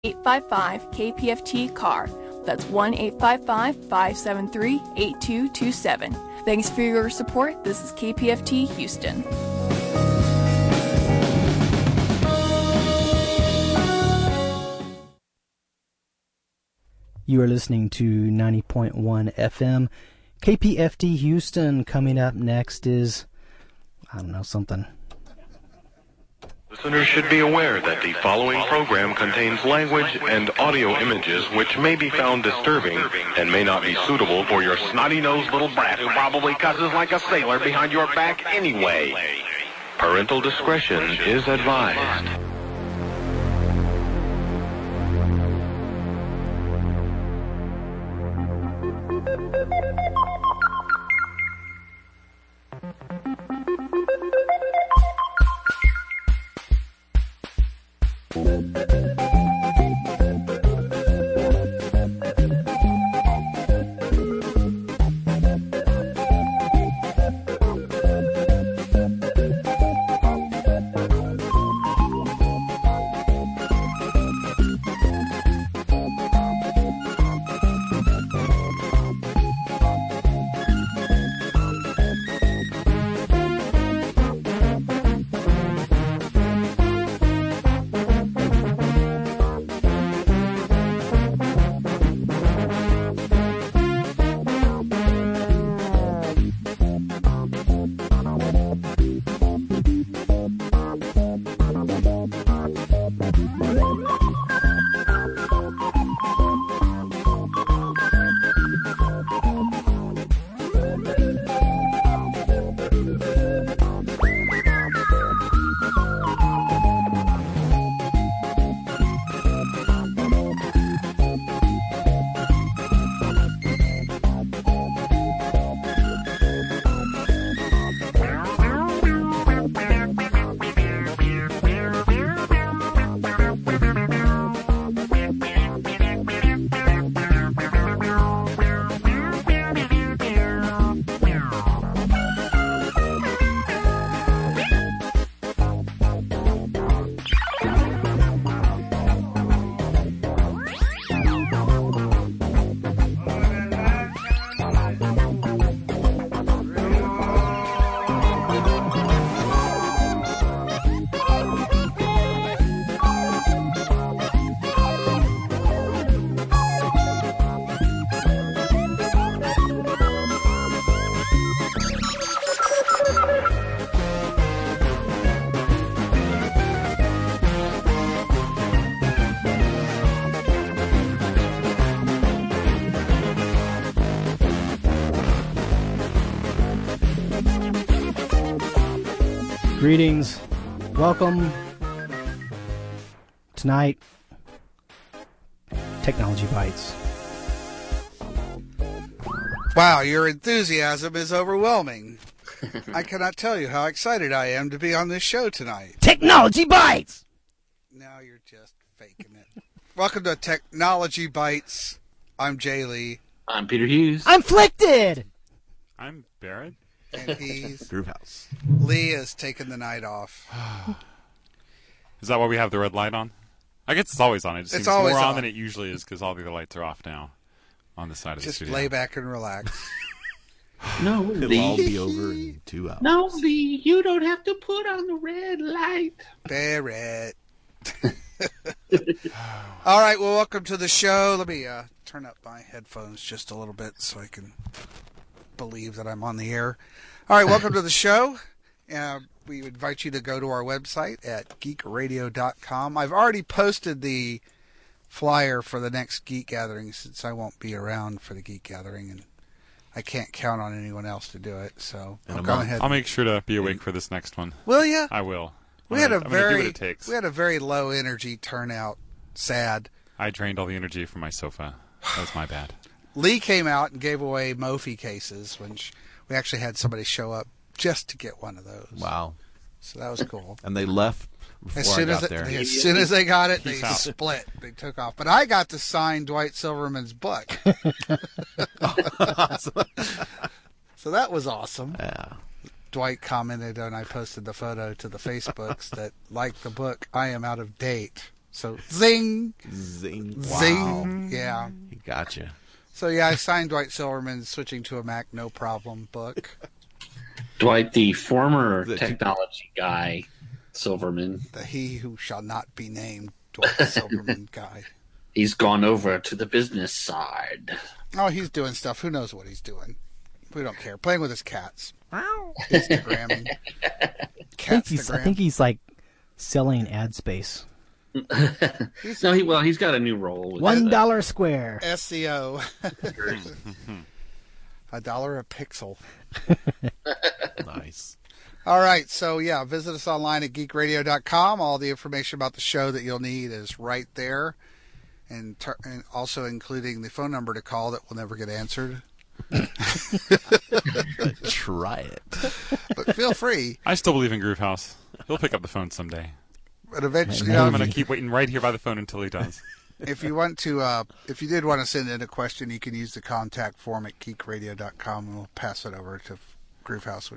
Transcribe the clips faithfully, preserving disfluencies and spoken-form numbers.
eight five five K P F T C A R. That's one eight five five, five seven three, eight two two seven. Thanks for your support. This is K P F T Houston. You are listening to ninety point one F M, K P F T Houston. Coming up next is, I don't know, something. Listeners should be aware that the following program contains language and audio images which may be found disturbing and may not be suitable for your snotty-nosed little brat who probably cusses like a sailor behind your back anyway. Parental discretion is advised. Greetings. Welcome. Tonight, Technology Bites. Wow, your enthusiasm is overwhelming. I cannot tell you how excited I am to be on this show tonight. Technology Bites! Now you're just faking it. Welcome to Technology Bites. I'm Jay Lee. I'm Peter Hughes. I'm Flicted! I'm Barrett. And he's... Groove House. Lee has taken the night off. Is that why we have the red light on? I guess it's always on. It just It's seems always more on. on. than it usually is because all the other lights are off now on the side of Just the studio. lay back and relax. No, It'll all be over in two hours. No, Lee, you don't have to put on the red light. Barrett. All right, well, welcome to the show. Let me uh, turn up my headphones just a little bit so I can believe that I'm on the air. All right, welcome to the show. Uh, we invite you to go to our website at geek radio dot com. I've already posted the flyer for the next Geek Gathering since I won't be around for the Geek Gathering, and I can't count on anyone else to do it. So In a I'll go month. ahead. I'll make sure to be awake for this next one. Will you? I will. We I'm had gonna, a I'm gonna do very what it takes. we had a very low energy turnout. Sad. I drained all the energy from my sofa. That was my bad. Lee came out and gave away Mophie cases, which we actually had somebody show up just to get one of those. Wow. So that was cool. And they left before As soon I as got they, there. as soon as they got it, they Peace out. split. They took off. But I got to sign Dwight Silverman's book. So that was awesome. Yeah. Dwight commented and I posted the photo to the Facebooks that, like the book, I am out of date. So zing, Zing. zing. Wow. Yeah. He gotcha. So yeah, I signed Dwight Silverman's Switching to a Mac No Problem book. Dwight, the former The two- technology guy, Silverman, The He Who Shall Not Be Named Dwight Silverman guy. he's gone over to the business side. Oh, he's doing stuff. Who knows what he's doing? We don't care. Playing with his cats. Instagramming. I think he's, I think he's like selling ad space. No, he well, he's got a new role. With One that. dollar a square. S E O. A dollar a pixel. Nice. All right, so yeah, visit us online at geek radio dot com. All the information about the show that you'll need is right there, and, ter- and also including the phone number to call that will never get answered. Try it. But feel free. I still believe in Groovehouse. He'll pick up the phone someday. But eventually, Maybe. you know, I'm going to keep waiting right here by the phone until he does. if you want to, uh, if you did want to send in a question, you can use the contact form at geek radio dot com, and we'll pass it over to Groovehouse. Which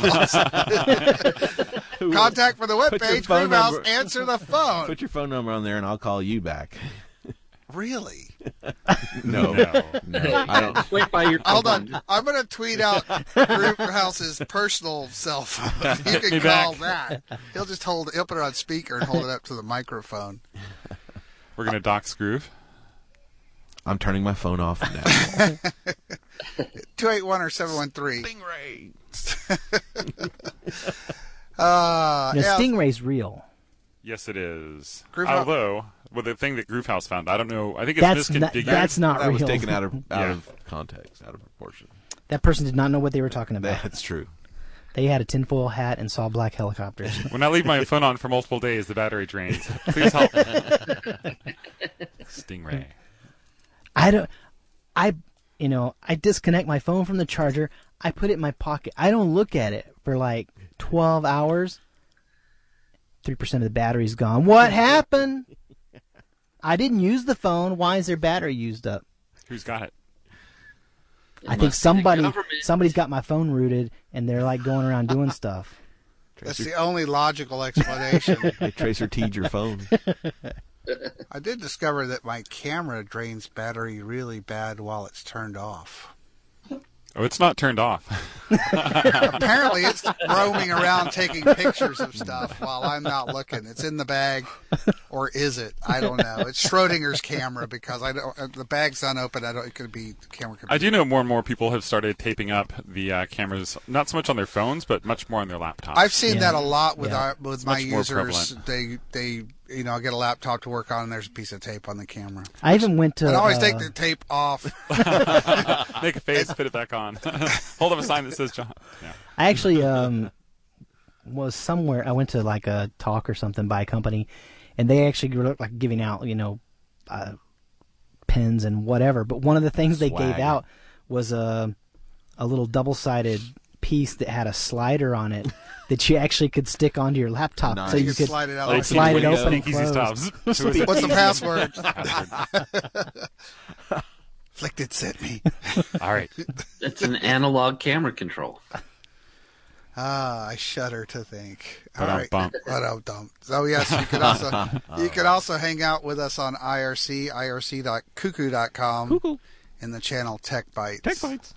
contact for the Put your webpage, phone Groovehouse, number- answer the phone. Put your phone number on there, and I'll call you back. Really? No, No. no, I don't. Wait by your Hold on. I'm going to tweet out Grooveouse's personal cell phone. You can Me call back. that. He'll just hold he'll put it on speaker and hold it up to the microphone. We're going to dox Groove. I'm turning my phone off now. two eight one or seven one three. Stingray. Uh, The yeah, Stingray's real. Yes, it is. Groovehouse- Although, well, the thing that Groovehouse found, I don't know. I think it's That's not, misconfigured. that's not That real. was taken out of out Yeah. of context, out of proportion. That person did not know what they were talking about. That's true. They had a tinfoil hat and saw black helicopters. When I leave my phone on for multiple days, the battery drains. Please help. Stingray. I don't. I, you know, I disconnect my phone from the charger. I put it in my pocket. I don't look at it for like twelve hours. Three percent of the battery's gone. What happened? I didn't use the phone. Why is their battery used up? Who's got it? I think must be the somebody government. somebody's got my phone rooted and they're like going around doing stuff. that's the only logical explanation. They tracer T'd your phone. I did discover that my camera drains battery really bad while it's turned off. Oh, it's not turned off. Apparently, it's roaming around taking pictures of stuff while I'm not looking. It's in the bag, or is it? I don't know. It's Schrodinger's camera because I don't. uh, The bag's unopened. I don't. It could be the camera. Could be, I do know more and more people have started taping up the uh, cameras, not so much on their phones, but much more on their laptops. I've seen Yeah. that a lot with Yeah. our with my much more users. prevalent. They they you know I get a laptop to work on, and there's a piece of tape on the camera. I even went to. I always uh, take the tape off. Make a face, put it back on. Hold up a sign that says John. Yeah. I actually um was somewhere. I went to like a talk or something by a company, and they actually were like giving out, you know, uh, pens and whatever. But one of the things they gave Swag. out was a a little double-sided piece that had a slider on it that you actually could stick onto your laptop, Nice. so You you can could slide it out. Like like slide it Speakeasy open and Speakeasy close. Stubbs. Who is it? What's the password? Password. Flicked sent me. All right. It's an analog camera control. Ah, I shudder to think. All Ba-dum right. bump. Ba-dum bump. So yes, you could also you could also hang out with us on I R C, I R C dot cuckoo dot com, Cuckoo. in the channel Tech Bites. Tech bites.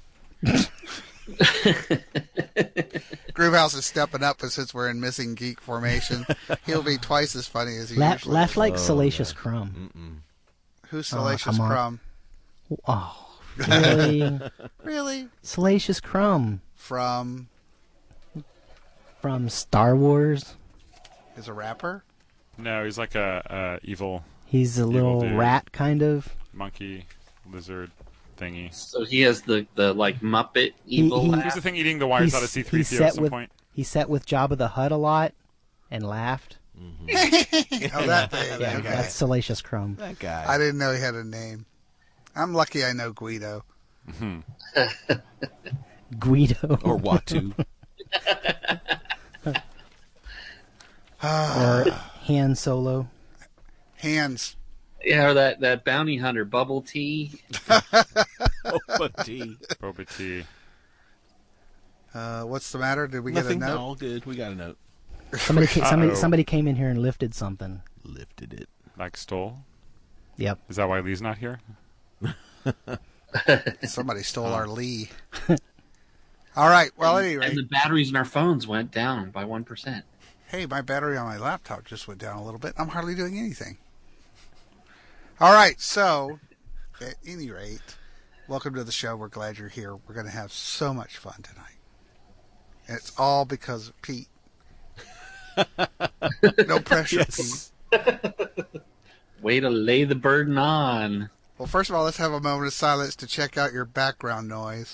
Groovehouse is stepping up, but since we're in missing geek formation, he'll be twice as funny as he laugh, usually laugh is. like Oh, Salacious yeah. Crumb. Mm-mm. Who's Salacious come on. Crumb? Oh, really? Really? Salacious Crumb From from Star Wars. is a rapper? No, he's like a, a evil He's a little dude. rat, kind of. monkey lizard thingy. So he has the, the like Muppet He- evil he- Who's laugh. the thing eating the wires He's- out of C three he's P O set at some with- point? He sat with Jabba the Hutt a lot and laughed. Oh, that thing. Yeah, Okay. that's Salacious Crumb. That guy. I didn't know he had a name. I'm lucky I know Guido. Guido. Or Watu. or Han Solo. Hands. Yeah, or that, that bounty hunter bubble tea. Opa tea. Boba Tea. Uh, what's the matter? Did we Nothing. get a note? All good. We got a note. Somebody, ca- somebody, Uh-oh. somebody came in here and lifted something. Lifted it. like stole. Yep. Is that why Lee's not here? Somebody stole our Lee. All right. Well, at any rate. And the batteries in our phones went down by one percent. Hey, my battery on my laptop just went down a little bit. I'm hardly doing anything. All right. So, at any rate, welcome to the show. We're glad you're here. We're going to have so much fun tonight. And it's all because of Pete. No pressure, Yes. Pete. Way to lay the burden on. Well, first of all, let's have a moment of silence to check out your background noise.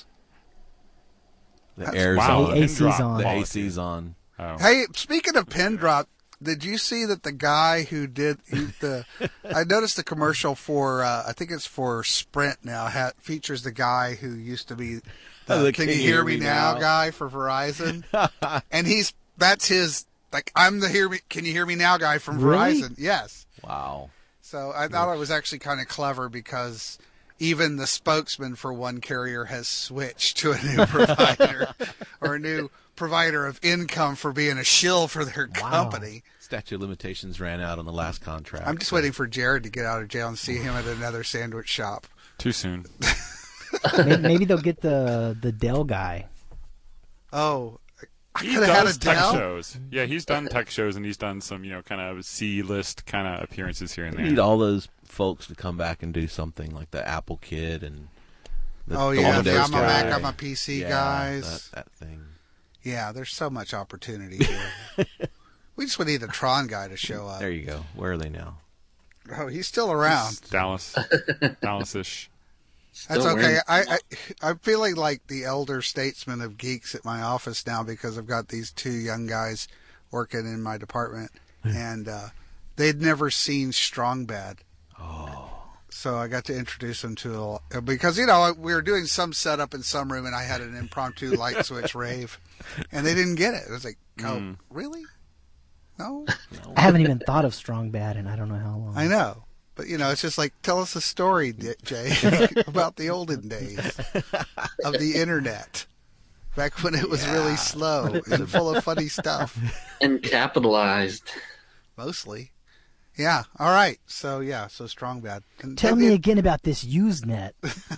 The air's Wow. on. The A C's Pin drop on. The quality. A C's on. Oh. Hey, speaking of pin drop, did you see that the guy who did he, the? I noticed the commercial for uh, I think it's for Sprint now. Ha, features the guy who used to be the, Oh, the "Can you hear me now?" now? guy for Verizon, and he's that's his like I'm the hear me Can you hear me now guy from Really? Verizon. Yes. Wow. So I thought it was actually kind of clever because even the spokesman for one carrier has switched to a new provider or a new provider of income for being a shill for their Wow. company. Statute of limitations ran out on the last contract. I'm just waiting for Jared to get out of jail and see him at another sandwich shop. Too soon. maybe, maybe they'll get the the Dell guy. Oh, I He could have had does a tech Dell. shows. Yeah, he's done tech shows, and he's done some, you know, kind of C-list kind of appearances here and We there. need all those folks to come back and do something like the Apple Kid and the, Oh the yeah, the Windows I'm a Mac, guy. I'm a P C Yeah, guys. That, that thing. Yeah, there's so much opportunity here. We just would need a Tron guy to show up. There you go. Where are they now? Oh, he's still around. Dallas, Dallas-ish. That's Still okay. wearing- I, I I'm feeling like the elder statesman of geeks at my office now because I've got these two young guys working in my department, and uh, they'd never seen Strong Bad. Oh. So I got to introduce them to a, because you know we were doing some setup in some room, and I had an impromptu light switch rave, and they didn't get it. It was like, oh, Mm. really? No, I haven't even thought of Strong Bad in I don't know how long. I know. But, you know, it's just like, tell us a story, D- Jay, about the olden days of the Internet. Back when it was really slow and full of funny stuff. And capitalized. Mostly. Yeah. All right. So, yeah. So, Strong Bad. And, Tell and me it- again about this Usenet.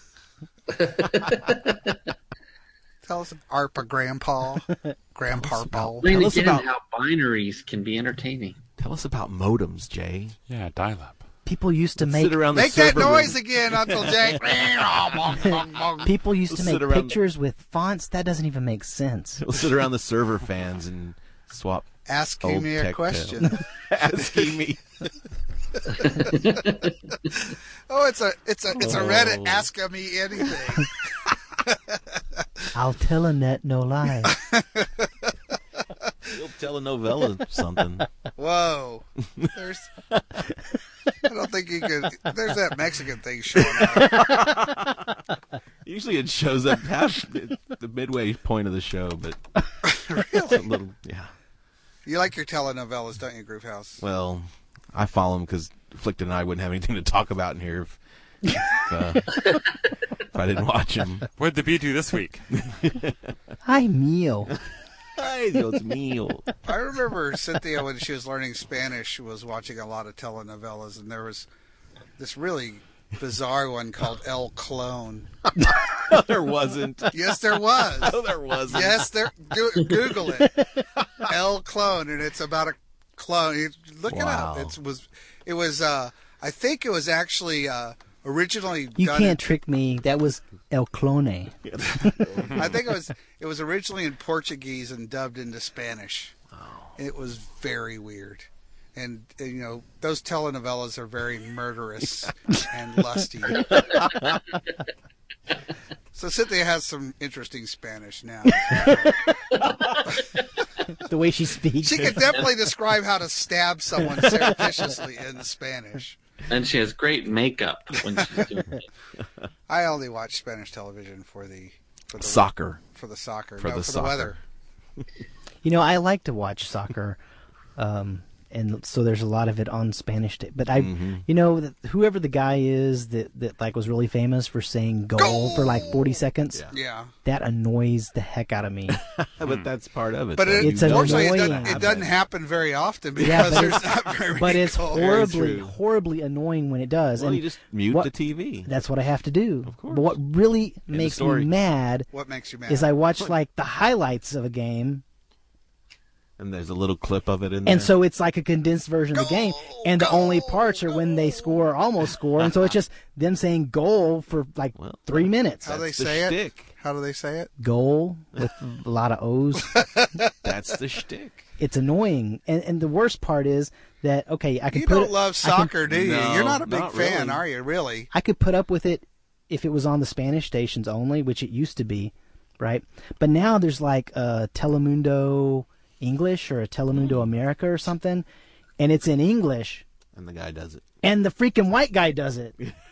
Tell us ARPA Grandpa. Grandpa Paul. Explain Tell us again about- how binaries can be entertaining. Tell us about modems, Jay. Yeah, dial-up. People used to make Sit around the Make that server noise room. again, Uncle Jay. people used to Sit make around- pictures with fonts that doesn't even make sense. We'll sit around the server fans and swap. Asking Old me a tech question. tales. Asking me. Oh, it's a it's a it's a Oh. Reddit Ask Me Anything. I'll tell a net no lie. You'll tell a novella something. Whoa. There's I don't think you could there's that Mexican thing showing up. Usually it shows up half the midway point of the show, but it's Really? a little, yeah. You like your telenovelas, don't you, Groove House? Well, I follow them because Flickton and I wouldn't have anything to talk about in here if, if, uh, if I didn't watch them. What did the bee do this week? Ay mío. Ay, Dios mío. I remember Cynthia when she was learning Spanish was watching a lot of telenovelas, and there was this really bizarre one called El Clone. There wasn't. Yes, there was. No, there wasn't. Yes, there. Go, Google it. El Clone, and it's about a clone. You look Wow. it up. It was. It was. Uh, I think it was actually uh, originally You done. can't trick me. That was El Clone. In, I think it was. It was originally in Portuguese and dubbed into Spanish. Oh. It was very weird. And, and, you know, those telenovelas are very murderous and lusty. So Cynthia has some interesting Spanish now. The way she speaks. She can definitely describe how to stab someone surreptitiously in Spanish. And she has great makeup when she's doing it. I only watch Spanish television for the for the Soccer. for the soccer, For no, the for soccer. the weather. You know, I like to watch soccer. Um, and so there's a lot of it on Spanish. T- but I, Mm-hmm. you know, th- whoever the guy is that, that like was really famous for saying goal, Goal! for like forty seconds, Yeah. Yeah. that annoys the heck out of me. But that's part of it. But though. it, You It's know unfortunately, it annoying. doesn't, it have doesn't that. happen very often because Yeah, but there's it's- not very But many it's goals. horribly, true. horribly annoying when it does. Well, and you just mute what- the T V. That's what I have to do. Of course. But what really the makes me story. mad What makes you mad? is I watch like the highlights of a game, And there's a little clip of it in there. and so it's like a condensed version of the game, and the only parts are when they score or almost score, and so it's just them saying goal for like Well, three minutes. How do they That's the say it? shtick. How do they say it? Goal with a lot of O's. That's the shtick. It's annoying, and and the worst part is that okay, I can You put don't it, love I can- soccer, do you? No, You're not a big not fan, really. are you? Really? I could put up with it if it was on the Spanish stations only, which it used to be, right? But now there's like a Telemundo English or a Telemundo America or something, and it's in English, And the guy does it. and the freaking white guy does it.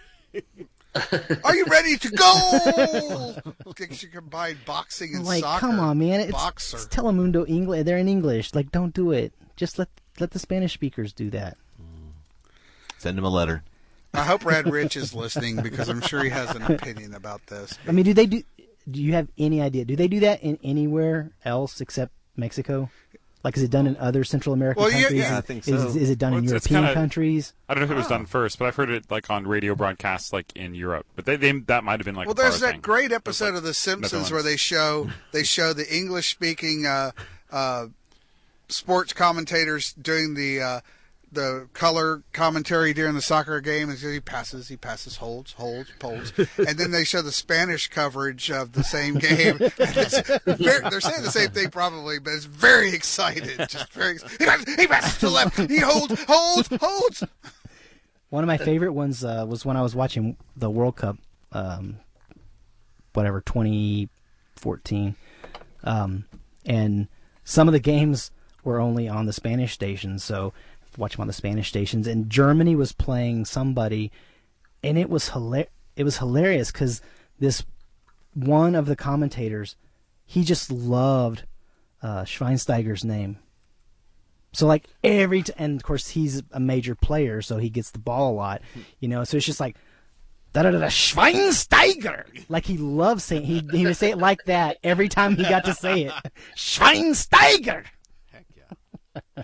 Are you ready to go? Think you combine boxing and Like, soccer. come on, man! It's, Boxer. it's Telemundo English. They're in English. Like, don't do it. Just let let the Spanish speakers do that. Send him a letter. I hope Rad Rich is listening because I'm sure he has an opinion about this. I mean, do they do? Do you have any idea? Do they do that in anywhere else except Mexico? Like, is it done in other Central American Well, yeah, countries? yeah, I Is- think Is, so. is it done Well, in it's- it's European kinda- countries? I don't know if it was Oh. done first, but I've heard it like on radio broadcasts, like in Europe. But they, they that might have been like Well, a there's bar that thing. great It was, episode like, of The Simpsons Netherlands. where they show they show the English speaking uh, uh, sports commentators doing the uh, the color commentary during the soccer game. And so he passes, he passes, holds, holds, holds, and then they show the Spanish coverage of the same game. And it's very, they're saying the same thing probably, but it's very excited, just very. He passes, he passes to the left. He holds, holds, holds. One of my favorite ones uh, was when I was watching the World Cup, um, whatever, twenty fourteen. Um, and some of the games were only on the Spanish stations, so watch them on the Spanish stations. And Germany was playing somebody, and it was hilar- It was hilarious because this one of the commentators, he just loved uh, Schweinsteiger's name. So like every t- and of course he's a major player, so he gets the ball a lot, you know. So it's just like da da da da Schweinsteiger. Like he loves saying he he would say it like that every time he got to say it. Schweinsteiger. Heck yeah.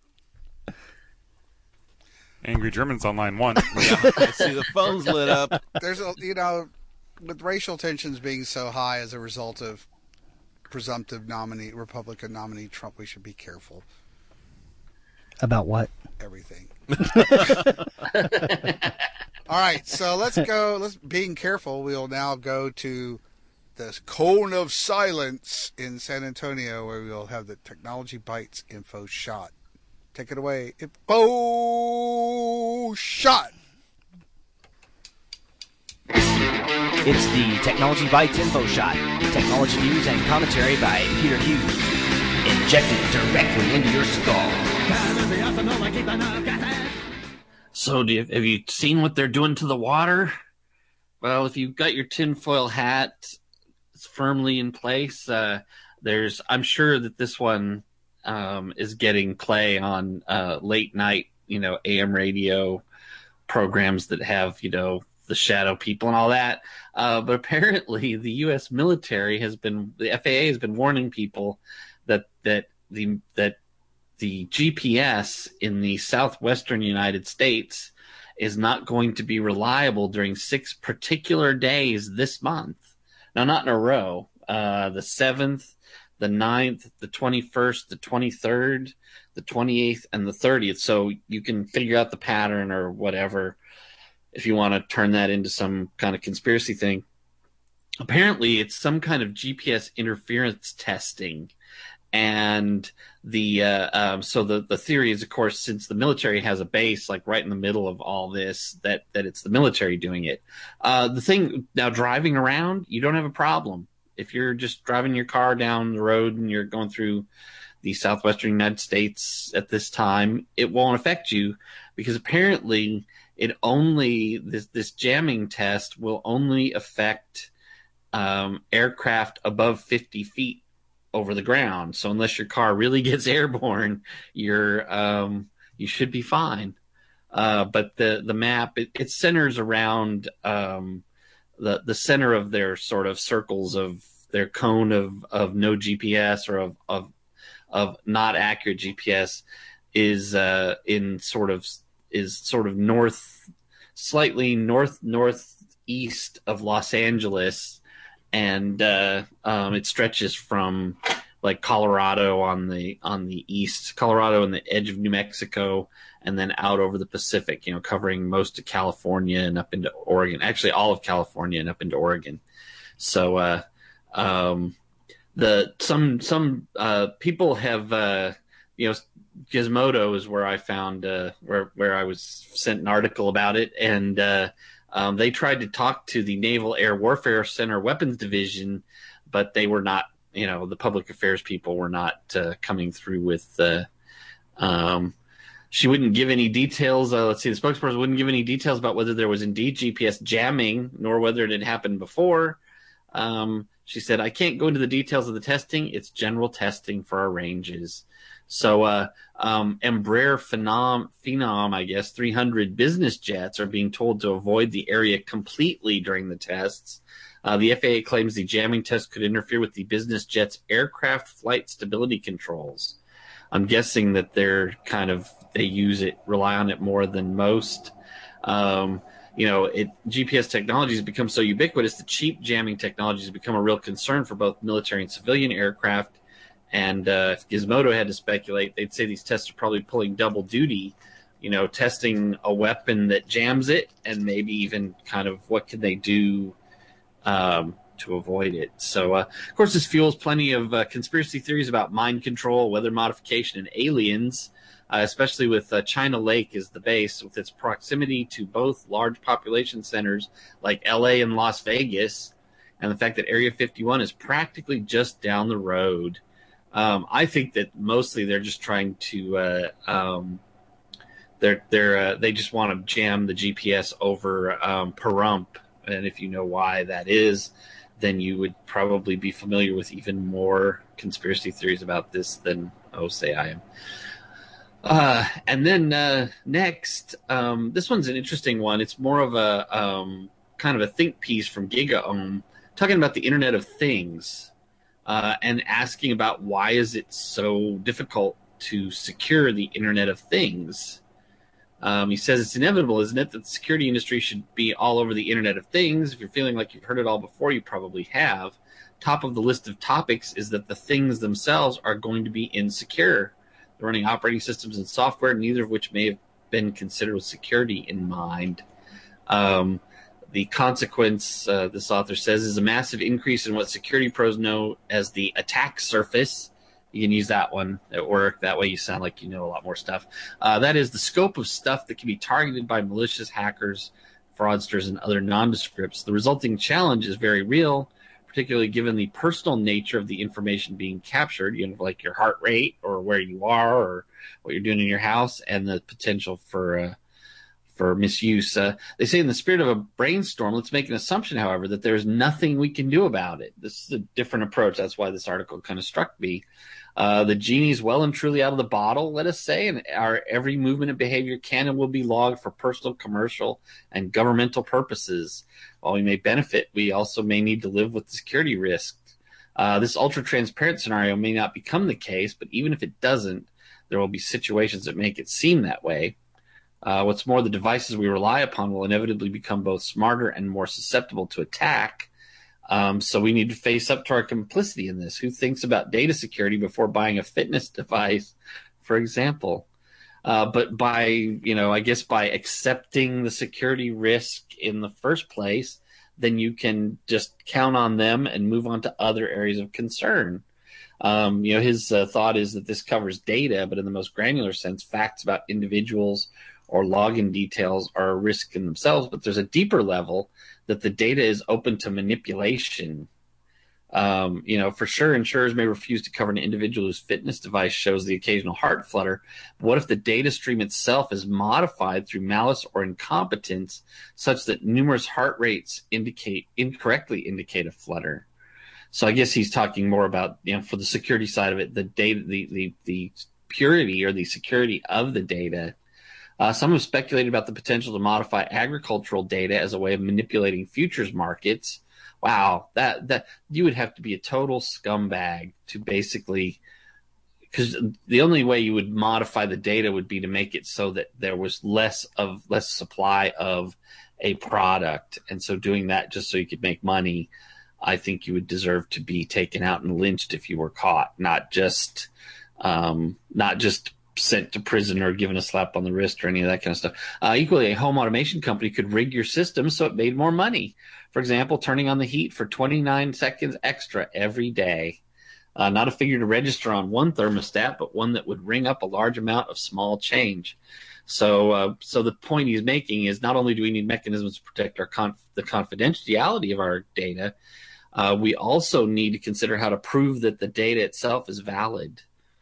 Angry Germans on line one. I see the phone's lit up. There's a you know, with racial tensions being so high as a result of presumptive nominee Republican nominee Trump, we should be careful. About what? Everything. All right, so let's go. Let's being careful. We'll now go to the Cone of Silence in San Antonio, where we'll have the Technology Bites info shot. Take it away, info shot. It's the Technology Bites Info Shot. Technology news and commentary by Peter Hughes. Injected directly into your skull. So, do you, have you seen what they're doing to the water? Well, if you've got your tinfoil hat firmly in place, uh, there's. I'm sure that this one um, is getting play on uh, late night, you know, A M radio programs that have, you know, the shadow people and all that. Uh, but apparently, the U S military has been, the F A A has been warning people that that the that the G P S in the southwestern United States is not going to be reliable during six particular days this month. Now, not in a row. Uh, the seventh, the ninth, the twenty-first, the twenty-third, the twenty-eighth, and the thirtieth. So you can figure out the pattern or whatever if you want to turn that into some kind of conspiracy thing. Apparently, it's some kind of G P S interference testing. And the uh, um, so the, the theory is, of course, since the military has a base like right in the middle of all this, that, that it's the military doing it. Uh, the thing now, driving around, you don't have a problem. If you're just driving your car down the road and you're going through the southwestern United States at this time, it won't affect you because apparently it only this this jamming test will only affect um, aircraft above fifty feet over the ground. So unless your car really gets airborne, you're um, you should be fine. Uh, but the the map it, it centers around um, the the center of their sort of circles of their cone of, of no G P S or of of, of not accurate G P S is uh, in sort of is sort of north, slightly north northeast of Los Angeles, and uh, um, it stretches from like Colorado on the on the east, Colorado and the edge of New Mexico, and then out over the Pacific, you know, covering most of California and up into Oregon. Actually, all of California and up into Oregon. So, uh, um, the some some uh, people have, uh, you know, Gizmodo is where I found uh, where where I was sent an article about it, and uh, um, they tried to talk to the Naval Air Warfare Center Weapons Division, but they were not. You know, the public affairs people were not uh, coming through with. Uh, um, she wouldn't give any details. Uh, let's see, the spokesperson wouldn't give any details about whether there was indeed G P S jamming, nor whether it had happened before. Um, she said, "I can't go into the details of the testing. It's general testing for our ranges." So, uh, um, Embraer Phenom, Phenom, I guess, three hundred business jets are being told to avoid the area completely during the tests. Uh, the F A A claims the jamming test could interfere with the business jet's aircraft flight stability controls. I'm guessing that they're kind of, they use it, rely on it more than most. Um, you know, it, G P S technology has become so ubiquitous that cheap jamming technology has become a real concern for both military and civilian aircraft. And uh, if Gizmodo had to speculate, they'd say these tests are probably pulling double duty, you know, testing a weapon that jams it, and maybe even kind of what can they do Um, to avoid it. So, uh, of course, this fuels plenty of uh, conspiracy theories about mind control, weather modification, and aliens, uh, especially with uh, China Lake as the base, with its proximity to both large population centers like L A and Las Vegas, and the fact that Area fifty-one is practically just down the road. Um, I think that mostly they're just trying to uh, um, they're they're uh, they just want to jam the G P S over um, Pahrump. And if you know why that is, then you would probably be familiar with even more conspiracy theories about this than, oh, say I am. Uh, and then uh, next, um, this one's an interesting one. It's more of a um, kind of a think piece from GigaOM, talking about the Internet of Things uh, and asking about why is it so difficult to secure the Internet of Things. Um, he says it's inevitable, isn't it, that the security industry should be all over the Internet of Things. If you're feeling like you've heard it all before, you probably have. Top of the list of topics is that the things themselves are going to be insecure. They're running operating systems and software, neither of which may have been considered with security in mind. Um, the consequence, uh, this author says, is a massive increase in what security pros know as the attack surface. You can use that one at work. That way you sound like you know a lot more stuff. Uh, that is the scope of stuff that can be targeted by malicious hackers, fraudsters, and other nondescripts. The resulting challenge is very real, particularly given the personal nature of the information being captured, you know, like your heart rate or where you are or what you're doing in your house, and the potential for uh, for misuse. Uh, they say in the spirit of a brainstorm, let's make an assumption, however, that there's nothing we can do about it. This is a different approach. That's why this article kind of struck me. Uh, the genie's well and truly out of the bottle, let us say, and our every movement and behavior can and will be logged for personal, commercial, and governmental purposes. While we may benefit, we also may need to live with the security risks. Uh, this ultra-transparent scenario may not become the case, but even if it doesn't, there will be situations that make it seem that way. Uh, what's more, the devices we rely upon will inevitably become both smarter and more susceptible to attack. Um, so we need to face up to our complicity in this. Who thinks about data security before buying a fitness device, for example? Uh, but by, you know, I guess by accepting the security risk in the first place, then you can just count on them and move on to other areas of concern. Um, you know, his uh, thought is that this covers data, but in the most granular sense, facts about individuals or login details are a risk in themselves, but there's a deeper level that the data is open to manipulation. Um, you know, for sure, insurers may refuse to cover an individual whose fitness device shows the occasional heart flutter. But what if the data stream itself is modified through malice or incompetence such that numerous heart rates indicate incorrectly indicate a flutter? So I guess he's talking more about, you know, for the security side of it, the data, the the the purity or the security of the data. Uh, some have speculated about the potential to modify agricultural data as a way of manipulating futures markets. Wow, that that you would have to be a total scumbag to basically, because the only way you would modify the data would be to make it so that there was less of less supply of a product, and so doing that just so you could make money, I think you would deserve to be taken out and lynched if you were caught, not just um, not just sent to prison or given a slap on the wrist or any of that kind of stuff. Uh, equally, a home automation company could rig your system so it made more money. For example, turning on the heat for twenty-nine seconds extra every day. Uh, not a figure to register on one thermostat, but one that would ring up a large amount of small change. So, uh, so the point he's making is not only do we need mechanisms to protect our conf- the confidentiality of our data, uh, we also need to consider how to prove that the data itself is valid.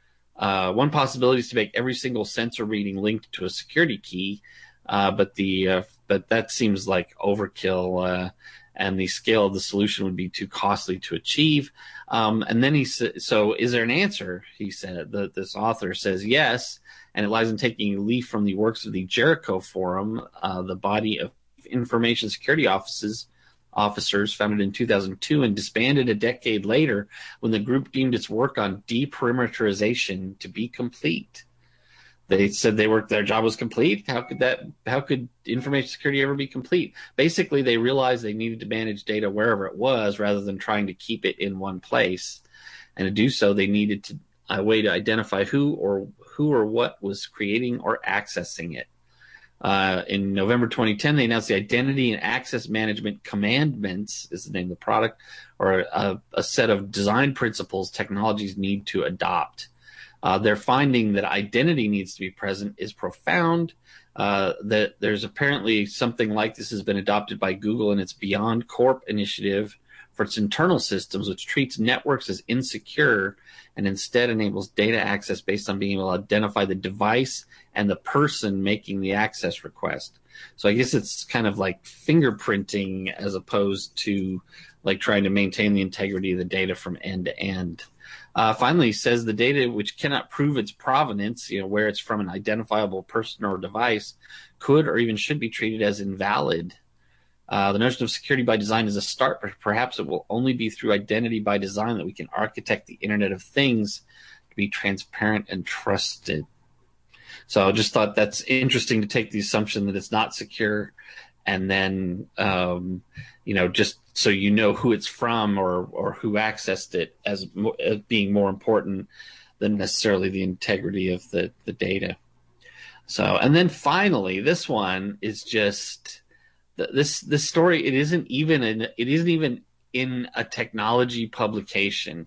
Uh, one possibility is to make every single sensor reading linked to a security key, uh, but the uh, but that seems like overkill, uh, and the scale of the solution would be too costly to achieve. Um, and then he said, "So, is there an answer?" He said. The, this author says yes, and it lies in taking a leaf from the works of the Jericho Forum, uh, the body of information security offices. officers founded in two thousand two and disbanded a decade later when the group deemed its work on deperimeterization to be complete. They said they were their job was complete. How could that? How could information security ever be complete? Basically, they realized they needed to manage data wherever it was rather than trying to keep it in one place. And to do so, they needed to, a way to identify who or who or what was creating or accessing it. Uh, in November twenty ten, they announced the Identity and Access Management Commandments, is the name of the product, or a, a set of design principles technologies need to adopt. Uh, they're finding that identity needs to be present is profound. Uh, that there's apparently something like this has been adopted by Google in its Beyond Corp initiative for its internal systems, which treats networks as insecure and instead enables data access based on being able to identify the device and the person making the access request. So I guess it's kind of like fingerprinting as opposed to like trying to maintain the integrity of the data from end to end. Uh, finally, he says the data which cannot prove its provenance, you know, where it's from an identifiable person or device, could or even should be treated as invalid. Uh, the notion of security by design is a start, but perhaps it will only be through identity by design that we can architect the Internet of Things to be transparent and trusted. So I just thought that's interesting to take the assumption that it's not secure, and then, um, you know, just so you know who it's from or or who accessed it as, as being more important than necessarily the integrity of the, the data. So, and then finally, this one is just this this story. It isn't even in, it isn't even in a technology publication.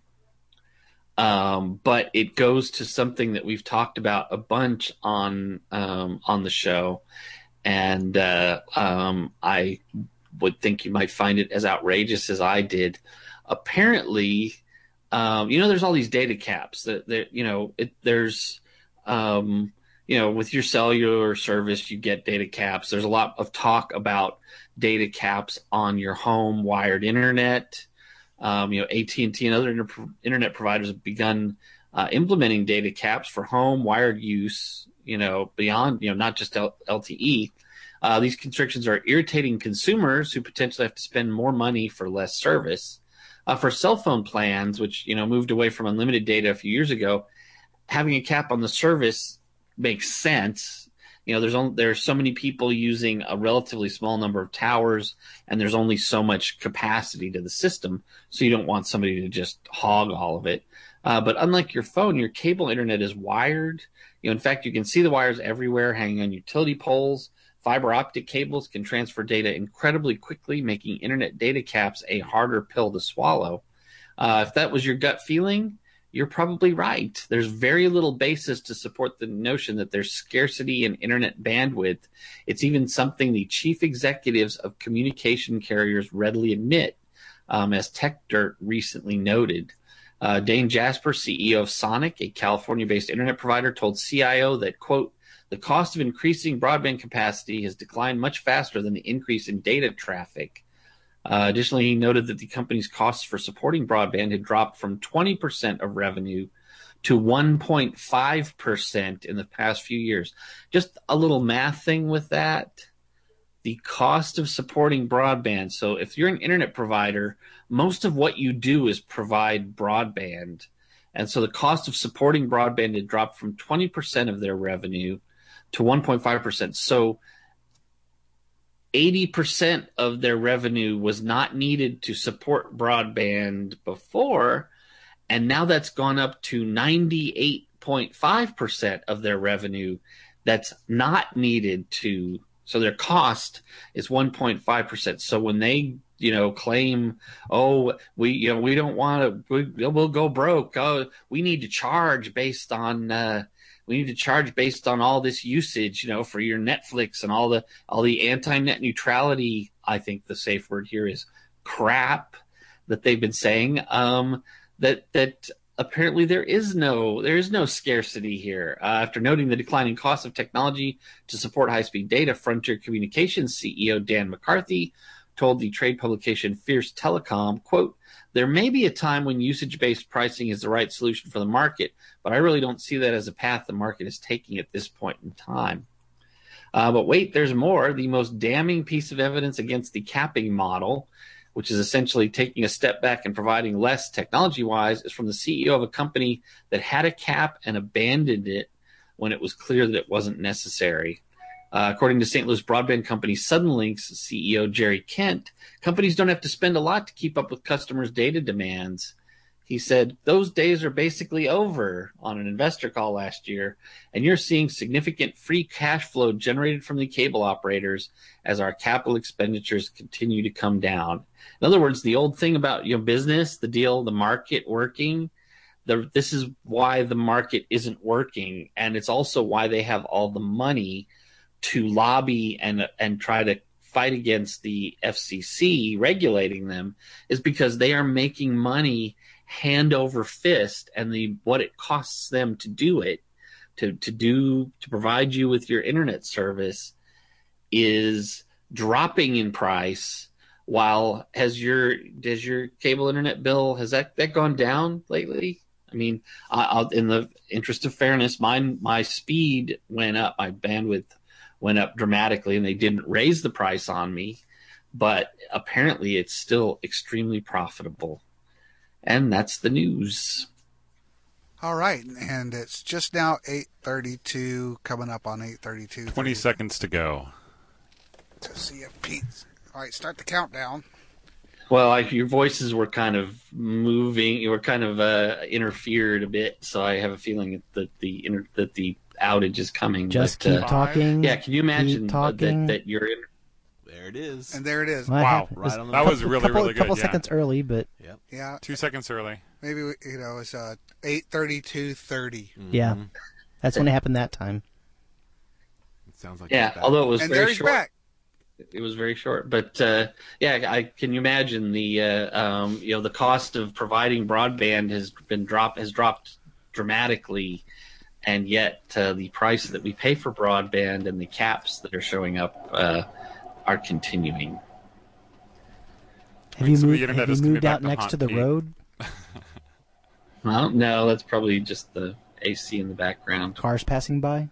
Um, but it goes to something that we've talked about a bunch on um, on the show, and uh, um, I would think you might find it as outrageous as I did. Apparently, um, you know, there's all these data caps that, that you know, it, there's, um, you know, with your cellular service, you get data caps. There's a lot of talk about data caps on your home wired internet. Um, you know, A T and T and other inter- internet providers have begun uh, implementing data caps for home wired use, you know, beyond, you know, not just L- L T E. Uh, these constrictions are irritating consumers who potentially have to spend more money for less service. Uh, for cell phone plans, which, you know, moved away from unlimited data a few years ago, having a cap on the service makes sense. You know, there's only, there's so many people using a relatively small number of towers, and there's only so much capacity to the system, so you don't want somebody to just hog all of it. Uh, but unlike your phone, your cable internet is wired. You know, in fact, you can see the wires everywhere hanging on utility poles. Fiber optic cables can transfer data incredibly quickly, making internet data caps a harder pill to swallow. Uh, if that was your gut feeling, you're probably right. There's very little basis to support the notion that there's scarcity in internet bandwidth. It's even something the chief executives of communication carriers readily admit, um, as TechDirt recently noted. Uh, Dane Jasper, C E O of Sonic, a California-based internet provider, told C I O that, quote, the cost of increasing broadband capacity has declined much faster than the increase in data traffic. Uh, additionally, he noted that the company's costs for supporting broadband had dropped from twenty percent of revenue to one point five percent in the past few years. Just a little math thing with that. The cost of supporting broadband. So if you're an internet provider, most of what you do is provide broadband. And so the cost of supporting broadband had dropped from twenty percent of their revenue to one point five percent. So eighty percent of their revenue was not needed to support broadband before, and now that's gone up to ninety-eight point five percent of their revenue that's not needed to. So their cost is one point five percent. So when they, you know, claim, oh, we, you know, we don't want to, we, we'll go broke. Oh, we need to charge based on, uh, we need to charge based on all this usage, you know, for your Netflix and all the, all the anti-net neutrality. I think the safe word here is crap that they've been saying. Um, that, that, Apparently, there is no there is no scarcity here. Uh, after noting the declining cost of technology to support high-speed data, Frontier Communications C E O Dan McCarthy told the trade publication Fierce Telecom, quote, "There may be a time when usage-based pricing is the right solution for the market, but I really don't see that as a path the market is taking at this point in time." Uh, but wait, there's more. The most damning piece of evidence against the capping model, which is essentially taking a step back and providing less technology-wise, is from the C E O of a company that had a cap and abandoned it when it was clear that it wasn't necessary. Uh, according to Saint Louis broadband company Suddenlink's C E O Jerry Kent, companies don't have to spend a lot to keep up with customers' data demands. He said, those days are basically over on an investor call last year, and you're seeing significant free cash flow generated from the cable operators as our capital expenditures continue to come down. In other words, the old thing about, you know, business, the deal, the market working, the, this is why the market isn't working, and it's also why they have all the money to lobby and and try to fight against the F C C regulating them, is because they are making money hand over fist, and the what it costs them to do it, to to do to provide you with your internet service, is dropping in price. While has your does your cable internet bill has that, that gone down lately? I mean, I'll, in the interest of fairness, mine my speed went up, my bandwidth went up dramatically, and they didn't raise the price on me, but apparently it's still extremely profitable. And that's the news. All right, and it's just now eight thirty-two, coming up on eight thirty-two. twenty seconds to go. To see if Pete's... All right, start the countdown. Well, I, your voices were kind of moving. You were kind of uh, interfered a bit, so I have a feeling that the inter, that the outage is coming. Just but, keep uh, talking. Yeah, can you imagine uh, that, that you're in... There it is. And there it is. Well, wow. It right on the that was really, couple, really good. couple yeah. seconds early, but Yep. Yeah. Two seconds early. Maybe, you know, it's uh, eight thirty-two thirty. Mm-hmm. yeah. That's when it happened that time. It sounds like Yeah, it's back. although it was And very there he's short. back. It was very short, but uh, yeah, I can you imagine the uh, um, you know the cost of providing broadband has been drop has dropped dramatically, and yet uh, the price that we pay for broadband and the caps that are showing up uh, are continuing. Have you So the moved, internet have is you coming moved back out to next haunt to the Pete. road? I don't know. That's probably just the A C in the background. Cars passing by?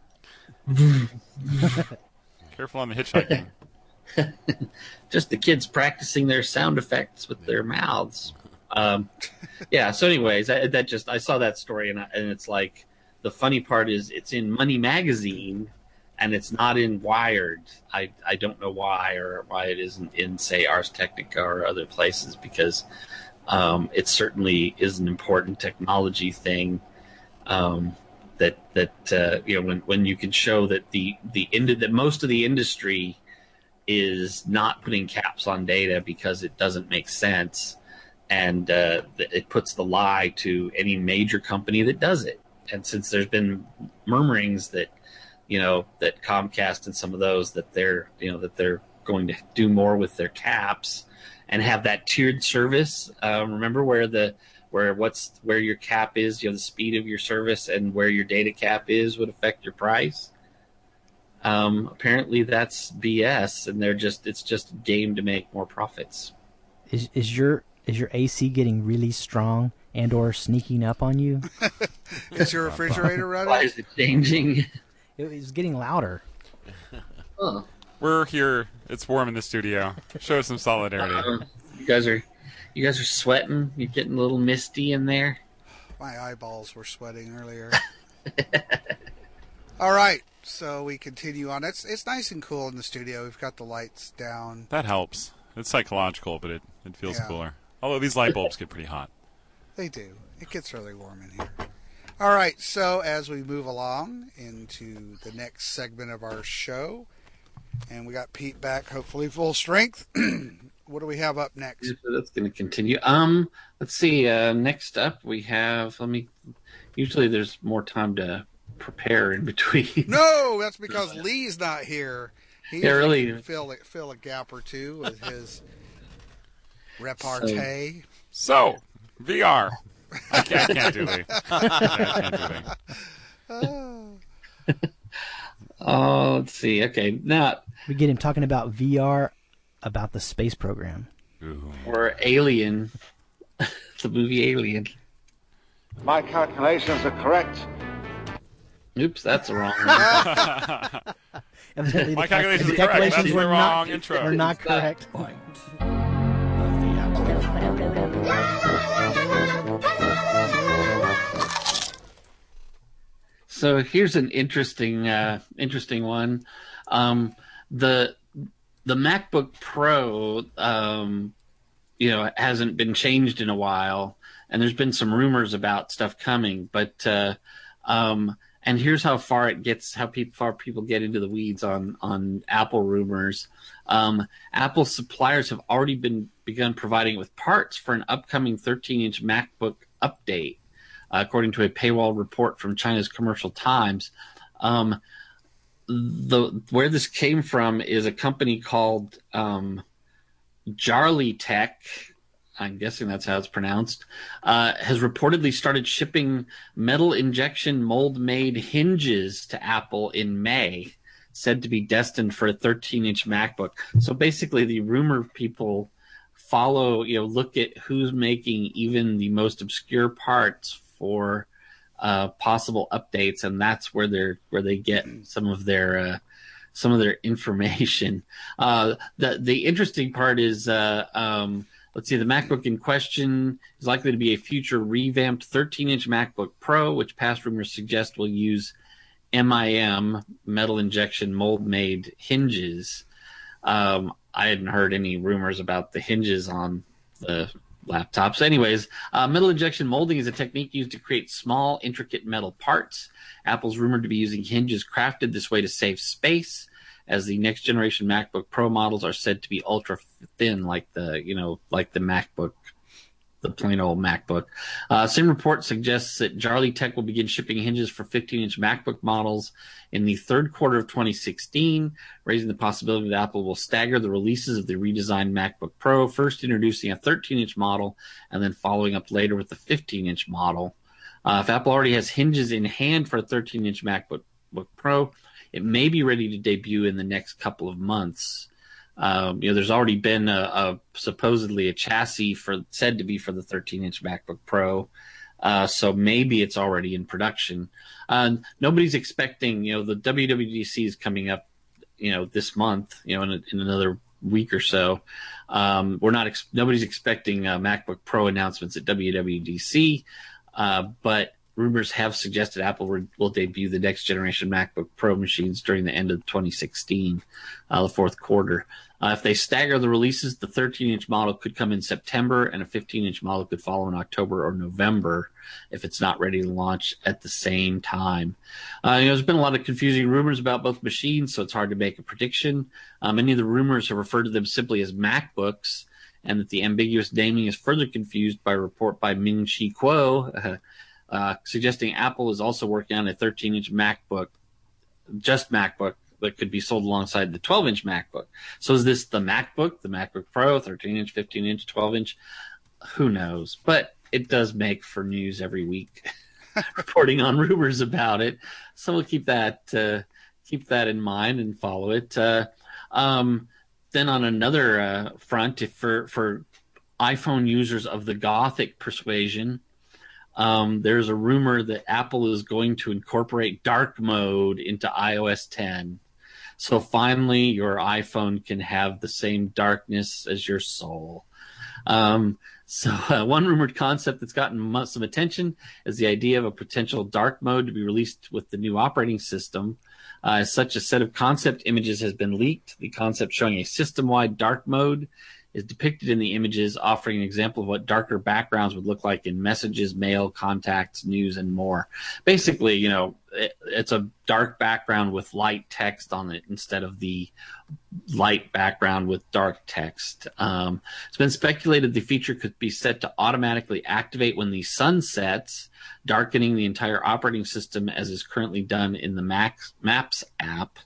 Careful on the hitchhiking. Just the kids practicing their sound effects with their mouths. Um, yeah. So, anyways, I, that just I saw that story, and I, and it's like the funny part is it's in Money Magazine, and it's not in Wired. I I don't know why, or why it isn't in, say, Ars Technica or other places, because um, it certainly is an important technology thing. Um, that that uh, you know when, when you can show that the the ind- that most of the industry is not putting caps on data because it doesn't make sense, and uh, it puts the lie to any major company that does it. And since there's been murmurings that you know that Comcast and some of those that they're you know that they're going to do more with their caps and have that tiered service. Um, remember where the where what's where your cap is, you know, the speed of your service, and where your data cap is would affect your price. Um, apparently that's B S, and they're just it's just a game to make more profits. Is is your is your A C getting really strong and or sneaking up on you. Is your refrigerator running? Why is it changing? It was getting louder. Oh. We're here. It's warm in the studio. Show some solidarity. Uh, you guys are, you guys are sweating. You're getting a little misty in there. My eyeballs were sweating earlier. All right, so we continue on. It's it's nice and cool in the studio. We've got the lights down. That helps. It's psychological, but it, it feels Yeah. cooler. Although these light bulbs get pretty hot. They do. It gets really warm in here. All right, so as we move along into the next segment of our show, and we got Pete back, hopefully full strength. What do we have up next? So that's going to continue. Um, let's see. Uh, next up, we have. Let me. Usually, there's more time to prepare in between. No, that's because Lee's not here. He Yeah, really. can fill a, fill a gap or two with his repartee. So, V R. I can't, I can't do Lee. I can't do Lee. Oh, let's see. Okay, now We get him talking about V R, about the space program. Ooh. or Alien, the movie Alien. My calculations are correct. Oops, that's the wrong one. Evidently, the My cal- calculations the are correct. calculations That's were the not, wrong intro. were not That correct. point. So here's an interesting, uh, interesting one. Um, the the MacBook Pro, um, you know, hasn't been changed in a while, and there's been some rumors about stuff coming. But uh, um, and here's how far it gets, how people, far people get into the weeds on on Apple rumors. Um, Apple suppliers have already been begun providing it with parts for an upcoming thirteen inch MacBook update. Uh, according to a paywall report from China's Commercial Times. Um, the where this came from is a company called um, Jarly Tech, I'm guessing that's how it's pronounced, uh, has reportedly started shipping metal injection mold-made hinges to Apple in May, said to be destined for a thirteen inch MacBook. So basically the rumor people follow, you know, look at who's making even the most obscure parts for uh, possible updates, and that's where they're where they get some of their uh, some of their information. Uh, the the interesting part is, uh, um, let's see, the MacBook in question is likely to be a future revamped thirteen inch MacBook Pro, which past rumors suggest will use M I M, metal injection mold made hinges. Um, I hadn't heard any rumors about the hinges on the laptops. Anyways, uh, metal injection molding is a technique used to create small, intricate metal parts. Apple's rumored to be using hinges crafted this way to save space, as the next generation MacBook Pro models are said to be ultra thin, like the you know like the MacBook, the plain old MacBook. Uh, same report suggests that Jarly Tech will begin shipping hinges for fifteen inch MacBook models in the third quarter of twenty sixteen, raising the possibility that Apple will stagger the releases of the redesigned MacBook Pro, first introducing a thirteen inch model and then following up later with the fifteen inch model. Uh, if Apple already has hinges in hand for a thirteen inch MacBook Book Pro, it may be ready to debut in the next couple of months. Um, you know, there's already been a, a supposedly a chassis for said to be for the thirteen inch MacBook Pro, uh, so maybe it's already in production. Uh, nobody's expecting, you know, the W W D C is coming up, you know, this month, you know, in, a, in another week or so. Um, we're not ex- nobody's expecting uh, MacBook Pro announcements at W W D C, uh, but rumors have suggested Apple re- will debut the next generation MacBook Pro machines during the end of twenty sixteen, uh, the fourth quarter. Uh, if they stagger the releases, the thirteen inch model could come in September, and a fifteen inch model could follow in October or November if it's not ready to launch at the same time. Uh, you know, there's been a lot of confusing rumors about both machines, so it's hard to make a prediction. Uh, many of the rumors have referred to them simply as MacBooks, and that the ambiguous naming is further confused by a report by Ming-Chi Kuo, uh, uh, suggesting Apple is also working on a thirteen inch MacBook, just MacBook, that could be sold alongside the twelve inch MacBook. So is this the MacBook, the MacBook Pro, thirteen inch, fifteen inch, twelve inch? Who knows? But it does make for news every week, reporting on rumors about it. So we'll keep that uh, keep that in mind and follow it. Uh, um, then on another uh, front, if for for iPhone users of the Gothic persuasion, um, there's a rumor that Apple is going to incorporate dark mode into i O S ten. So finally, your iPhone can have the same darkness as your soul. Um, so uh, one rumored concept that's gotten some attention is the idea of a potential dark mode to be released with the new operating system. Uh, such a set of concept images has been leaked. The concept showing a system-wide dark mode is depicted in the images, offering an example of what darker backgrounds would look like in messages, mail, contacts, news, and more. Basically, you know, it, it's a dark background with light text on it instead of the light background with dark text. Um, it's been speculated the feature could be set to automatically activate when the sun sets, darkening the entire operating system as is currently done in the Mac, Maps app.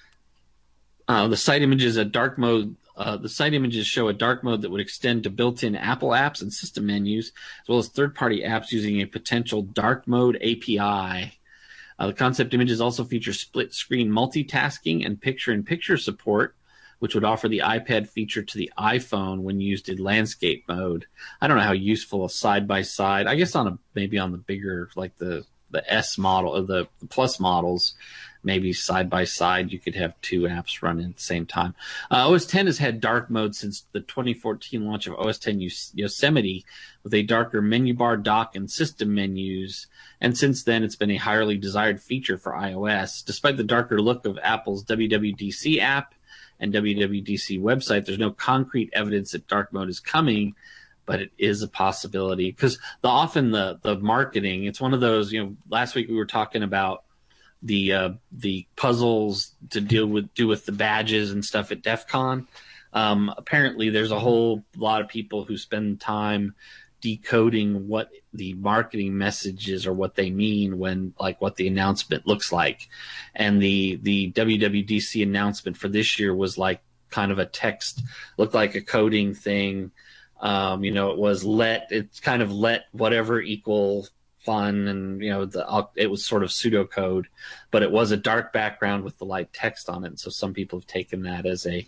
Uh, the site images a dark mode. Uh, the site images show a dark mode that would extend to built-in Apple apps and system menus, as well as third-party apps using a potential dark mode A P I. Uh, the concept images also feature split-screen multitasking and picture-in-picture support, which would offer the iPad feature to the iPhone when used in landscape mode. I don't know how useful a side-by-side. I guess on a maybe on the bigger, like the the S model or the, the Plus models. Maybe side by side, you could have two apps running at the same time. Uh, O S ten has had dark mode since the twenty fourteen launch of O S ten Yosemite, with a darker menu bar, dock, and system menus. And since then, it's been a highly desired feature for iOS. Despite the darker look of Apple's W W D C app and W W D C website, there's no concrete evidence that dark mode is coming, but it is a possibility. Because the often the the marketing, it's one of those. You know, last week we were talking about the uh, the puzzles to deal with do with the badges and stuff at DEF CON. Um, apparently, there's a whole lot of people who spend time decoding what the marketing messages or what they mean when, like, what the announcement looks like. And the the W W D C announcement for this year was like kind of a text, looked like a coding thing. Um, you know, it was let it's kind of let whatever equal fun, and you know the it was sort of pseudocode, but it was a dark background with the light text on it. And so some people have taken that as a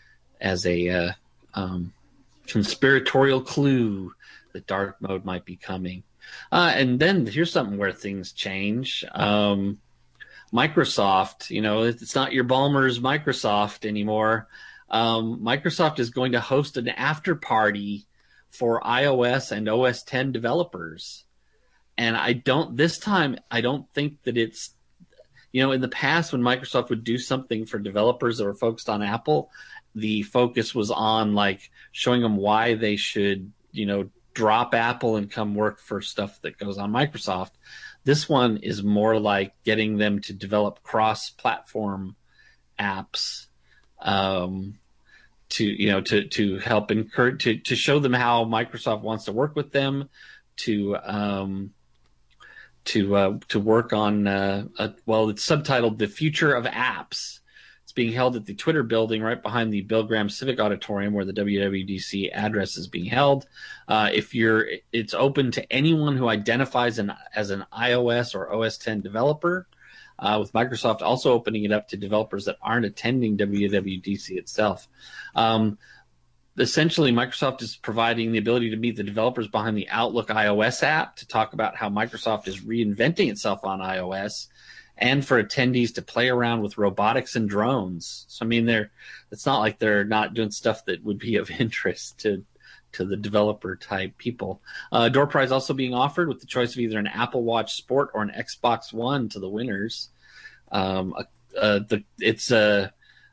as a uh, um, conspiratorial clue that dark mode might be coming. Uh, and then here's something where things change. Um, Microsoft, you know, it's not your Ballmer's Microsoft anymore. Um, Microsoft is going to host an after party for iOS and O S ten developers. And I don't, this time, I don't think that it's, you know, in the past when Microsoft would do something for developers that were focused on Apple, the focus was on like showing them why they should, you know, drop Apple and come work for stuff that goes on Microsoft. This one is more like getting them to develop cross-platform apps, um, to, you know, to, to help encourage, to, to show them how Microsoft wants to work with them, to, um, to uh, to work on, uh, a, well, it's subtitled The Future of Apps. It's being held at the Twitter building right behind the Bill Graham Civic Auditorium where the W W D C address is being held. Uh, if you're, it's open to anyone who identifies an, as an iOS or O S ten developer, uh, with Microsoft also opening it up to developers that aren't attending W W D C itself. Um, Essentially, Microsoft is providing the ability to meet the developers behind the Outlook iOS app to talk about how Microsoft is reinventing itself on iOS, and for attendees to play around with robotics and drones. So, I mean, they're it's not like they're not doing stuff that would be of interest to to the developer type people. Uh, door prize also being offered with the choice of either an Apple Watch Sport or an Xbox One to the winners. Um, uh, uh, the it's a uh,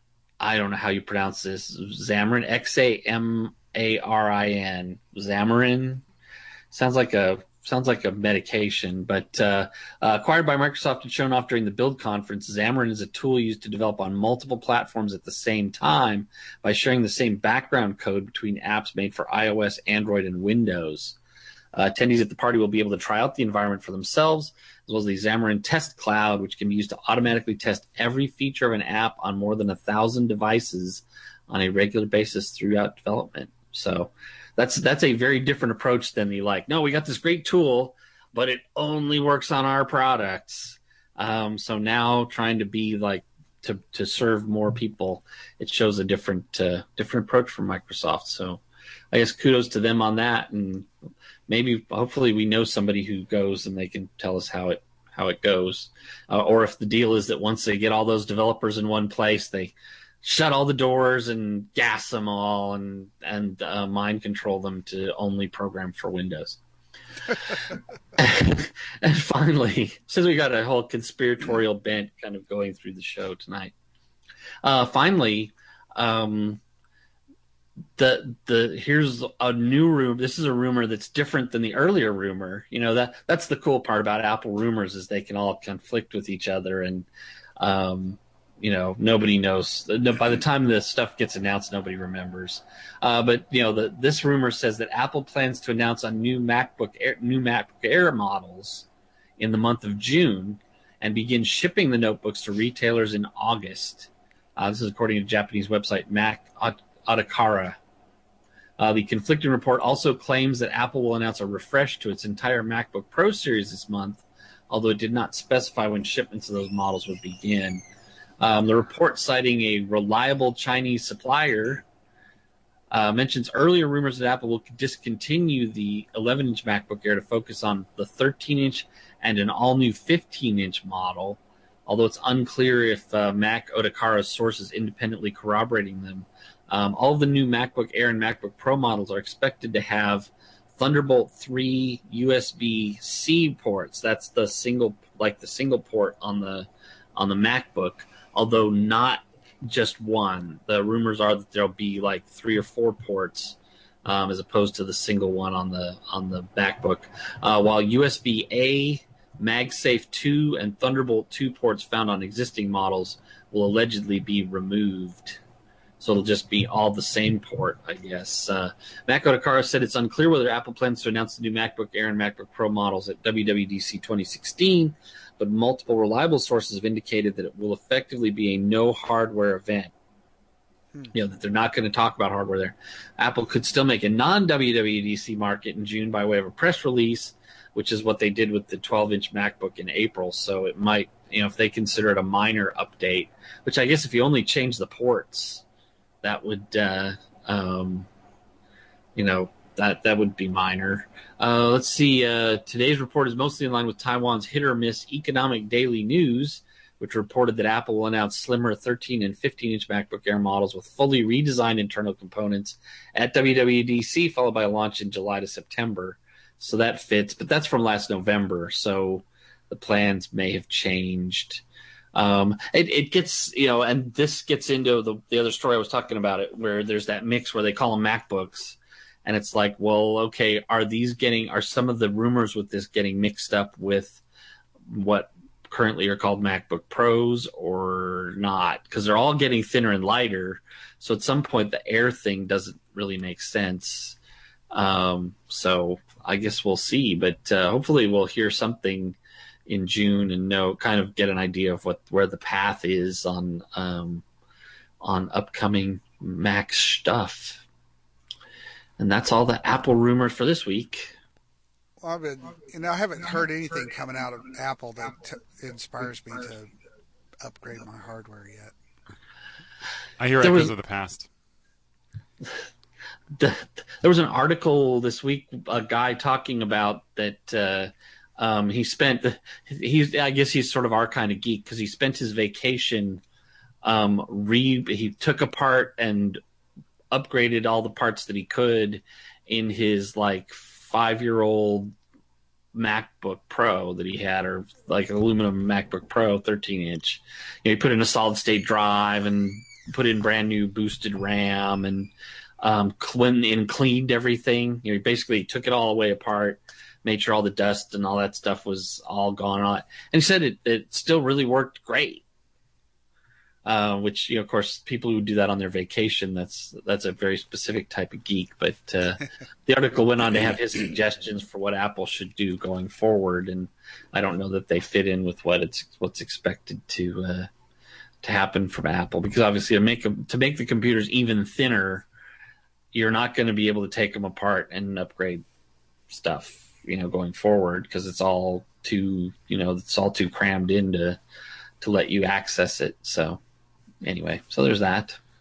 I don't know how you pronounce this. Xamarin, X A M A R I N. Xamarin sounds like a sounds like a medication, but uh, uh, acquired by Microsoft and shown off during the Build conference. Xamarin is a tool used to develop on multiple platforms at the same time by sharing the same background code between apps made for iOS, Android, and Windows. Uh, attendees at the party will be able to try out the environment for themselves, as well as the Xamarin Test Cloud, which can be used to automatically test every feature of an app on more than a thousand devices on a regular basis throughout development. So that's that's a very different approach than the like, no, we got this great tool, but it only works on our products. Um, so now trying to be like to to serve more people, it shows a different uh, different approach from Microsoft. So I guess kudos to them on that, and maybe hopefully we know somebody who goes and they can tell us how it how it goes, uh, or if the deal is that once they get all those developers in one place, they shut all the doors and gas them all and and uh, mind control them to only program for Windows. And finally, since we got a whole conspiratorial bent kind of going through the show tonight, uh, finally, um, the the here's a new rumor. This is a rumor that's different than the earlier rumor. You know, that that's the cool part about Apple rumors, is they can all conflict with each other, and um, you know, nobody knows. By the time this stuff gets announced, nobody remembers. Uh, but you know, the, this rumor says that Apple plans to announce a new MacBook Air, new MacBook Air models in the month of June, and begin shipping the notebooks to retailers in August. Uh, this is according to Japanese website Mac Otakara. Uh, the conflicting report also claims that Apple will announce a refresh to its entire MacBook Pro series this month, although it did not specify when shipments of those models would begin. Um, the report, citing a reliable Chinese supplier, uh, mentions earlier rumors that Apple will discontinue the eleven-inch MacBook Air to focus on the thirteen-inch and an all-new fifteen-inch model, although it's unclear if uh, Mac Otakara's sources independently corroborating them. Um, all of the new MacBook Air and MacBook Pro models are expected to have Thunderbolt three U S B C ports. That's the single, like the single port on the on the MacBook, although not just one. The rumors are that there'll be like three or four ports, um, as opposed to the single one on the on the MacBook. Uh, while U S B A, MagSafe two, and Thunderbolt two ports found on existing models will allegedly be removed. So it'll just be all the same port, I guess. Uh, Mac Otakara said it's unclear whether Apple plans to announce the new MacBook Air and MacBook Pro models at W W D C twenty sixteen, but multiple reliable sources have indicated that it will effectively be a no hardware event. Hmm. You know, that they're not going to talk about hardware there. Apple could still make a non-W W D C market in June by way of a press release, which is what they did with the twelve-inch MacBook in April. So it might, you know, if they consider it a minor update, which I guess if you only change the ports, that would, uh, um, you know, that that would be minor. Uh, let's see. Uh, today's report is mostly in line with Taiwan's hit-or-miss Economic Daily News, which reported that Apple will announce slimmer thirteen and fifteen-inch MacBook Air models with fully redesigned internal components at W W D C, followed by a launch in July to September. So that fits, but that's from last November, so the plans may have changed. Um, it, it gets, you know, and this gets into the, the other story I was talking about, it where there's that mix where they call them MacBooks, and it's like, well, okay, are these getting, are some of the rumors with this getting mixed up with what currently are called MacBook Pros or not? Because they're all getting thinner and lighter, so at some point the Air thing doesn't really make sense. Um, so I guess we'll see, but uh, hopefully we'll hear something in June and know, kind of get an idea of what where the path is on um, on upcoming Mac stuff. And that's all the Apple rumors for this week. Well, I've been, you know, I haven't heard anything coming out of Apple that t- inspires me to upgrade my hardware yet. I hear echoes of the past. The, there was an article this week, a guy talking about that. Uh, Um, he spent, he's, I guess he's sort of our kind of geek, because he spent his vacation, um, re, he took apart and upgraded all the parts that he could in his like five year old MacBook Pro that he had, or like aluminum MacBook Pro thirteen inch. You know, he put in a solid state drive and put in brand new boosted RAM and, um, clean and cleaned everything. You know, he basically took it all away apart, made sure all the dust and all that stuff was all gone on it. And he said it, it still really worked great. Uh, which, you know, of course, people who do that on their vacation, that's that's a very specific type of geek. But uh, the article went on to have his suggestions for what Apple should do going forward, and I don't know that they fit in with what it's what's expected to uh, to happen from Apple, because obviously to make them, to make the computers even thinner, you're not going to be able to take them apart and upgrade stuff, you know, going forward, because it's all too, you know, it's all too crammed in to, to let you access it. So anyway, so there's that.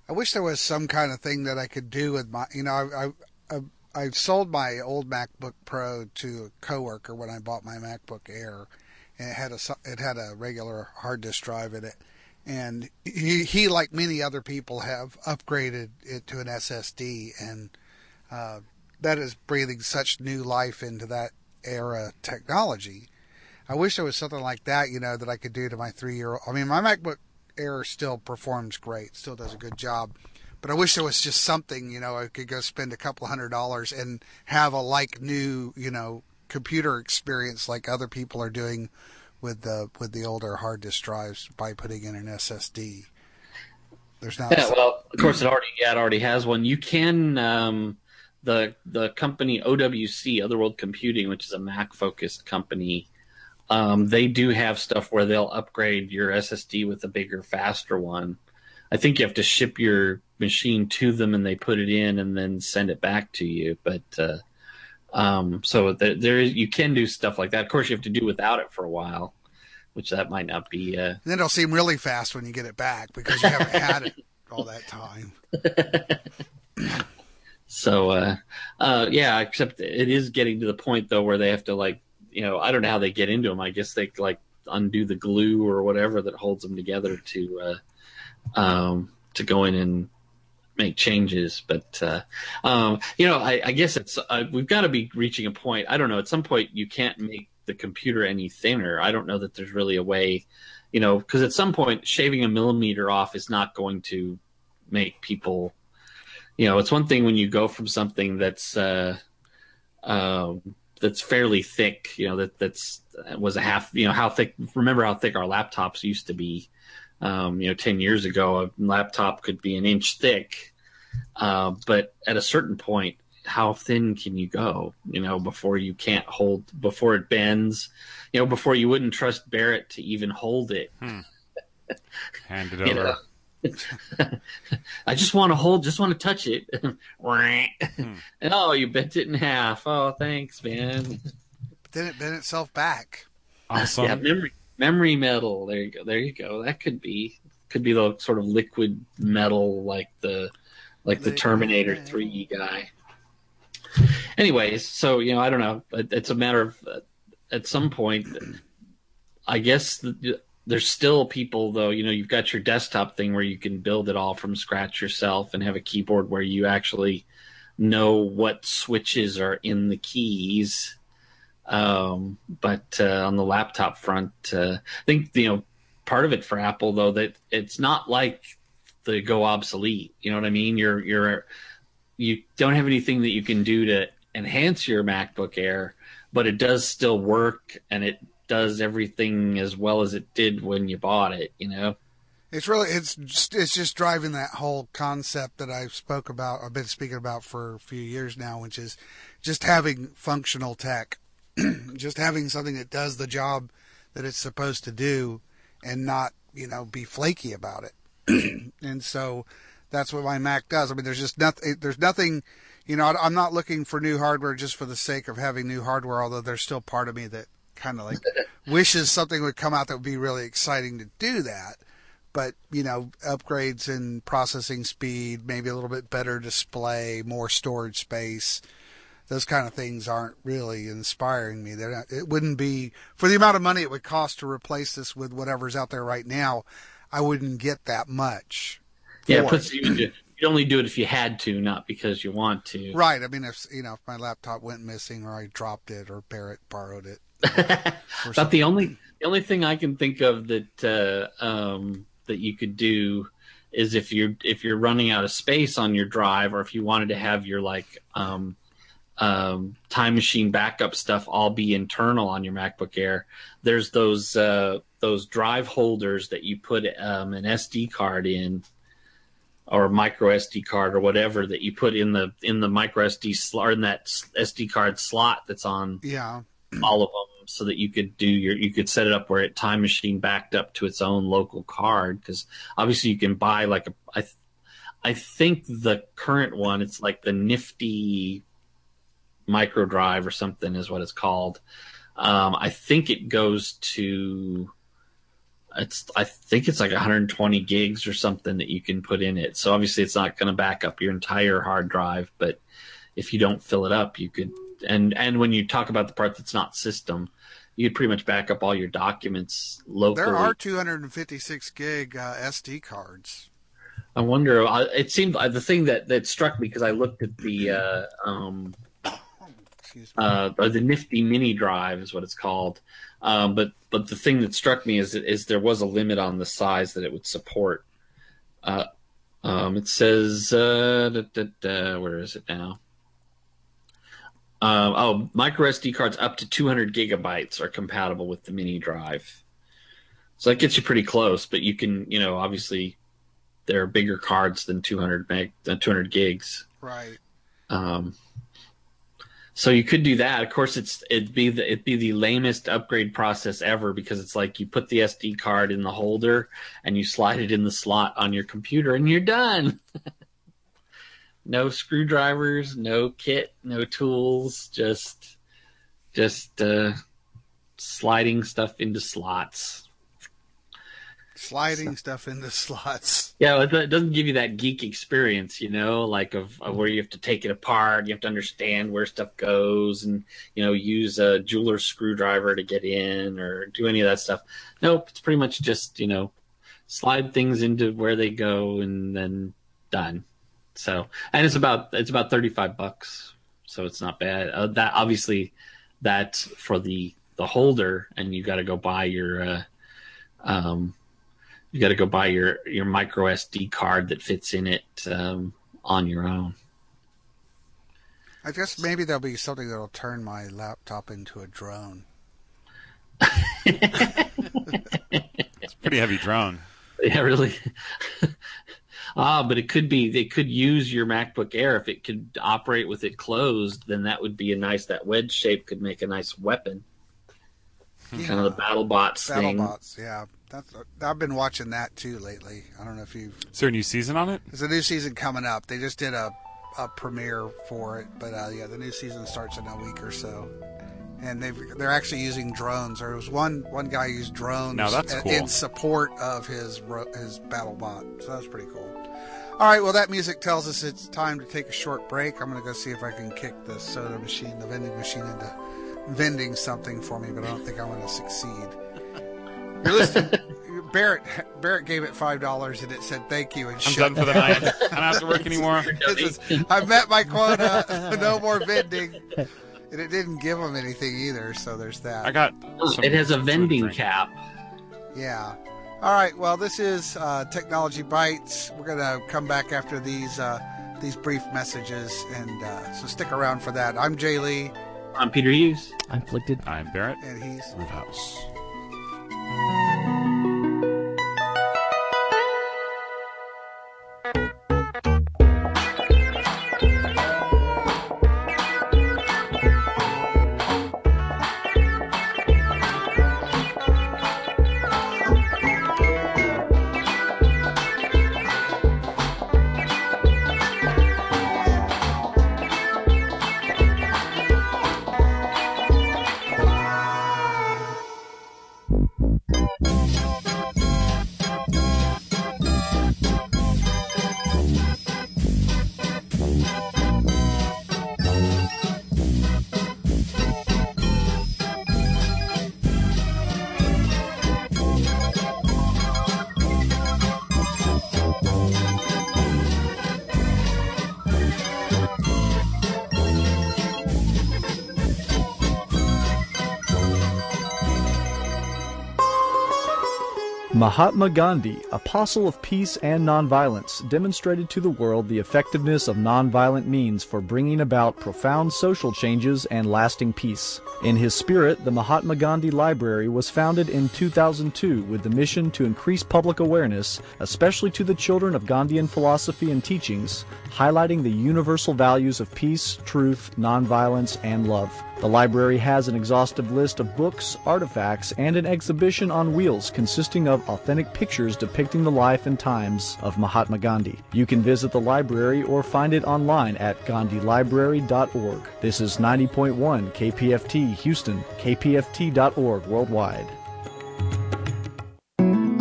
I wish there was some kind of thing that I could do with my, you know, I, I, I, I sold my old MacBook Pro to a coworker when I bought my MacBook Air, and it had a, it had a regular hard disk drive in it. And he, he, like many other people, have upgraded it to an S S D, and uh, that is breathing such new life into that era technology. I wish there was something like that, you know, that I could do to my three-year-old. I mean, my MacBook Air still performs great, still does a good job, but I wish there was just something, you know, I could go spend a couple hundred dollars and have a like new, you know, computer experience like other people are doing with the with the older hard disk drives by putting in an S S D. There's not. Yeah, well, of course, it already yeah, it already has one. You can um, the the company O W C, Other World Computing, which is a Mac focused company. Um, they do have stuff where they'll upgrade your S S D with a bigger, faster one. I think you have to ship your machine to them, and they put it in and then send it back to you. But uh, um, so there, there is, you can do stuff like that. Of course, you have to do without it for a while, which that might not be. Uh... And then it'll seem really fast when you get it back because you haven't had it all that time. So, uh, uh, yeah, except it is getting to the point though where they have to like. You know, I don't know how they get into them. I guess they like undo the glue or whatever that holds them together to uh, um, to go in and make changes. But uh, um, you know, I, I guess it's uh, we've got to be reaching a point. I don't know. At some point, you can't make the computer any thinner. I don't know that there's really a way. You know, because at some point, shaving a millimeter off is not going to make people. You know, it's one thing when you go from something that's. Uh, um, that's fairly thick, you know, that that's was a half, you know, how thick, remember how thick our laptops used to be, um, you know, ten years ago, a laptop could be an inch thick. Uh, but at a certain point, how thin can you go, you know, before you can't hold, before it bends, you know, before you wouldn't trust Barrett to even hold it. Hmm. Hand it over. Know? I just want to hold, just want to touch it. hmm. And oh, you bent it in half. Oh, thanks, man. But then it bent itself back. Awesome. Yeah, memory memory metal. There you go. There you go. That could be could be the sort of liquid metal, like the like the Terminator three guy. Anyways, so you know, I don't know. It's a matter of uh, at some point, I guess. The, There's still people, though, you know, you've got your desktop thing where you can build it all from scratch yourself and have a keyboard where you actually know what switches are in the keys. Um, but uh, on the laptop front, uh, I think, you know, part of it for Apple, though, that it's not like they go obsolete. You know what I mean? You're, you're, you don't have anything that you can do to enhance your MacBook Air, but it does still work, and it does everything as well as it did when you bought it, you know? It's really, it's just, it's just driving that whole concept that I spoke about, I've been speaking about for a few years now, which is just having functional tech, just having something that does the job that it's supposed to do and not, you know, be flaky about it. And so that's what my Mac does. I mean, there's just nothing, there's nothing, you know, I'm not looking for new hardware just for the sake of having new hardware, although there's still part of me that kind of like wishes something would come out that would be really exciting to do that. But, you know, upgrades in processing speed, maybe a little bit better display, more storage space, those kind of things aren't really inspiring me. They're not, it wouldn't be, for the amount of money it would cost to replace this with whatever's out there right now, I wouldn't get that much. Yeah, it puts you into, you'd only do it if you had to, not because you want to. Right. I mean, if, you know, if my laptop went missing or I dropped it or Barrett borrowed it. But the only the only thing I can think of that uh, um, that you could do is if you're if you're running out of space on your drive, or if you wanted to have your like um, um, Time Machine backup stuff all be internal on your MacBook Air. There's those uh, those drive holders that you put um, an S D card in, or a micro S D card or whatever that you put in the in the micro S D slot, or in that S D card slot that's on. Yeah. All of them, so that you could do your, you could set it up where it Time Machine backed up to its own local card. Because obviously you can buy like a, I, th- I think the current one, it's like the Nifty Micro Drive or something is what it's called. Um, I think it goes to, it's I think it's like one hundred twenty gigs or something that you can put in it. So obviously it's not going to back up your entire hard drive, but if you don't fill it up, you could. And and when you talk about the part that's not system, you could pretty much back up all your documents locally. There are two hundred fifty-six gig uh, S D cards. I wonder. uh, It seemed uh, the thing that, that struck me because I looked at the uh, um, Excuse me. uh, the Nifty Mini Drive is what it's called. Um, but but the thing that struck me is is there was a limit on the size that it would support. Uh, um, it says uh, da, da, da, where is it now? Um, oh, micro S D cards up to two hundred gigabytes are compatible with the mini drive. So that gets you pretty close, but you can, you know, obviously there are bigger cards than two hundred meg, than two hundred gigs. Right. Um, so you could do that. Of course, it's it'd be the it'd be the lamest upgrade process ever because it's like you put the S D card in the holder and you slide it in the slot on your computer and you're done. No screwdrivers, no kit, no tools, just just uh, sliding stuff into slots. Sliding so, stuff into slots. Yeah, it doesn't give you that geek experience, you know, like of, of where you have to take it apart, you have to understand where stuff goes, and you know, use a jeweler's screwdriver to get in or do any of that stuff. Nope, it's pretty much just, you know, slide things into where they go and then done. So, and it's about it's about thirty-five bucks, so it's not bad. Uh, that obviously, that's for the, the holder, and you got to go buy your uh, um, you got to go buy your, your micro S D card that fits in it um, on your own. I guess maybe there'll be something that'll turn my laptop into a drone. It's a pretty heavy drone. Yeah, really. Ah, but it could be, they could use your MacBook Air. If it could operate with it closed, then that would be a nice, that wedge shape could make a nice weapon. Yeah. Kind of the BattleBots thing. BattleBots, yeah. That's, I've been watching that too lately. I don't know if you've... Is there a new season on it? There's a new season coming up. They just did a, a premiere for it, but uh, yeah, the new season starts in a week or so. And they've, they're actually using drones. There was one, one guy used drones now that's cool. in support of his his BattleBot. So that was pretty cool. All right, well, that music tells us it's time to take a short break. I'm going to go see if I can kick the soda machine, the vending machine, into vending something for me, but I don't think I'm going to succeed. You're listening. Barrett Barrett gave it five dollars and it said thank you. And I'm shut done for the night. I don't have to work anymore. Says, I've met my quota. No more vending. And it didn't give them anything either, so there's that. I got. Some, it has a vending cap. Yeah. All right. Well, this is uh, Technology Bites. We're gonna come back after these uh, these brief messages, and uh, so stick around for that. I'm Jay Lee. I'm Peter Hughes. I'm Afflicted. I'm Barrett. And he's Roothouse. Mahatma Gandhi, apostle of peace and nonviolence, demonstrated to the world the effectiveness of nonviolent means for bringing about profound social changes and lasting peace. In his spirit, the Mahatma Gandhi Library was founded in two thousand two with the mission to increase public awareness, especially to the children of Gandhian philosophy and teachings, highlighting the universal values of peace, truth, nonviolence, and love. The library has an exhaustive list of books, artifacts, and an exhibition on wheels consisting of authentic pictures depicting the life and times of Mahatma Gandhi. You can visit the library or find it online at gandhi library dot org. This is ninety point one K P F T Houston, K P F T dot org worldwide.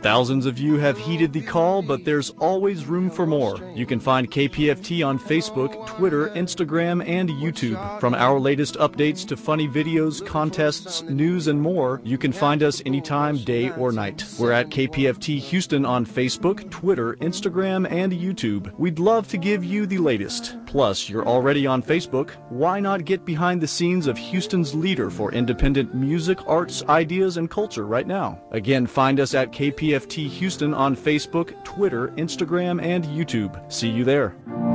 Thousands of you have heeded the call, but there's always room for more. You can find K P F T on Facebook, Twitter, Instagram, and YouTube. From our latest updates to funny videos, contests, news, and more, you can find us anytime, day or night. We're at K P F T Houston on Facebook, Twitter, Instagram, and YouTube. We'd love to give you the latest. Plus, you're already on Facebook. Why not get behind the scenes of Houston's leader for independent music, arts, ideas, and culture right now? Again, find us at K P F T Houston on Facebook, Twitter, Instagram, and YouTube. See you there.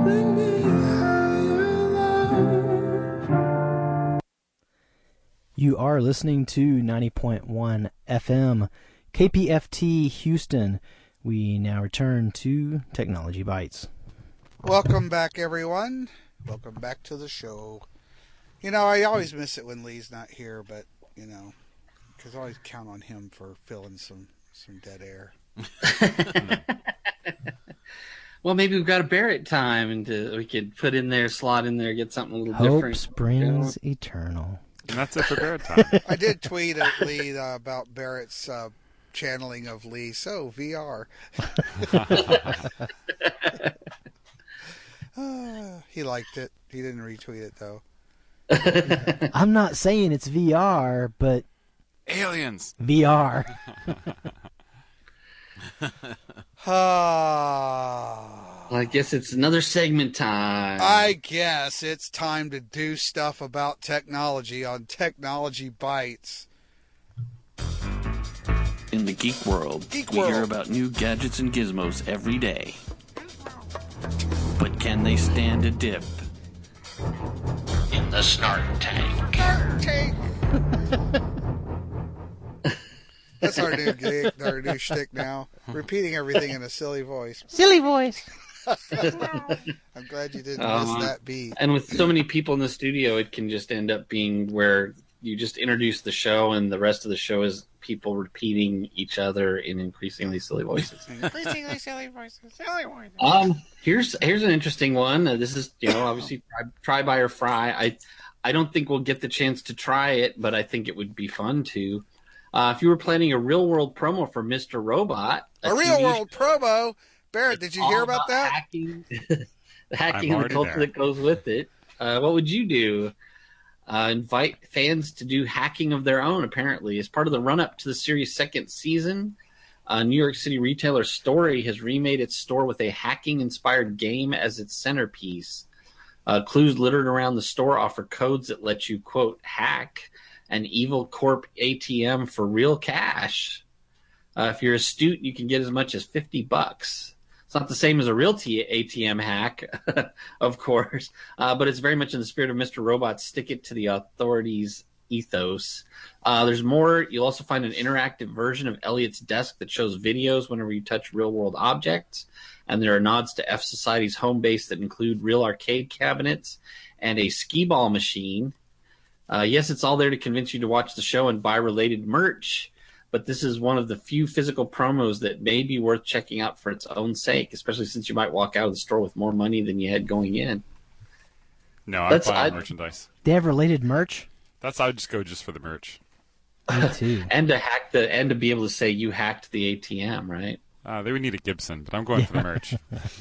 You are listening to ninety point one F M, K P F T Houston. We now return to Technology Bites. Welcome back, everyone. Welcome back to the show. You know, I always miss it when Lee's not here, but, you know, because I always count on him for filling some, some dead air. Well, maybe we've got a Barrett time, and to, we could put in there, slot in there, get something a little Hope different. springs you know? eternal. And that's it for Barrett time. I did tweet at Lee uh, about Barrett's uh, channeling of Lee. So, V R. uh, he liked it. He didn't retweet it, though. I'm not saying it's V R, but... Aliens! V R. Ah. Well, I guess it's another segment time. I guess it's time to do stuff about technology on Technology Bites. In the geek world, geek we world. hear about new gadgets and gizmos every day. But can they stand a dip in the snark tank? Snark tank! That's our new gig, our new shtick now. Repeating everything in a silly voice. Silly voice. I'm glad you didn't Um, miss that beat. And with so many people in the studio, it can just end up being where you just introduce the show, and the rest of the show is people repeating each other in increasingly silly voices. Increasingly silly voices. Silly voices. Um, here's here's an interesting one. Uh, this is, you know, obviously try, try buy or fry. I I don't think we'll get the chance to try it, but I think it would be fun to. Uh, if you were planning a real world promo for Mister Robot, A real world promo. Barrett, did you hear about that? Hacking, the hacking I'm and the already culture there. that goes with it. Uh, what would you do? Uh, invite fans to do hacking of their own, apparently. As part of the run-up to the series' second season, uh, New York City retailer Story has remade its store with a hacking-inspired game as its centerpiece. Uh, clues littered around the store offer codes that let you, quote, hack an Evil Corp A T M for real cash. Uh, if you're astute, you can get as much as fifty bucks. It's not the same as a real T- A T M hack, of course, uh, but it's very much in the spirit of Mister Robot's stick it to the authorities ethos. Uh, there's more. You'll also find an interactive version of Elliot's desk that shows videos whenever you touch real-world objects. And there are nods to F Society's home base that include real arcade cabinets and a skee-ball machine. Uh, yes, it's all there to convince you to watch the show and buy related merch, but this is one of the few physical promos that may be worth checking out for its own sake, especially since you might walk out of the store with more money than you had going in. No, I'm That's- buying I- merchandise. They have related merch? That's I would just go just for the merch. Me too. And to hack the and to be able to say you hacked the A T M, right? Uh, they would need a Gibson, but I'm going for the merch.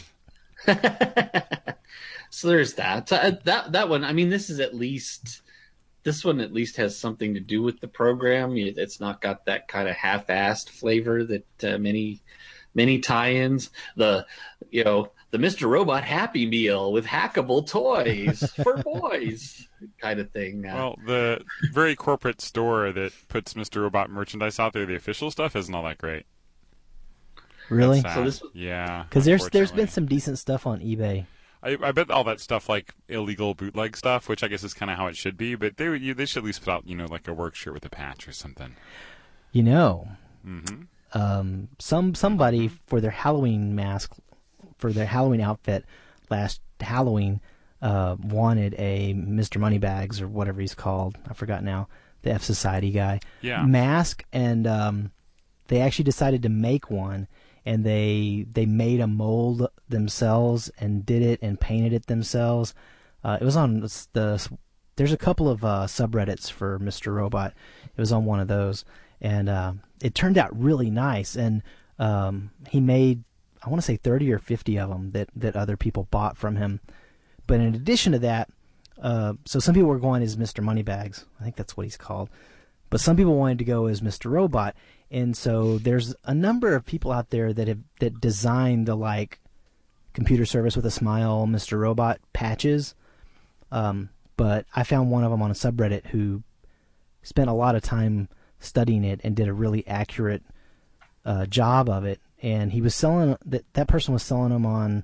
So there's that. Uh, that that one. I mean, this is at least this one at least has something to do with the program. It- It's not got that kind of half-assed flavor that uh, many many tie-ins. The you know the Mister Robot Happy Meal with hackable toys for boys kind of thing. Uh, Well, the very corporate store that puts Mister Robot merchandise out there, the official stuff, isn't all that great. Really? That's sad. So this- yeah. Because there's there's been unfortunately. some decent stuff on eBay. I, I bet all that stuff, like illegal bootleg stuff, which I guess is kind of how it should be, but they would- you, they should at least put out, you know, like a work shirt with a patch or something. You know, Mm-hmm. um, some somebody for their Halloween mask, for their Halloween outfit last Halloween, uh, wanted a Mister Moneybags or whatever he's called. I forgot now. The F Society guy. Yeah. Mask, and um, they actually decided to make one, and they they made a mold themselves and did it and painted it themselves. Uh, it was on the. There's a couple of uh, subreddits for Mister Robot. It was on one of those. And uh, it turned out really nice. And Um, he made, I want to say thirty or fifty of them that, that other people bought from him. But in addition to that, uh, so some people were going as Mister Moneybags. I think that's what he's called. But some people wanted to go as Mister Robot. And so there's a number of people out there that have that designed the like computer service with a smile, Mister Robot patches. Um, but I found one of them on a subreddit who spent a lot of time studying it and did a really accurate uh, job of it. And he was selling that that person was selling them on.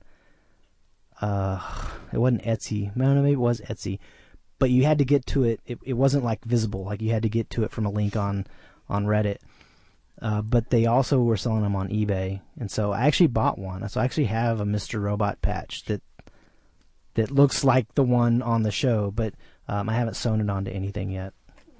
Uh, it wasn't Etsy. No, no, maybe it was Etsy. But you had to get to it. It, it wasn't like visible. Like you had to get to it from a link on, on Reddit. Uh, but they also were selling them on eBay. And so I actually bought one. So I actually have a Mister Robot patch that that looks like the one on the show, but um, I haven't sewn it onto anything yet.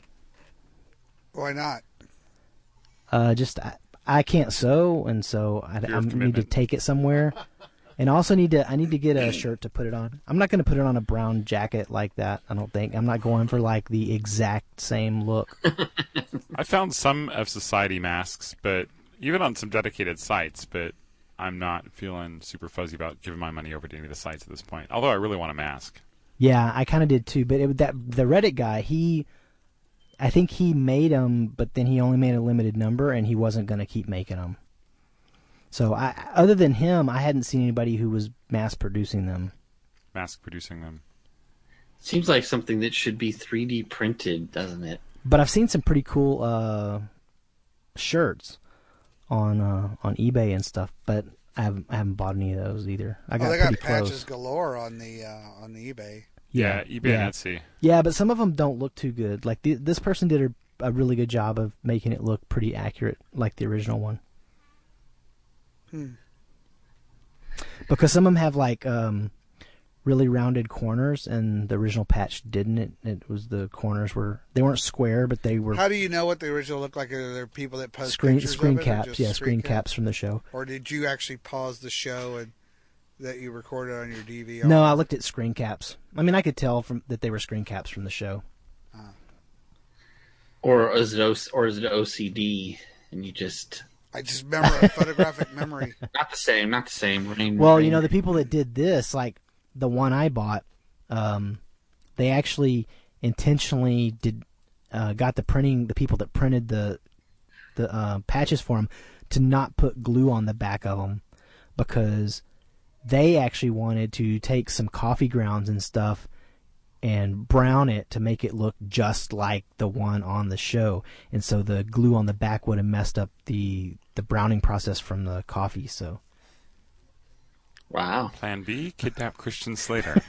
Why not? Uh, just I, I can't sew, and so I, I need to take it somewhere. And I also need to I need to get a shirt to put it on. I'm not going to put it on a brown jacket like that, I don't think. I'm not going for like the exact same look. I found some of Society masks, but even on some dedicated sites, but I'm not feeling super fuzzy about giving my money over to any of the sites at this point. Although I really want a mask. Yeah, I kind of did too. But it, that the Reddit guy, he, I think he made them, but then he only made a limited number, and he wasn't going to keep making them. So, I, other than him, I hadn't seen anybody who was mass producing them. Mass producing them. Seems like something that should be three D printed, doesn't it? But I've seen some pretty cool uh, shirts on uh, on eBay and stuff. But I haven't I haven't bought any of those either. I got oh, they pretty got patches close. galore on the uh, on the eBay. Yeah, yeah eBay yeah. and Etsy. Yeah, but some of them don't look too good. Like the, this person did a, a really good job of making it look pretty accurate, like the original one. Hmm. Because some of them have like um, really rounded corners, and the original patch didn't. It, it was the corners were they weren't square, but they were. How do you know what the original looked like? Are there people that post screen pictures screen of it, or caps? just Yeah, screen screen cap? caps from the show. Or did you actually pause the show and that you recorded on your D V R? No, I looked at screen caps. I mean, I could tell from that they were screen caps from the show. Uh, Or is it O- or is it O C D and you just? I just remember a photographic memory. Not the same, not the same. Rain, Well, rain. you know, the people that did this, like the one I bought, um, they actually intentionally did uh, got the printing, the people that printed the the uh, patches for them, to not put glue on the back of them, because they actually wanted to take some coffee grounds and stuff and brown it to make it look just like the one on the show, and so the glue on the back would have messed up the the browning process from the coffee. So, wow. Plan B: kidnap Christian Slater.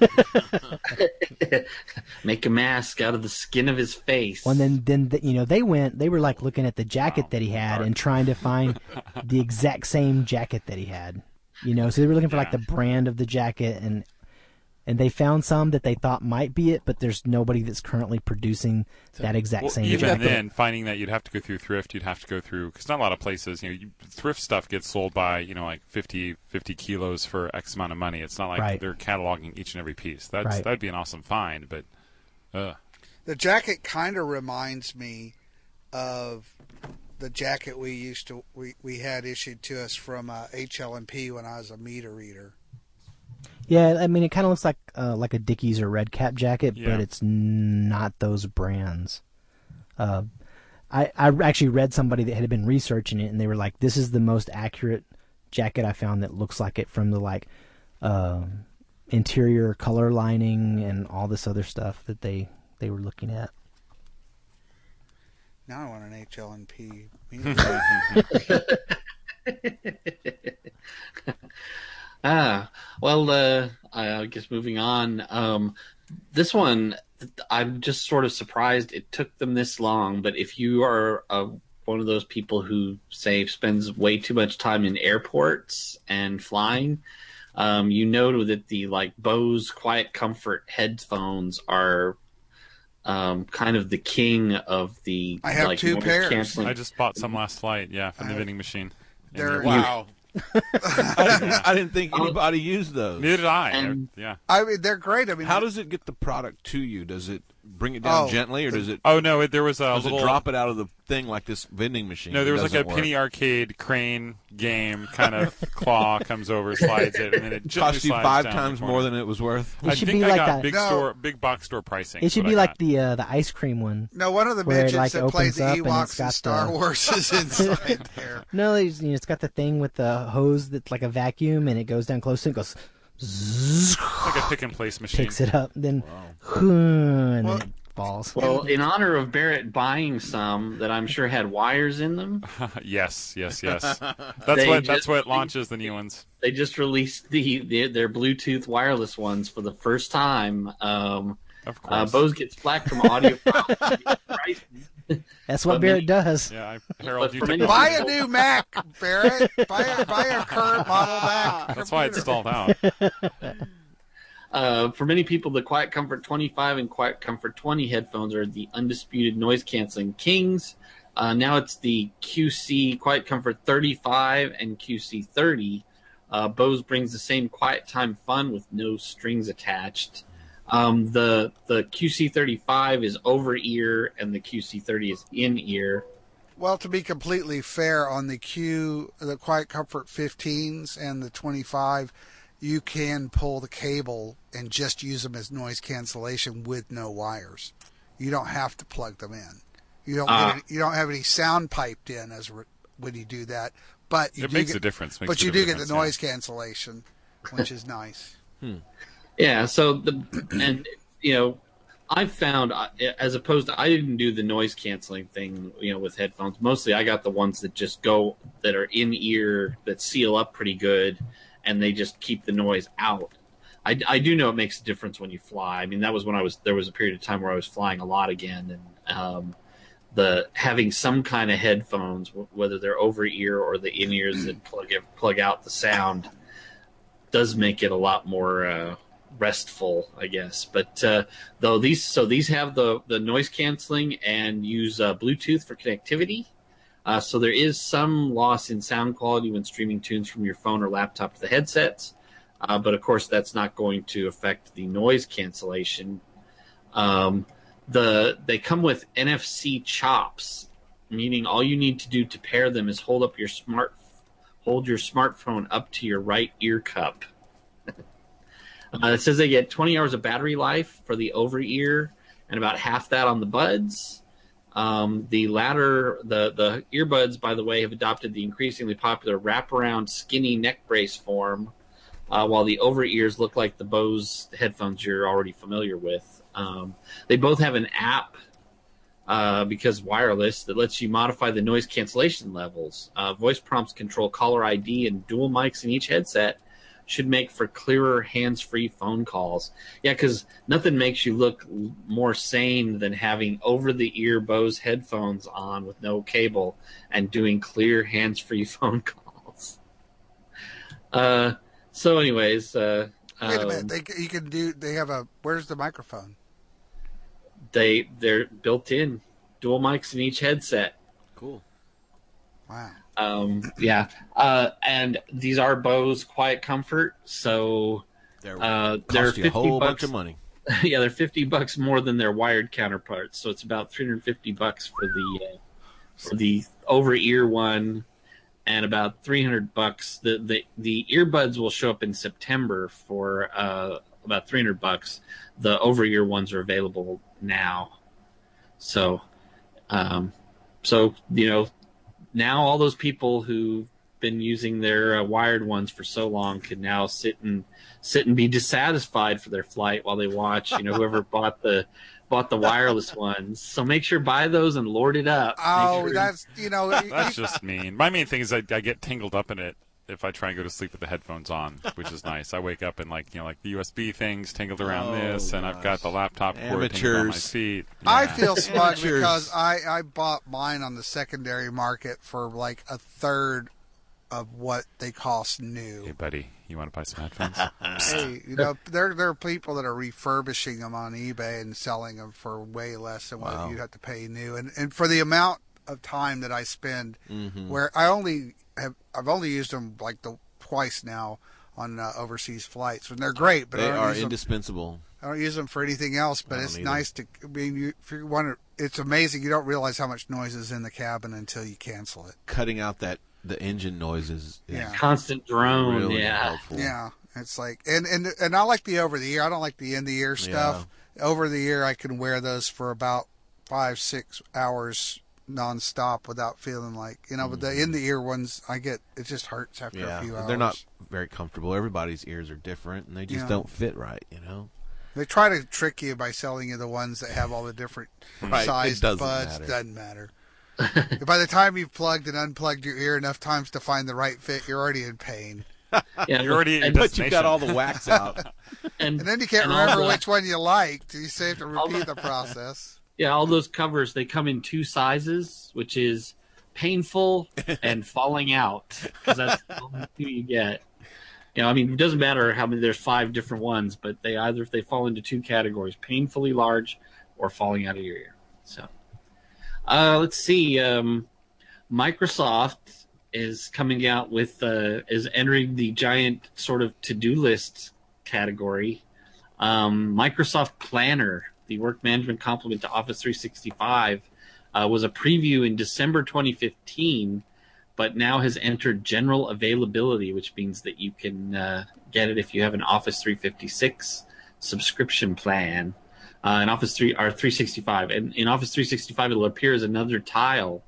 Make a mask out of the skin of his face. well, and then then the, you know they went they were like looking at the jacket wow, that he had and trying to find the exact same jacket that he had. You know, so they were looking for yeah. like the brand of the jacket, and and they found some that they thought might be it, but there's nobody that's currently producing that exact well, same even jacket. Even then, finding that you'd have to go through thrift, you'd have to go through, because not a lot of places, you know, you, thrift stuff gets sold by, you know, like fifty, fifty kilos for X amount of money. It's not like right. they're cataloging each and every piece. That's, right. That'd be an awesome find, but, uh. The jacket kind of reminds me of the jacket we used to, we, we had issued to us from uh, H L N P when I was a meter reader. Yeah, I mean, it kind of looks like uh, like a Dickies or Red Cap jacket, yeah. but it's not those brands. Uh, I I actually read somebody that had been researching it, and they were like, "This is the most accurate jacket I found that looks like it from the like uh, interior color lining and all this other stuff that they they were looking at." Now I want an H L N P. Ah, well, uh, I guess moving on. Um, this one, I'm just sort of surprised it took them this long. But if you are uh, one of those people who, say, spends way too much time in airports and flying, um, you know that the like Bose Quiet Comfort headphones are um, kind of the king of the. I have like, two noise pairs. canceling. I just bought some last flight, yeah, from the vending machine. They're wow. I, didn't, I didn't think anybody used those. Neither did I. And, yeah. I mean, they're great. I mean, how does it get the product to you? Does it bring it down Oh, gently, or the- does it? Oh no, it, there was a does little it drop it out of the thing like this vending machine? No, there was It like a doesn't work. penny arcade crane game kind of claw comes over, slides it, and then it gently Cost you slides five down times the more corner. than it was worth. It I should think be I like got that. big No. store, big box store pricing. It is should what be I like got. the uh, the ice cream one. No, one of the Where it, midgets like, that played opens the up and it's Ewoks got in Star the- Wars is inside there. No, it's, you know, it's got the thing with the hose that's like a vacuum, and it goes down close and it goes. Zzz, It's like a pick and place machine. picks it up, then, and Well- then it falls. Well, in honor of Barrett buying some that I'm sure had wires in them, yes, yes, yes. That's They what just- that's what launches the new ones. they just released the, the their Bluetooth wireless ones for the first time. Um, Of uh, course. Bose gets flack from audio. That's what But Barrett many- does. Yeah, I, Harold, But you for took many- the Buy a new Mac, Barrett. Buy a, buy a current model Mac. That's why it's computer. stalled out. Uh, for many people, the Quiet Comfort twenty-five and Quiet Comfort twenty headphones are the undisputed noise-canceling kings. Uh, now it's the Q C Quiet Comfort thirty-five and Q C thirty. Uh, Bose brings the same quiet time fun with no strings attached. Um, the the Q C thirty-five is over ear and the Q C thirty is in ear. Well, to be completely fair, on the Q, the Quiet Comfort fifteens and the twenty-five, you can pull the cable and just use them as noise cancellation with no wires. You don't have to plug them in. You don't Ah. get any, you don't have any sound piped in as re, when you do that. But you It do makes get, a difference. Makes but a you bit do of get the difference, noise cancellation, which is nice. Yeah, so the and you know, I found uh, as opposed to I didn't do the noise canceling thing, you know, with headphones. Mostly, I got the ones that just go that are in ear that seal up pretty good, and they just keep the noise out. I, I do know it makes a difference when you fly. I mean, that was when I was there was a period of time where I was flying a lot again, and um, the having some kind of headphones, w- whether they're over ear or the in ears that plug it, plug out the sound, does make it a lot more uh, restful, I guess. But uh, though these, so these have the the noise canceling and use uh, Bluetooth for connectivity. Uh, so there is some loss in sound quality when streaming tunes from your phone or laptop to the headsets. Uh, but of course, that's not going to affect the noise cancellation. Um, the they come with N F C chops, meaning all you need to do to pair them is hold up your smart hold your smartphone up to your right ear cup. uh, it says they get twenty hours of battery life for the over ear and about half that on the buds. Um, the latter, the, the earbuds, by the way, have adopted the increasingly popular wraparound skinny neck brace form, uh, while the over ears look like the Bose headphones you're already familiar with. Um, they both have an app, uh, because wireless, that lets you modify the noise cancellation levels. Uh, voice prompts control caller I D, and dual mics in each headset should make for clearer hands-free phone calls. Yeah, because nothing makes you look l- more sane than having over-the-ear Bose headphones on with no cable and doing clear hands-free phone calls. Uh, so, anyways, uh, Wait a um, minute. They you can do. They have a. Where's the microphone? they they're built in, dual mics in each headset. Cool. Wow. Um, yeah, uh, and these are Bose Quiet Comfort, so They're uh, they're cost you a fifty whole bucks. bunch of money. Yeah, they're fifty bucks more than their wired counterparts, so it's about three hundred fifty bucks for the uh, for the over ear one, and about three hundred bucks. The the the earbuds will show up in September for uh, about three hundred bucks. The over ear ones are available now, so um, so you know. Now all those people who've been using their uh, wired ones for so long can now sit and sit and be dissatisfied for their flight while they watch. You know, whoever bought the bought the wireless ones. So make sure buy those and lord it up. Make Oh, sure- that's you know. That's just mean. My main thing is I, I get tangled up in it if I try and go to sleep with the headphones on, which is nice. I wake up and like you know like the U S B things tangled around Oh, this, and I've got the laptop cord tangled on my Amateurs. feet. I Yeah. feel smart Amateurs. because I, I bought mine on the secondary market for like a third of what they cost new. Hey, buddy, you want to buy some headphones? Hey, you know, there there are people that are refurbishing them on eBay and selling them for way less than Wow. what you'd have to pay new. And and for the amount of time that I spend, Mhm. where I only have I've only used them like the twice now on uh, overseas flights. And they're great, but they I don't are use them. indispensable. I don't use them for anything else, but I it's don't nice to. I mean, you, if you want to, it's amazing. You don't realize how much noise is in the cabin until you cancel it. Cutting out that the engine noises. Is Yeah. Constant drone. really yeah. helpful. Yeah, it's like, and and and I like the over the ear. I don't like the in the ear stuff. Over the ear, I can wear those for about five, six hours nonstop without feeling like, you know. Mm-hmm. But the in the ear ones, I get it just hurts after Yeah, a few hours. they're not very comfortable. Everybody's ears are different, and they just Yeah. don't fit right. You know. They try to trick you by selling you the ones that have all the different Right, it sized doesn't buds. matter. Doesn't matter. By the time you've plugged and unplugged your ear enough times to find the right fit, you're already in pain. Yeah, You're already in But you got all the wax out. and, And then you can't and all remember the- which one you liked. You say you have to repeat the process. Yeah, all those covers, they come in two sizes, which is painful and falling out, because that's the only two you get. You know, I mean, it doesn't matter how many, there's five different ones, but they either, if they fall into two categories, painfully large or falling out of your ear. So, uh, let's see. Um, Microsoft is coming out with, uh, is entering the giant sort of to-do list category. Um, Microsoft Planner, the work management complement to Office three sixty-five, uh, was a preview in December twenty fifteen, but now has entered general availability, which means that you can uh, get it if you have an Office three fifty-six subscription plan. Uh, in Office three or three sixty-five, and in Office three sixty-five, it'll appear as another tile.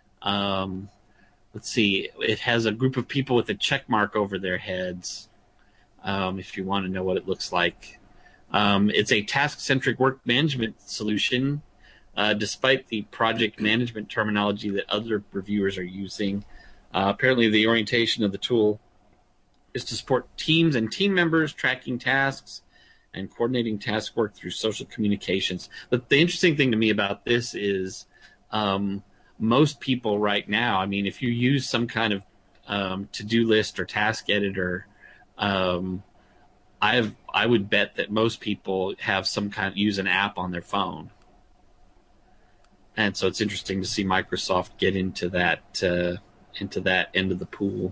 Um, let's see, it has a group of people with a check mark over their heads. Um, if you want to know what it looks like, um, it's a task-centric work management solution. Uh, despite the project management terminology that other reviewers are using, uh, apparently the orientation of the tool is to support teams and team members tracking tasks and coordinating task work through social communications. But the interesting thing to me about this is um, most people right now, I mean, if you use some kind of um, to-do list or task editor, um, I've, I would bet that most people have some kind use an app on their phone. And so it's interesting to see Microsoft get into that uh, into that end of the pool.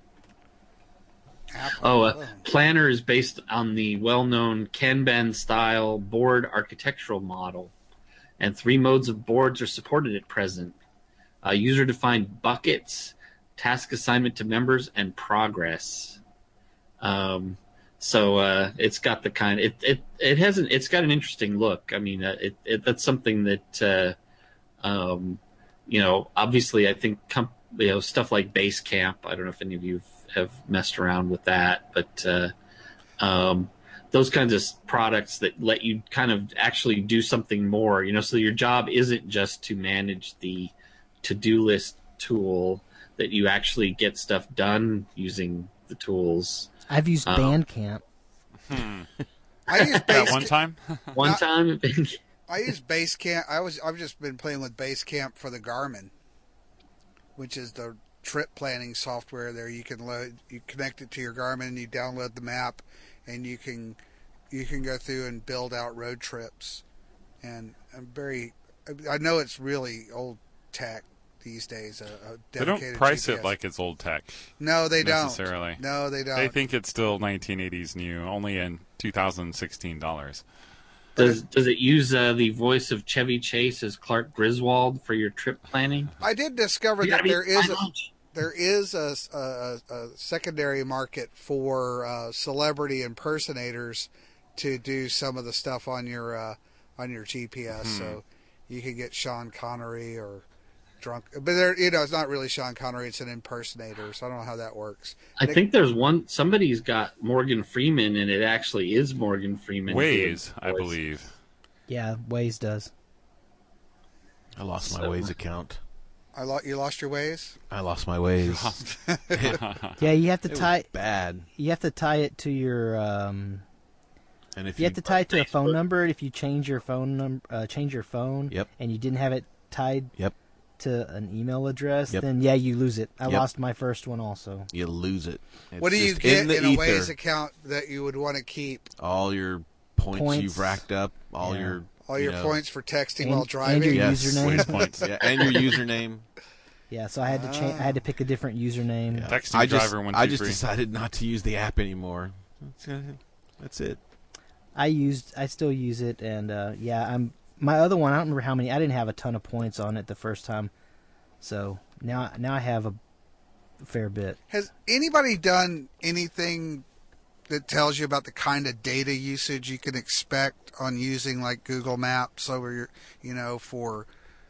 Oh, uh, Planner is based on the well-known Kanban style board architectural model, and three modes of boards are supported at present: uh, user-defined buckets, task assignment to members, and progress. Um, so uh, it's got the kind. It it it hasn't. It's got an interesting look. I mean, uh, it, it that's something that. Uh, Um, you know, obviously, I think com- you know stuff like Basecamp. I don't know if any of you have messed around with that, but uh, um, those kinds of products that let you kind of actually do something more. You know, so your job isn't just to manage the to-do list tool; that you actually get stuff done using the tools. I've used um, Bandcamp. Hmm. I use That Base one time? One Not- time. I use Basecamp. I was I've just been playing with Basecamp for the Garmin, which is the trip planning software. There you can load, you connect it to your Garmin, you download the map, and you can you can go through and build out road trips. And I'm very, I know it's really old tech these days. A, a They don't dedicated price G P S. it like it's old tech. No, they don't. necessarily. No, they don't. They think it's still nineteen eighties new, only in two thousand sixteen dollars. Does does it use uh, the voice of Chevy Chase as Clark Griswold for your trip planning? I did discover You that gotta be there is a, financial. there is a, a, a secondary market for uh, celebrity impersonators to do some of the stuff on your uh, on your G P S. Hmm. So you can get Sean Connery or drunk, but there you know it's not really Sean Connery; it's an impersonator. So I don't know how that works. I They- think there's one. Somebody's got Morgan Freeman, and it actually is Morgan Freeman. Waze, I Voice. believe. Yeah, Waze does. I lost my So- Waze account. I lo- you lost your ways. I lost my Waze. Yeah, you have to It was tie. bad. You have to tie it to your. Um, And if you you, have to tie it to a phone number. If you change your phone number, uh, change your phone. Yep. And you didn't have it tied. Yep. To an email address, Yep. then yeah, you lose it. I Yep. lost my first one also. you lose it. It's What do you just get in, the in a ether. Waze account that you would want to keep? All your points, Points. you've racked up, all Yeah. your All you your know, points for texting And- while and driving. your yes, username. Waze points, yeah, and your username. Yeah, so I had to change. I had to pick a different username. Yeah. Texting I just, driver one two I just three. decided not to use the app anymore. That's, uh, that's it. I used. I still use it, and uh, yeah, I'm my other one. I don't remember how many. I didn't have a ton of points on it the first time, so now now I have a fair bit. Has anybody done anything that tells you about the kind of data usage you can expect on using like Google Maps over your, you know, for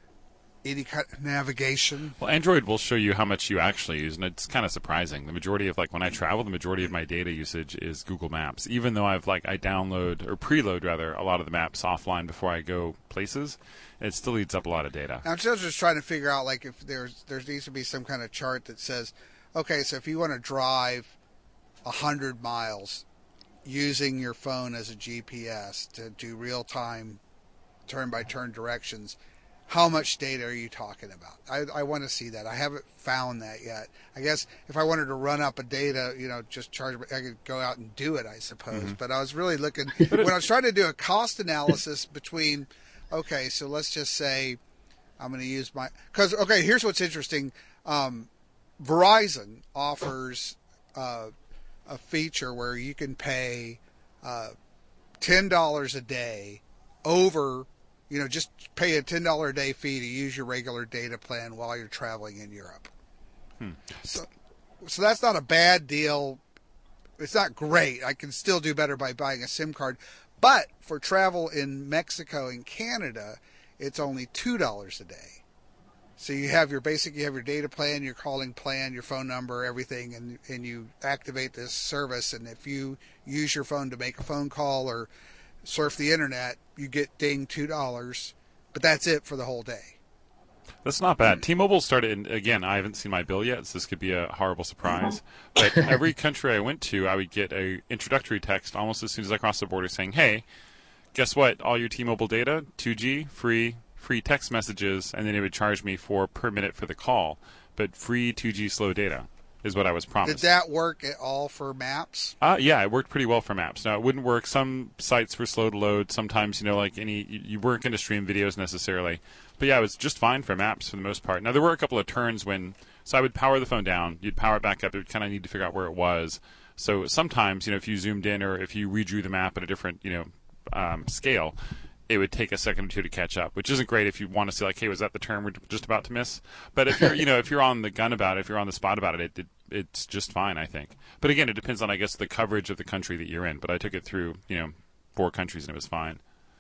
any kind of navigation? Well, Android will show you how much you actually use, and it's kind of surprising. The majority of, like, when I travel, the majority of my data usage is Google Maps. Even though I've, like, I download, or preload, rather, a lot of the maps offline before I go places, it still eats up a lot of data. I'm still just trying to figure out, like, if there's there needs to be some kind of chart that says, okay, so if you want to drive one hundred miles using your phone as a G P S to do real-time turn-by-turn directions, how much data are you talking about? I, I want to see that. I haven't found that yet. I guess if I wanted to run up a data, you know, just charge, I could go out and do it, I suppose. Mm-hmm. But I was really looking, when I was trying to do a cost analysis between, okay, so let's just say I'm going to use my, because, okay, here's what's interesting. Um, Verizon offers uh, a feature where you can pay uh, ten dollars a day over, you know, just pay a ten dollars a day fee to use your regular data plan while you're traveling in Europe. Hmm. So, so that's not a bad deal. It's not great. I can still do better by buying a SIM card. But for travel in Mexico and Canada, it's only two dollars a day. So you have your basic, you have your data plan, your calling plan, your phone number, everything, and, and you activate this service. And if you use your phone to make a phone call or surf the internet, you get ding two dollars, but that's it for the whole day. That's not bad. T-Mobile started, and again, I haven't seen my bill yet, so this could be a horrible surprise. But every country I went to, I would get a introductory text almost as soon as I crossed the border saying, hey, guess what? All your T-Mobile data, two G, free, free text messages, and then it would charge me for per minute for the call. But free two G slow data is what I was promised. Did that work at all for maps? Uh, yeah, it worked pretty well for maps. Now, it wouldn't work. Some sites were slow to load. Sometimes, you know, like any, you, you weren't going to stream videos necessarily. But yeah, it was just fine for maps for the most part. Now, there were a couple of turns when, so I would power the phone down. You'd power it back up. It would kind of need to figure out where it was. So sometimes, you know, if you zoomed in or if you redrew the map at a different, you know, um, scale, it would take a second or two to catch up, which isn't great if you want to see, like, hey, was that the turn we're just about to miss? But if you're, you know, if you're on the gun about it, if you're on the spot about it, it, it it's just fine, I think. But again, it depends on, I guess, the coverage of the country that you're in. But I took it through, you know, four countries and it was fine.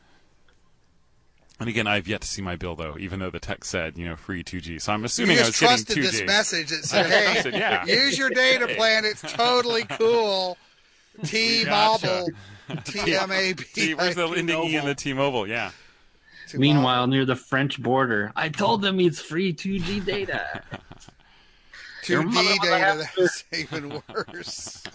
And again, I've yet to see my bill, though, even though the text said, you know, free two G. So I'm assuming you I just was getting trusted two G. this message that said, hey, said, yeah. use your data plan. It's totally cool. T-Mobile. Gotcha. T M A B. T, where's the ending E in the T-Mobble? Yeah. Meanwhile, near the French border, I told them it's free two G data. two D data, that's even worse.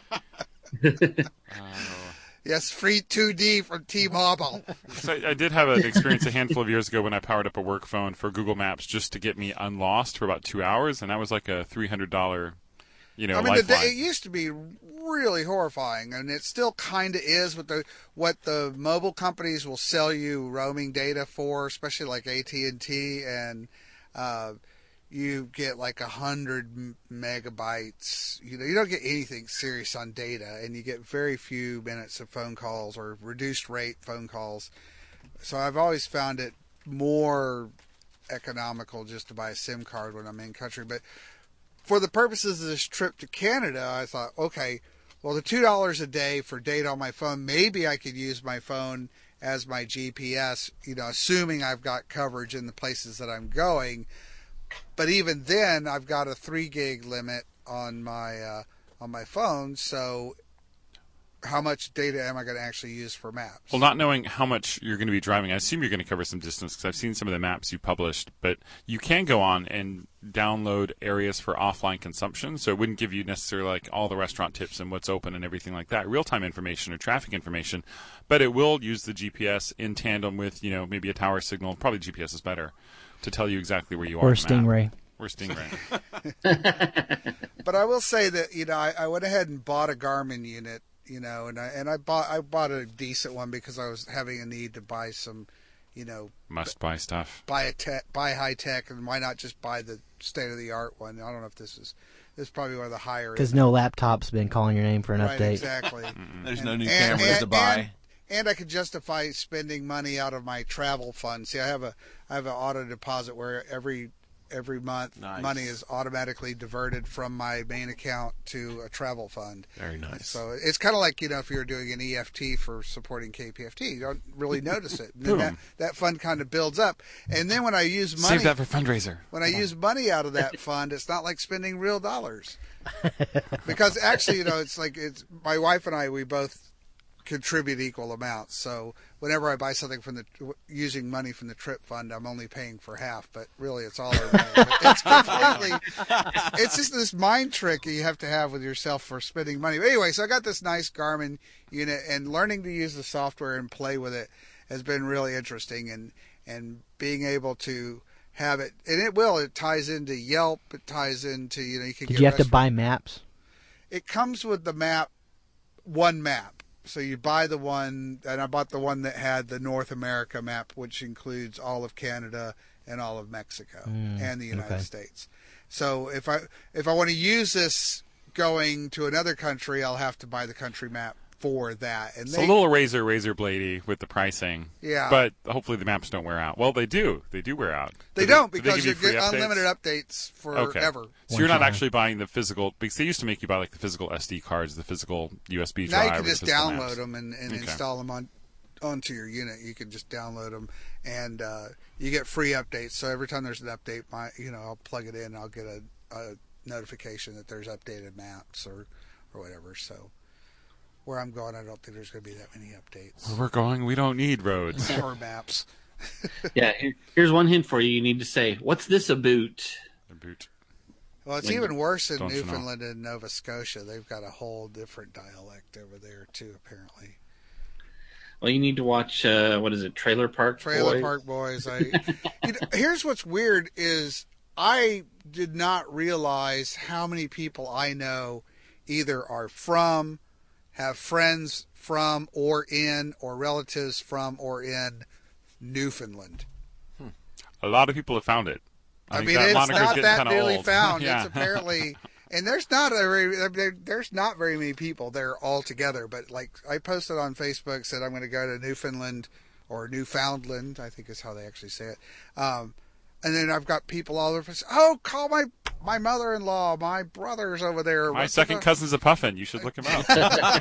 Yes, free two D from T-Mobile. So I did have an experience a handful of years ago when I powered up a work phone for Google Maps just to get me unlost for about two hours, and that was like a three hundred dollars, you know, I mean, lifeline. the, it used to be really horrifying, and it still kind of is with the what the mobile companies will sell you roaming data for, especially like A T and T, and uh, you get like a hundred megabytes. You know, you don't get anything serious on data, and you get very few minutes of phone calls or reduced rate phone calls. So I've always found it more economical just to buy a SIM card when I'm in country. But for the purposes of this trip to Canada, I thought, okay, well, the two dollars a day for data on my phone, maybe I could use my phone as my G P S, you know, assuming I've got coverage in the places that I'm going. But even then, I've got a three gig limit on my uh, on my phone. So how much data am I going to actually use for maps? Well, not knowing how much you're going to be driving, I assume you're going to cover some distance because I've seen some of the maps you published. But you can go on and download areas for offline consumption, so it wouldn't give you necessarily like all the restaurant tips and what's open and everything like that, real-time information or traffic information. But it will use the G P S in tandem with, you know, maybe a tower signal. Probably G P S is better to tell you exactly where you are. Or Stingray. Or Stingray. But I will say that, you know, I, I went ahead and bought a Garmin unit. You know, and I and I bought I bought a decent one because I was having a need to buy some, you know, must buy stuff. Buy a tech, buy high tech, and why not just buy the state of the art one? I don't know if this is this is probably one of the higher. Because no laptop's been calling your name for an right, update. Exactly. There's and, no new and, cameras and, to buy. And, and I could justify spending money out of my travel fund. See, I have a I have an auto deposit where every every month nice. money is automatically diverted from my main account to a travel fund. Very nice. So it's kind of like, you know, if you're doing an E F T for supporting K P F T, you don't really notice it. And then that, that fund kind of builds up. And then when I use money... Save that for fundraiser. When I use money out of that fund, it's not like spending real dollars. Because actually, you know, it's like it's my wife and I, we both contribute equal amounts. So whenever I buy something from the using money from the trip fund, I'm only paying for half, but really it's all it's completely it's just this mind trick you have to have with yourself for spending money. But anyway, so I got this nice Garmin unit, and learning to use the software and play with it has been really interesting, and and being able to have it, and it will it ties into Yelp, it ties into, you know, you can Did get you have to restaurant- buy maps? It comes with the map, one map. So you buy the one, and I bought the one that had the North America map, which includes all of Canada and all of Mexico Mm, and the United okay. States. So if I if I want to use this going to another country, I'll have to buy the country map for that. And It's they, a little razor razor bladey with the pricing. Yeah. But hopefully the maps don't wear out. Well, they do. They do wear out. They Do don't, do because give you free get updates? unlimited updates Okay. forever. So you're not actually buying the physical, because they used to make you buy like the physical S D cards, the physical U S B Now drive. you can or the just physical download maps. them and, and Okay. install them on onto your unit. You can just download them, and uh, you get free updates. So every time there's an update, my you know I'll plug it in, and I'll get a, a notification that there's updated maps or or whatever. So where I'm going, I don't think there's going to be that many updates Where we're going, we don't need roads. or maps. Yeah, here, here's one hint for you. You need to say, "What's this a boot?" A boot. Well, it's Like, even worse in don't you know? Newfoundland and Nova Scotia. They've got a whole different dialect over there too, apparently. Well, you need to watch. Uh, what is it? Trailer Park. Trailer Boys? Park Boys. I, you know, here's what's weird is I did not realize how many people I know either are from, have friends from or in, or relatives from or in Newfoundland. A lot of people have found it. I, I, think mean, that it's moniker's not getting that kinda really old. found. Yeah. It's apparently, and there's not a very, there- there's not very many people there all together. But like I posted on Facebook, said I'm going to go to Newfoundland or Newfoundland, I think is how they actually say it. Um, and then I've got people all over. Oh, call my my mother-in-law, my brother's over there. My What's second the- cousin's a puffin. You should look him up.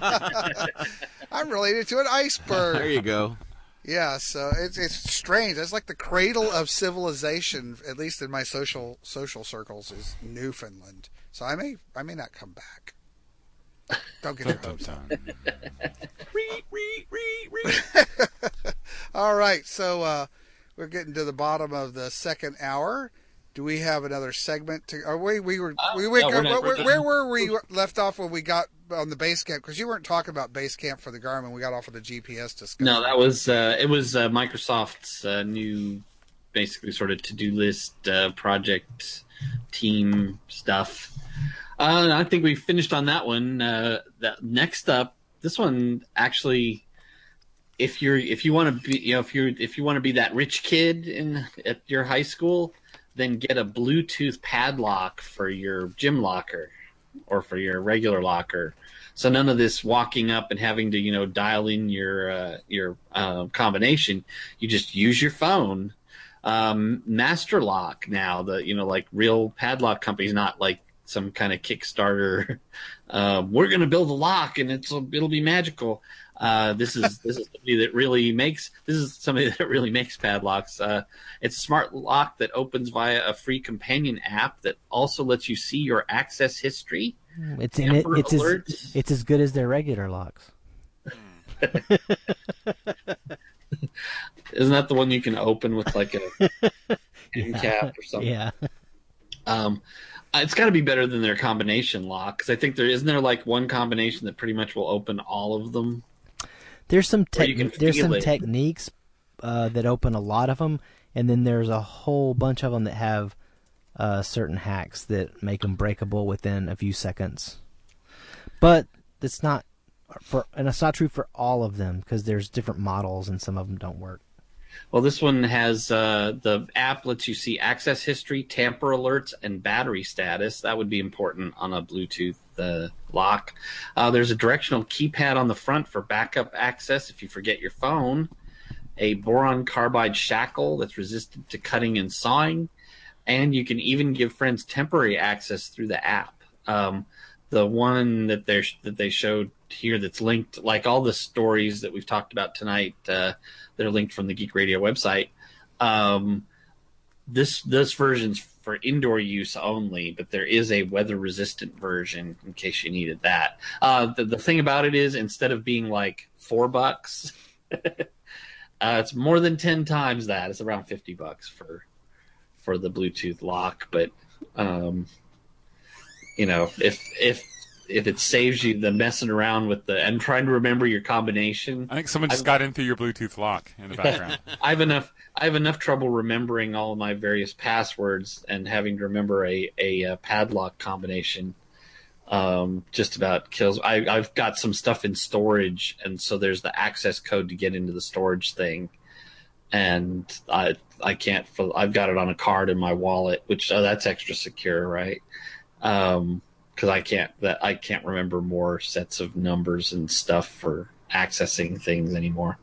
I'm related to an iceberg. There you go. Yeah, so it's it's strange. It's like the cradle of civilization, at least in my social social circles, is Newfoundland. So I may I may not come back. Don't get your hopes up. All right, so uh, we're getting to the bottom of the second hour. Do we have another segment to? Or we we were we, we no, we're not- where, we're where were we left off when we got on the base camp? Because you weren't talking about base camp for the Garmin. We got off of the G P S discussion. No, that was uh, it. Was uh, Microsoft's uh, new, basically sort of to-do list uh, project team stuff. Uh, I think we finished on that one. Uh, that next up, this one actually, if you're if you want to be, you know, if you're if you want to be that rich kid in at your high school, then get a Bluetooth padlock for your gym locker or for your regular locker. So none of this walking up and having to, you know, dial in your uh, your uh, combination. You just use your phone. Um, Master Lock now, the you know like real padlock companies, not like some kind of Kickstarter. Uh, we're going to build a lock and it's it'll be magical. Uh, this is this is somebody that really makes this is somebody that really makes padlocks. Uh, it's a smart lock that opens via a free companion app that also lets you see your access history. It's in it. Amber It's as, alerts. it's as good as their regular locks. Isn't that the one you can open with like a end cap or something? Yeah. Um, it's got to be better than their combination lock because I think there isn't there like one combination that pretty much will open all of them. There's some Or you tech can there's feel some it. techniques uh, that open a lot of them, and then there's a whole bunch of them that have uh, certain hacks that make them breakable within a few seconds. But it's not for, and it's not true for all of them because there's different models, and some of them don't work. Well, this one has uh, the app lets you see access history, tamper alerts, and battery status. That would be important on a Bluetooth uh, lock. Uh, there's a directional keypad on the front for backup access if you forget your phone. A boron carbide shackle that's resistant to cutting and sawing. And you can even give friends temporary access through the app. Um, the one that they that they showed here that's linked, like all the stories that we've talked about tonight, uh, that are linked from the Geek Radio website. Um, this this version's for indoor use only, but there is a weather-resistant version in case you needed that. Uh, the, the thing about it is, instead of being like four bucks, uh, it's more than ten times that. It's around fifty bucks for for the Bluetooth lock, but um, you know, if if if it saves you the messing around with the and trying to remember your combination. I think someone just I've, got in through your Bluetooth lock in the background. I have enough. I have enough trouble remembering all of my various passwords and having to remember a a, a padlock combination. Um, just about kills. I, I've got some stuff in storage, and so there's the access code to get into the storage thing, and I I can't. I've got it on a card in my wallet, which oh, that's extra secure, right? Um, because I can't that I can't remember more sets of numbers and stuff for accessing things anymore.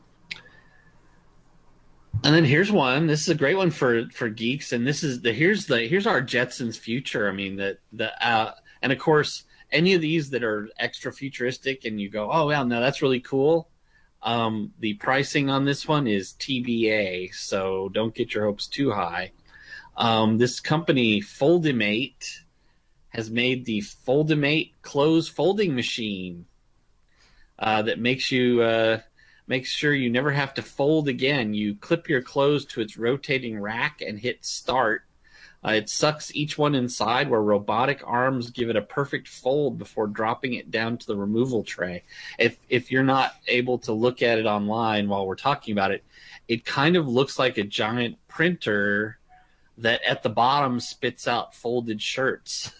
And then here's one. This is a great one for, for geeks, and this is the here's the here's our Jetsons future. I mean the the uh, and of course any of these that are extra futuristic, and you go, oh well, no, that's really cool. Um, the pricing on this one is T B A, so don't get your hopes too high. Um, this company Foldimate has made the Foldimate clothes folding machine uh, that makes you uh, makes sure you never have to fold again. You clip your clothes to its rotating rack and hit start. Uh, it sucks each one inside, where robotic arms give it a perfect fold before dropping it down to the removal tray. If if you're not able to look at it online while we're talking about it, it kind of looks like a giant printer that at the bottom spits out folded shirts.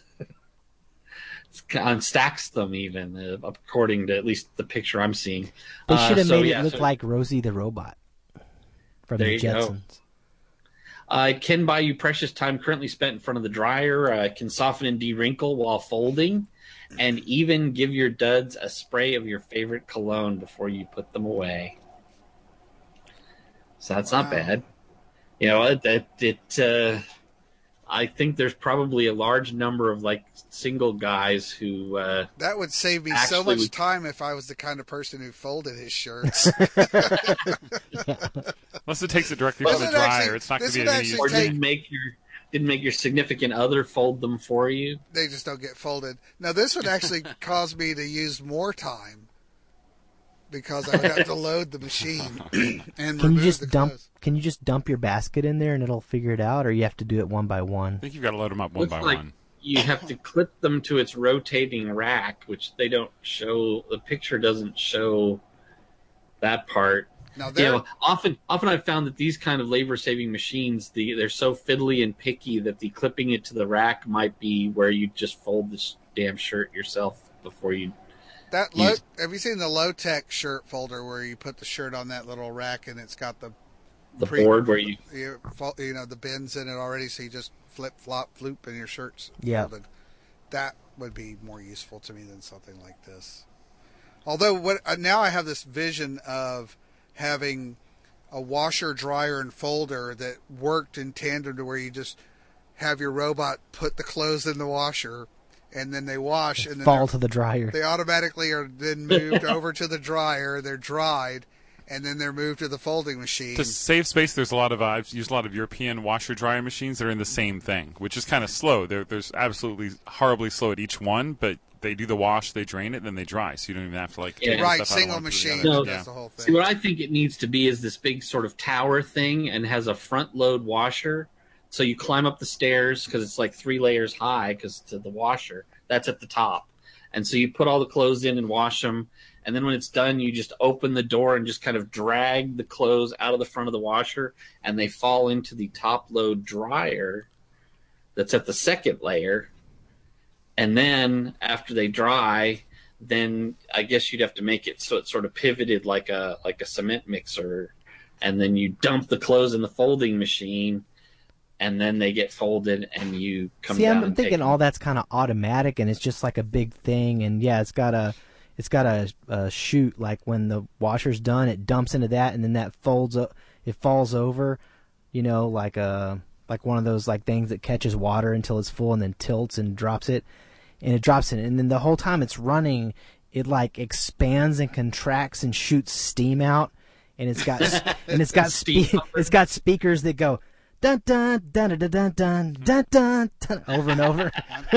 And stacks them even, uh, according to at least the picture I'm seeing. They should have uh, so, made yeah, it look so, like Rosie the Robot from there the you Jetsons. Uh, it can buy you precious time currently spent in front of the dryer. Uh, it can soften and de-wrinkle while folding, and even give your duds a spray of your favorite cologne before you put them away. So that's wow. not bad. You know, it, it, it uh, I think there's probably a large number of like single guys who uh, that would save me so much would... time if I was the kind of person who folded his shirts. Unless it takes it directly from the dryer, actually, it's not going to be any. Or take... didn't make your didn't make your significant other fold them for you. They just don't get folded. Now this would actually cause me to use more time because I would have to load the machine and can remove you just the dump? clothes. Can you just dump your basket in there and it'll figure it out, or you have to do it one by one? I think you've got to load them up one Looks by like one. You have to clip them to its rotating rack, which they don't show. The picture doesn't show that part. Now, you know, often, often I've found that these kind of labor-saving machines, the, they're so fiddly and picky that the clipping it to the rack might be where you just fold this damn shirt yourself before you. That low, have you seen the low-tech shirt folder where you put the shirt on that little rack and it's got the the pre, board where you you you know the bins in it already, so you just flip, flop, floop, and your shirt's yeah. folded. That would be more useful to me than something like this. Although what now I have this vision of having a washer, dryer, and folder that worked in tandem to where you just have your robot put the clothes in the washer and then they wash and then fall to the dryer. They automatically are then moved over to the dryer. They're dried. And then they're moved to the folding machine. To save space, there's a lot of uh, I've used a lot of European washer dryer machines that are in the same thing, which is kind of slow. They're, there's absolutely horribly slow at each one, but they do the wash, they drain it, then they dry, so you don't even have to like yeah. take right stuff single out machine. No, that's the whole thing. See, what I think it needs to be is this big sort of tower thing, and has a front load washer. So you climb up the stairs because it's like three layers high because to the washer that's at the top, and so you put all the clothes in and wash them. And then when it's done, you just open the door and just kind of drag the clothes out of the front of the washer, and they fall into the top load dryer that's at the second layer. And then after they dry, then I guess you'd have to make it so it's sort of pivoted like a like a cement mixer and then you dump the clothes in the folding machine, and then they get folded, and you come See, down. I'm and thinking take all that's kind of automatic, and it's just like a big thing, and yeah, it's got a, it's got a, a chute. Like when the washer's done, it dumps into that, and then that folds up. It falls over, you know, like a like one of those like things that catches water until it's full, and then tilts and drops it, and it drops it, and then the whole time it's running, it like expands and contracts and shoots steam out, and it's got and it's got spe- it's got speakers that go. Dun dun dun dun dun dun dun dun dun over and over.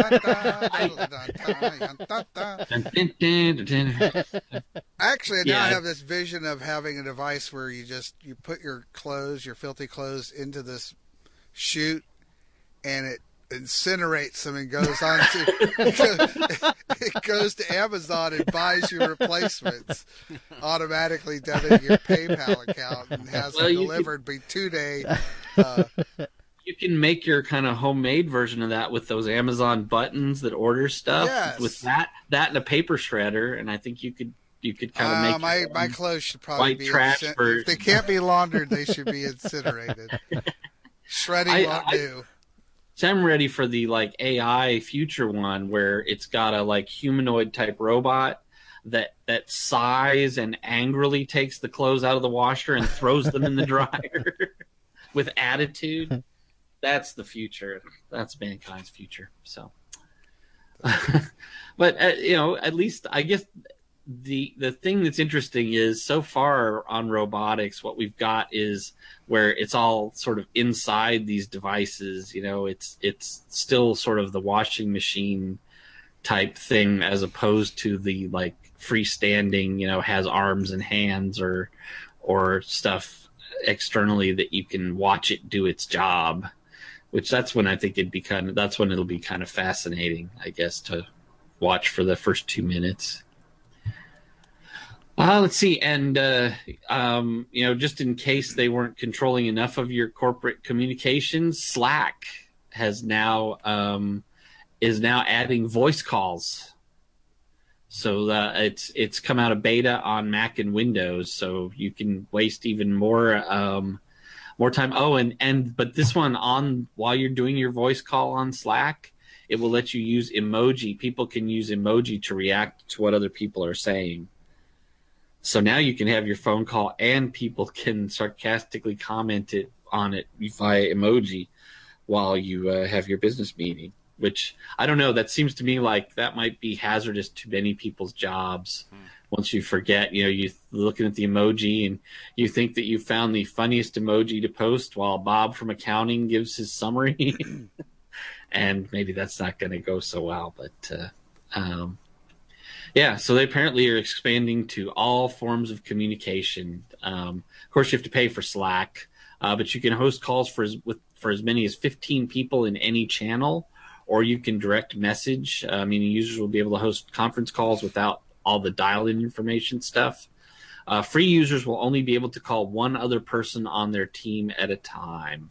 Actually, now Yeah. I have this vision of having a device where you just you put your clothes, your filthy clothes, into this chute, and it incinerates them and goes on to it goes to Amazon and buys you replacements, automatically debiting your PayPal account and has Well, them you delivered by two day. Uh, You can make your kind of homemade version of that with those Amazon buttons that order stuff. Yes. With that, that and a paper shredder, and I think you could you could kind of uh, make my your my own clothes should probably white be trash incin- version. if they can't be laundered, they should be incinerated. Shredding I- won't I- do. So I'm ready for the like A I future one where it's got a like humanoid type robot that that sighs and angrily takes the clothes out of the washer and throws them in the dryer with attitude. That's the future. That's mankind's future. So, but uh, you know, at least I guess the the thing that's interesting is so far on robotics, what we've got is where it's all sort of inside these devices. You know, it's it's still sort of the washing machine type thing as opposed to the like freestanding, you know, has arms and hands or or stuff externally that you can watch it do its job. Which that's when I think it'd be kind of that's when it'll be kind of fascinating, I guess, to watch for the first two minutes. Uh, let's see, and uh, um, you know, just in case they weren't controlling enough of your corporate communications, Slack has now um, is now adding voice calls. So uh, it's it's come out of beta on Mac and Windows, so you can waste even more um, more time. Oh, and and but this one on while you're doing your voice call on Slack, it will let you use emoji. People can use emoji to react to what other people are saying. So now you can have your phone call and people can sarcastically comment it on it via emoji while you uh, have your business meeting, which I don't know. That seems to me like that might be hazardous to many people's jobs. Hmm. Once you forget, you know, you're looking at the emoji and you think that you found the funniest emoji to post while Bob from accounting gives his summary. And maybe that's not going to go so well, but, uh, um, yeah, so they apparently are expanding to all forms of communication. Um, of course, you have to pay for Slack, uh, but you can host calls for as, with, for as many as fifteen people in any channel, or you can direct message. I mean, users will be able to host conference calls without all the dial-in information stuff. Uh, free users will only be able to call one other person on their team at a time.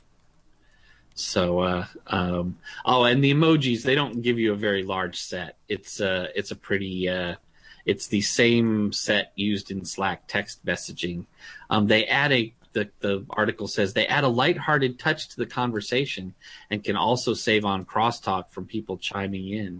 So, uh, um, oh, and the emojis, they don't give you a very large set. It's, uh, it's a pretty, uh, it's the same set used in Slack text messaging. Um, they add a, the, the article says they add a lighthearted touch to the conversation and can also save on crosstalk from people chiming in.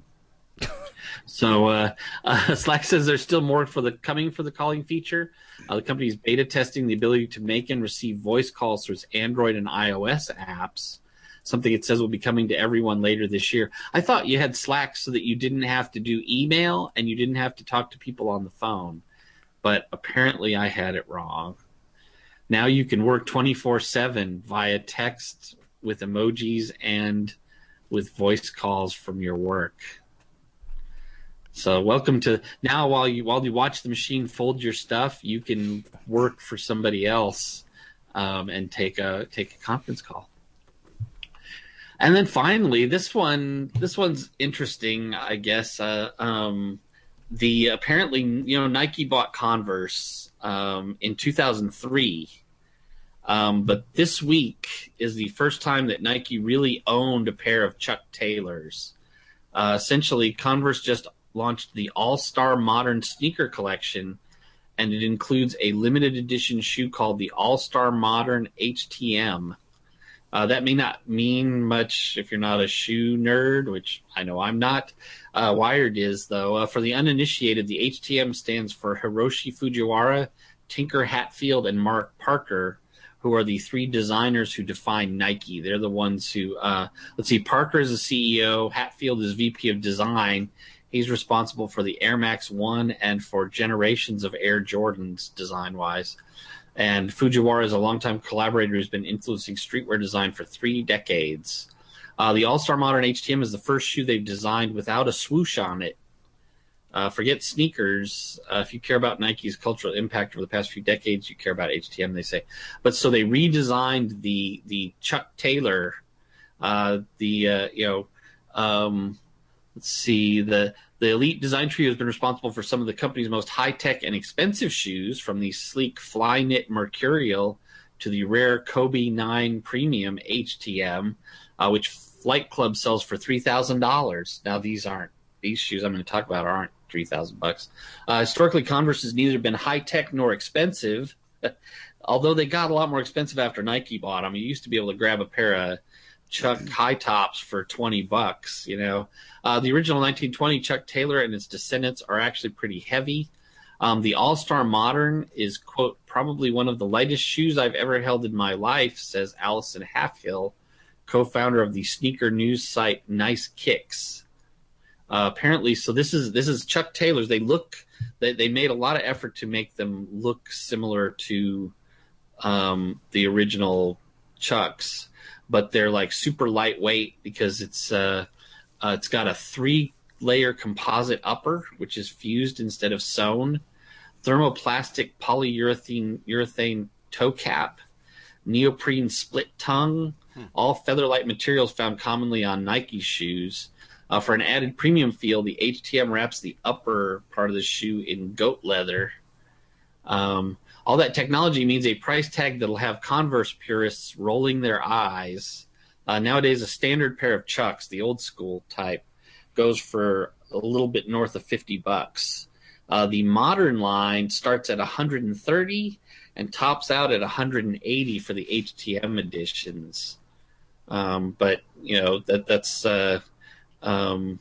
So, uh, uh, Slack says there's still more for the coming for the calling feature. Uh, the company is beta testing the ability to make and receive voice calls through its Android and iOS apps. Something it says will be coming to everyone later this year. I thought you had Slack so that you didn't have to do email and you didn't have to talk to people on the phone. But apparently I had it wrong. Now you can work twenty-four seven via text with emojis and with voice calls from your work. So welcome to now while you while you watch the machine fold your stuff, you can work for somebody else um, and take a take a conference call. And then finally, this one, this one's interesting, I guess. Uh, um, the apparently, you know, Nike bought Converse um, in two thousand three, um, but this week is the first time that Nike really owned a pair of Chuck Taylors. Uh, essentially, Converse just launched the All-Star Modern Sneaker Collection, and it includes a limited edition shoe called the All-Star Modern H T M. Uh, that may not mean much if you're not a shoe nerd, which I know I'm not. Uh, Wired is, though. Uh, for the uninitiated, the H T M stands for Hiroshi Fujiwara, Tinker Hatfield, and Mark Parker, who are the three designers who define Nike. They're the ones who, uh, let's see, Parker is the C E O, Hatfield is V P of Design. He's responsible for the Air Max one and for generations of Air Jordans design-wise. And Fujiwara is a longtime collaborator who's been influencing streetwear design for three decades. Uh, the All-Star Modern H T M is the first shoe they've designed without a swoosh on it. Uh, forget sneakers. Uh, if you care about Nike's cultural impact over the past few decades, you care about H T M, they say. But so they redesigned the the Chuck Taylor, uh, the, uh, you know, um, let's see, the The Elite Design Trio has been responsible for some of the company's most high-tech and expensive shoes, from the sleek Flyknit Mercurial to the rare Kobe nine Premium H T M, uh, which Flight Club sells for three thousand dollars. Now, these aren't these shoes I'm going to talk about aren't three thousand bucks. Uh, historically, Converse has neither been high-tech nor expensive, although they got a lot more expensive after Nike bought them. You used to be able to grab a pair of Chuck high tops for twenty bucks, you know. Uh, the original nineteen twenty Chuck Taylor and its descendants are actually pretty heavy. Um, the All-Star Modern is, quote, probably one of the lightest shoes I've ever held in my life, says Allison Halfhill, co-founder of the sneaker news site Nice Kicks. Uh, apparently, so this is this is Chuck Taylor's. They look, they, they made a lot of effort to make them look similar to um, the original Chucks, but they're like super lightweight because it's uh, uh, it's got a three-layer composite upper, which is fused instead of sewn, thermoplastic polyurethane urethane toe cap, neoprene split tongue, hmm. all feather-light materials found commonly on Nike shoes. Uh, for an added premium feel, the H T M wraps the upper part of the shoe in goat leather. Um, all that technology means a price tag that'll have Converse purists rolling their eyes. Uh, nowadays, a standard pair of Chucks, the old school type, goes for a little bit north of fifty bucks. Uh, the modern line starts at one hundred thirty and tops out at one hundred eighty for the H T M editions. Um, but you know that that's uh, um,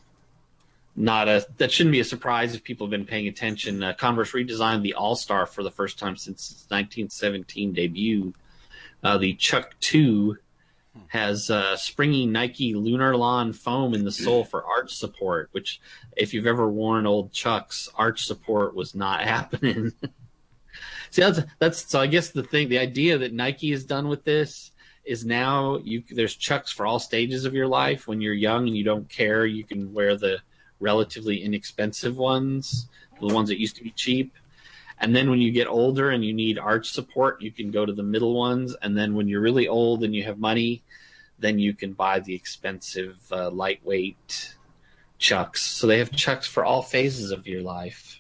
not a that shouldn't be a surprise if people have been paying attention. Uh, Converse redesigned the All-Star for the first time since its nineteen seventeen debut. Uh, the Chuck two has uh, springy Nike Lunar Lawn foam in the sole for arch support, which, if you've ever worn old Chucks, arch support was not happening. See, that's, that's so I guess the thing, the idea that Nike has done with this is now you there's Chucks for all stages of your life. When you're young and you don't care, you can wear the relatively inexpensive ones, the ones that used to be cheap. And then when you get older and you need arch support, you can go to the middle ones. And then when you're really old and you have money, then you can buy the expensive, uh, lightweight Chucks. So they have Chucks for all phases of your life.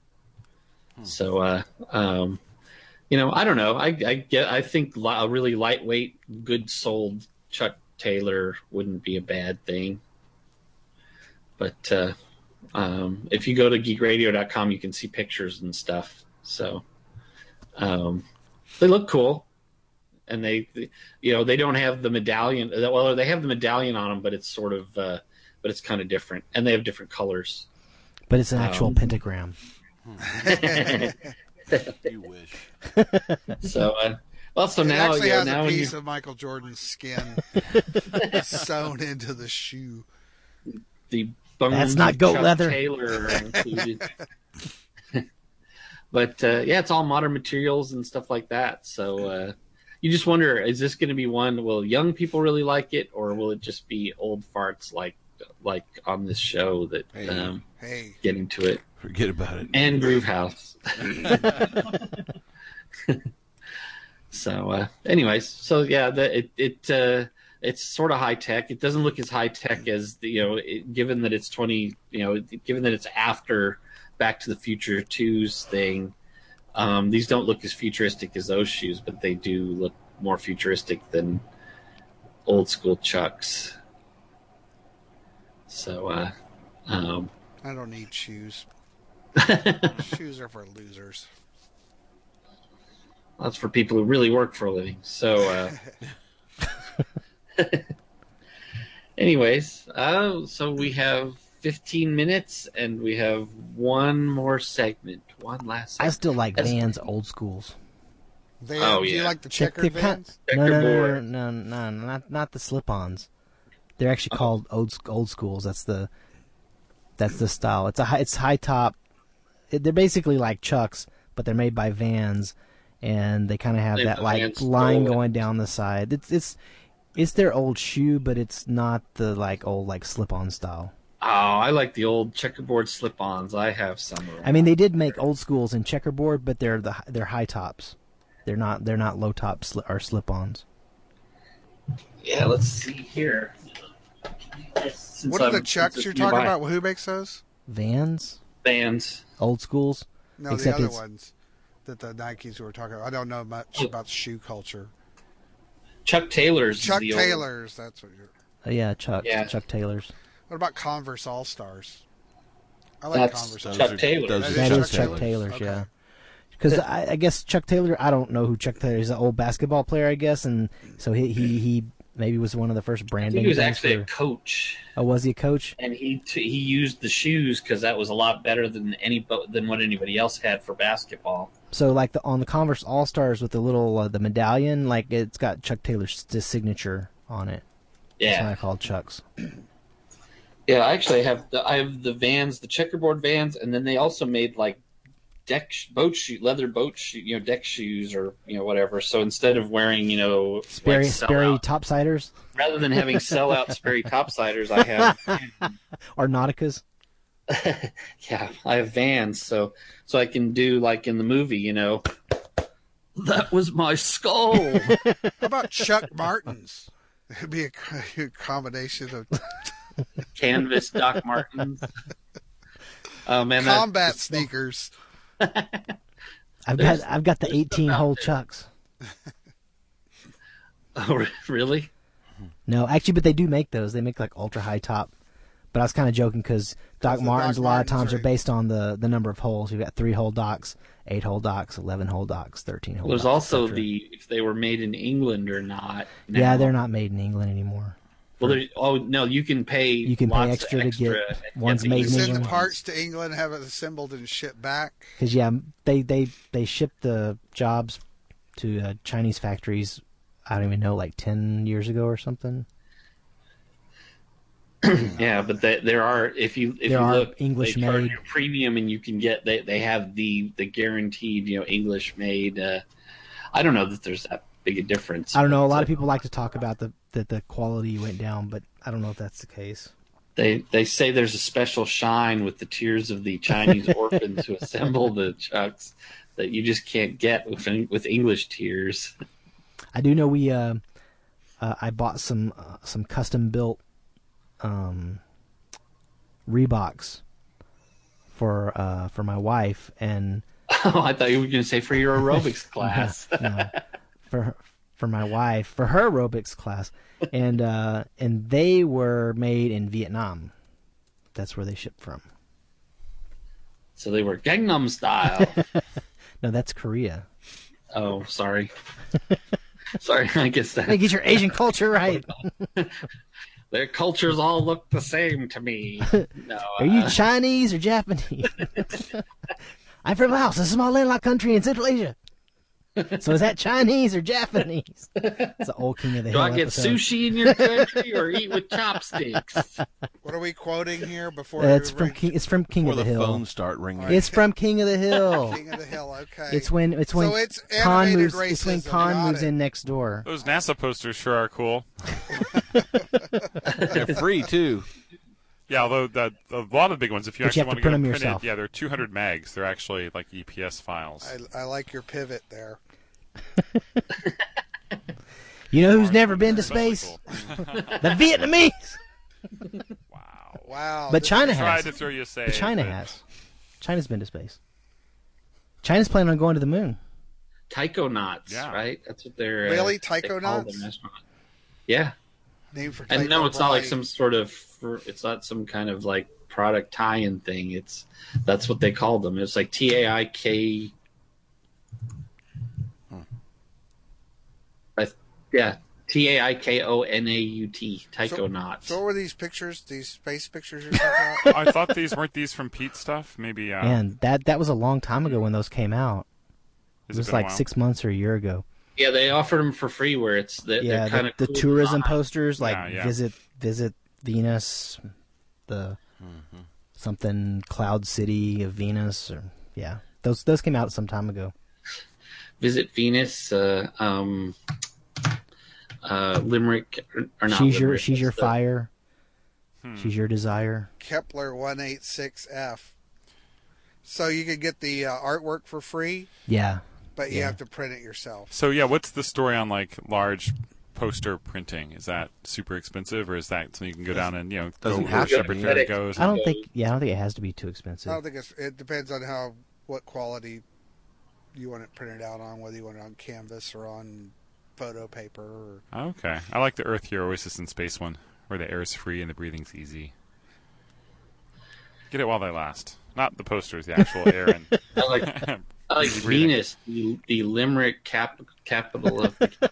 Hmm. So, uh, um, you know, I don't know. I, I get. I think a really lightweight, good-soled Chuck Taylor wouldn't be a bad thing. But uh, um, if you go to geek radio dot com, you can see pictures and stuff. So um, they look cool, and they, they, you know, they don't have the medallion. Well, they have the medallion on them, but it's sort of, uh, but it's kind of different, and they have different colors. But it's an actual um, pentagram. You wish. So, uh, well, so it now actually you know, has now a when piece you... of Michael Jordan's skin sewn into the shoe. The bones That's not of goat Chuck leather. Taylor are included. But uh, yeah, it's all modern materials and stuff like that. So uh, you just wonder: is this going to be one? Will young people really like it, or will it just be old farts like like on this show that hey, um, hey. get into it? Forget about it. And Groove House. So, uh, anyways, so yeah, the, it it uh, it's sort of high tech. It doesn't look as high tech as the, you know, it, given that it's twenty, you know, given that it's after Back to the Future two's thing. Um, these don't look as futuristic as those shoes, but they do look more futuristic than old school Chucks. So, uh, um, I don't need shoes. Shoes are for losers. That's for people who really work for a living. So, uh, anyways, uh, so we have fifteen minutes, and we have one more segment. One last segment. I still like That's- Vans old schools. Van, Oh, do you yeah. like the They're- checkered they're kind- Vans? no, no, no, no, Checkerboard. no, no, no, not not the slip-ons. They're actually called old sc- old schools. That's the that's the style. It's a high, it's high top. It, they're basically like Chucks, but they're made by Vans, and they kind of have They that have like Vans line stole it. going down the side. It's it's it's their old shoe, but it's not the like old like slip-on style. Oh, I like the old checkerboard slip-ons. I have some around. I mean, they did make old schools in checkerboard, but they're the they're high tops. They're not they're not low top sli- or slip-ons. Yeah, let's see here. Since What are the I'm- Chucks since you're it's talking nearby. about? Who makes those? Vans, Vans. old schools. No, Except the other it's- ones that the Nikes were talking about. I don't know much about shoe culture. Chuck Taylor's. is Chuck the old- Taylors, that's what you're... Uh, yeah, Chuck Yeah. Chuck Taylors. What about Converse All-Stars? I like That's Converse Chuck All-Stars. Taylor. those That are is That Chuck is Chuck Taylors. Taylors, Okay. yeah. Because I, I guess Chuck Taylor, I don't know who Chuck Taylor is. An old basketball player, I guess, and so he he, he maybe was one of the first I branding. think he was things actually for- a coach, Oh, was he a coach? and he t- he used the shoes because that was a lot better than any than what anybody else had for basketball. So like the on the Converse All Stars with the little uh, the medallion, like it's got Chuck Taylor's s- signature on it. That's why Yeah, I called Chucks. yeah. I actually have the I have the Vans, the checkerboard Vans, and then they also made like deck sh- boat shoe, leather boat shoe, you know, deck shoes or you know whatever. So instead of wearing you know Sperry like Sperry sellout, topsiders rather than having sellout Sperry topsiders, I have or Nauticas. yeah, I have Vans, so so I can do like in the movie, you know. That was my skull. How about Chuck Martens? It'd be a, co- a combination of Canvas Doc Martens. Oh man, that, combat sneakers. I've got I've got the eighteen hole Chucks. Oh really? No, actually, but they do make those. They make like ultra high top. But I was kind of joking because Doc the Martens Doc a lot of Martens times are- are based on the, the number of holes. You've got three hole docks, eight hole docks, eleven hole docks, thirteen hole. There's docks, also et cetera. the if they were made in England or not. now. Yeah, they're not made in England anymore. Well, there- oh no, you can pay. You can pay lots extra to extra get and ones the made You in English send the England. parts to England, have it assembled and shipped back. Because yeah, they they they ship the jobs to uh, Chinese factories. I don't even know, like ten years ago or something. Yeah, but they, there are if you if There you are look English they charge made. you premium and you can get they they have the the guaranteed you know English made. Uh, I don't know that there's that big a difference. I don't know. A lot but, of people like to talk about the that the quality went down, but I don't know if that's the case. They they say there's a special shine with the tears of the Chinese orphans who assemble the Chucks that you just can't get with with English tears. I do know we. Uh, uh, I bought some uh, some custom built um, Reeboks for uh, for my wife, and Oh, I thought you were going to say for your aerobics class. no, for for my wife for her aerobics class, and uh, and they were made in Vietnam. That's where they shipped from. So they were Gangnam Style. No, that's Korea. Oh, sorry. Sorry, I guess that. Hey, get your Asian culture right. Their cultures all look the same to me. No, Are you uh, Chinese or Japanese? I'm from Laos, a small landlocked country in Central Asia. So is that Chinese or Japanese? It's the old King of the do Hill I get episode. sushi in your country or eat with chopsticks? What are we quoting here before? Uh, it's we from reach- King. It's from King Before of the, the Hill. phones start ringing. It's from King of the Hill. King of the Hill. Okay. It's when it's when So it's Khan animated moves. It's when racism, Khan got moves it. in next door. Those NASA posters sure are cool. They're free too. Yeah, although that a lot of the big ones, if you But you actually have want to to get print them them printed, yourself. yeah, they're two hundred megs. They're actually like E P S files. I, I like your pivot there. You know who's never been to Especially space? cool. The Vietnamese. Wow. Wow. But this- China Tried has. to throw you a save. But China but- has. China's been to space. China's planning on going to the moon. Taikonauts, Yeah. right? That's what they're uh, Really? they call Taikonauts? them restaurant. Yeah, Named for and no, Tycho it's not like Brahe. some sort of. It's not some kind of like product tie-in thing. It's that's what they called them. It's like T A I K. Yeah, T A I K O N A U T, Taikonaut. So, so what were these pictures? These space pictures you're talking about? I thought these weren't these from Pete stuff. Maybe. Uh, Man, that that was a long time ago when those came out. Has It it was been a like while? six months or a year ago. Yeah, they offered them for free where it's the, Yeah, they're kind the, of the cool tourism design. posters, like Yeah, yeah. visit visit Venus, the Mm-hmm. something Cloud City of Venus, or yeah, those those came out some time ago. Visit Venus, uh, um, uh, Limerick, or, or not She's your Limerick, she's your what's the- fire, Hmm. she's your desire. Kepler one eighty-six F. So you could get the uh, artwork for free, Yeah, but you Yeah. have to print it yourself. So yeah, what's the story on like large poster printing? Is that super expensive, or is that something you can go down and you know go Doesn't where have to Shepherd be. Fair goes? I don't think yeah I don't think it has to be too expensive. I don't think it's. It depends on how what quality you want it printed out on, whether you want it on canvas or on photo paper. Or... Okay, I like the Earth Year Oasis in Space one, where the air is free and the breathing's easy. Get it while they last. Not the posters, the actual air and. I like, I like easy breathing. Venus, the, the Limerick cap, capital of the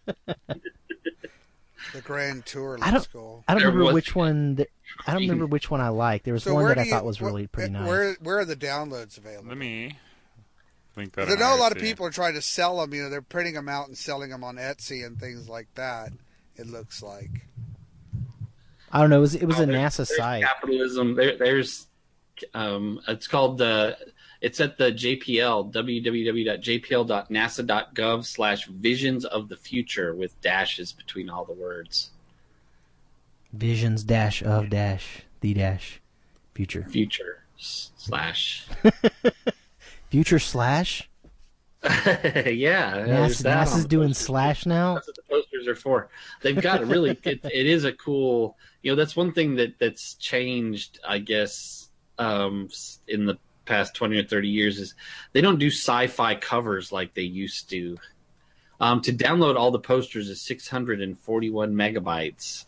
The Grand Tour I looks don't cool. I don't There remember was- which one. That, I don't remember which one I liked. There was So one where that I do you- thought was wh- really pretty nice. Where where are the downloads available? Let me link that. I in know a lot of I R C. people are trying to sell them. You know, they're printing them out and selling them on Etsy and things like that. It looks like. I don't know. It was it was Oh, a there's- NASA there's site. Capitalism. There, there's, um, it's called the. It's at the J P L w w w dot j p l dot nasa dot gov slash visions of the future with dashes between all the words. Visions dash of dash the dash future Future slash. future slash. yeah, yeah, there's NASA, that on NASA's the doing poster. slash now. That's what the posters are for. They've got a really. it, it is a cool. You know, that's one thing that that's changed. I guess um, in the past twenty or thirty years is they don't do sci-fi covers like they used to. Um, to download all the posters is six hundred forty-one megabytes.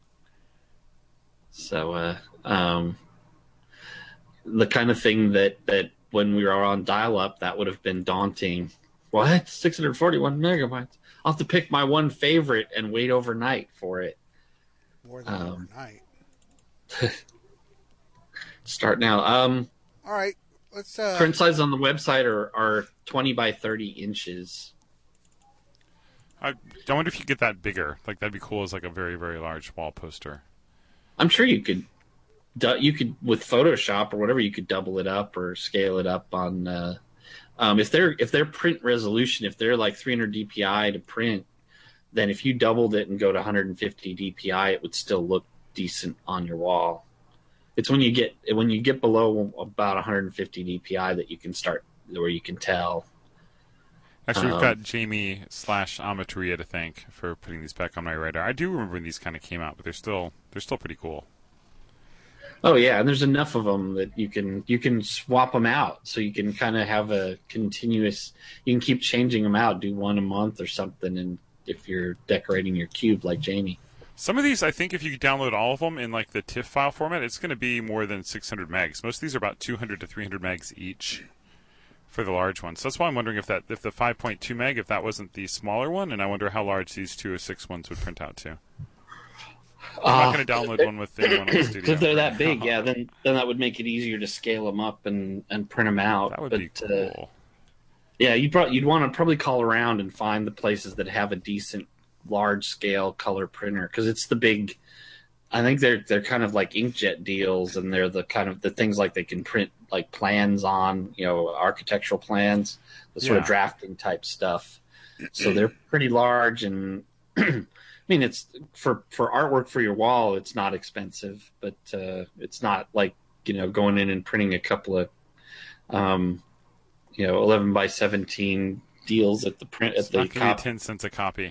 So, uh, um, the kind of thing that, that when we were on dial-up, that would have been daunting. What? six hundred forty-one megabytes? I'll have to pick my one favorite and wait overnight for it. More than Um, overnight. Start now. Um, All right, let's. Uh, print sizes on the website are, are twenty by thirty inches. I, I wonder if you could get that bigger. Like that'd be cool as like a very very large wall poster. I'm sure you could, du- you could with Photoshop or whatever, you could double it up or scale it up on. Uh, um, if they're if their print resolution, if they're like three hundred D P I to print, then if you doubled it and go to one hundred fifty D P I, it would still look decent on your wall. It's when you get when you get below about one hundred fifty D P I that you can start where you can tell. Actually, we've Um, got Jamie slash Amateria to thank for putting these back on my radar. I do remember when these kind of came out, but they're still they're still pretty cool. Oh yeah, and there's enough of them that you can you can swap them out, so you can kind of have a continuous. You can keep changing them out, do one a month or something, and if you're decorating your cube like Jamie. Some of these, I think, if you download all of them in like the TIFF file format, it's going to be more than six hundred megs. Most of these are about two hundred to three hundred megs each for the large ones. So that's why I'm wondering if that if the five point two meg, if that wasn't the smaller one, and I wonder how large these two oh six ones would print out to. I'm Uh, not going to download one with anyone in the studio. If they're that big, yeah, then then that would make it easier to scale them up and, and print them out. That would but, be cool. Uh, yeah, you'd probably you'd want to probably call around and find the places that have a decent large scale color printer because it's the big. I think they're they're kind of like inkjet deals, and they're the kind of the things like they can print like plans on, you know, architectural plans, the sort of Yeah. drafting type stuff. So they're pretty large, and I mean, it's for for artwork for your wall. It's not expensive, but uh, it's not like you know going in and printing a couple of, um, you know, eleven by seventeen deals at the print It's at the not going to cop. be ten cents a copy.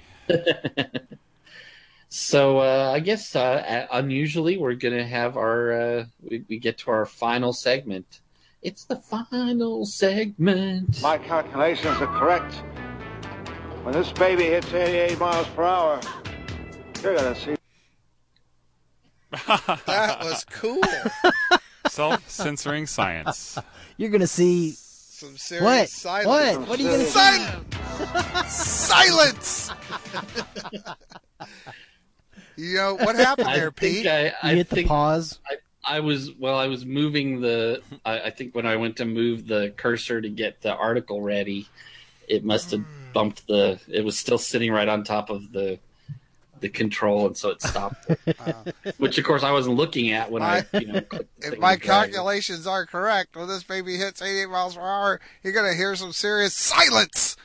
So uh, I guess uh, unusually we're going to have our uh, we, we get to our final segment. It's the final segment. My calculations are correct. When this baby hits eighty-eight miles per hour, you're gonna see. That was cool. Self-censoring science. You're gonna see Some serious what? silence. What? What are you gonna see? Silence. Silence! You know, what happened there, I Pete? think I, I You hit the think pause. I, I was, well, I was moving the, I, I think when I went to move the cursor to get the article ready, it must have bumped the, it was still sitting right on top of the the control, and so it stopped it. Uh, Which, of course, I wasn't looking at when I, you know, clicked the if thing my and dragged it. calculations are correct, when this baby hits eighty-eight miles per hour, you're going to hear some serious silence.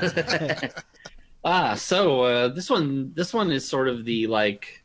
Ah, so uh, this one, this one is sort of the like,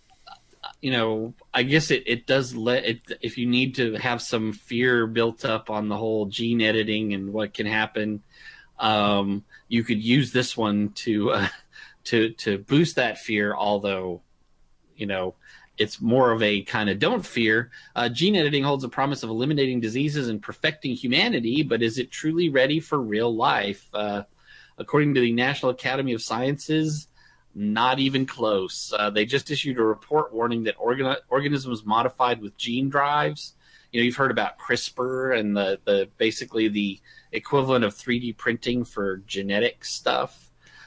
you know, I guess it, it does let it, if you need to have some fear built up on the whole gene editing and what can happen, um, you could use this one to uh, to to boost that fear. Although, you know, it's more of a kind of don't fear. Uh, gene editing holds a promise of eliminating diseases and perfecting humanity, but is it truly ready for real life? Uh, according to the National Academy of Sciences, not even close. Uh, they just issued a report warning that organ- organisms modified with gene drives, you know, you've heard about CRISPR and the, the basically the equivalent of three D printing for genetic stuff,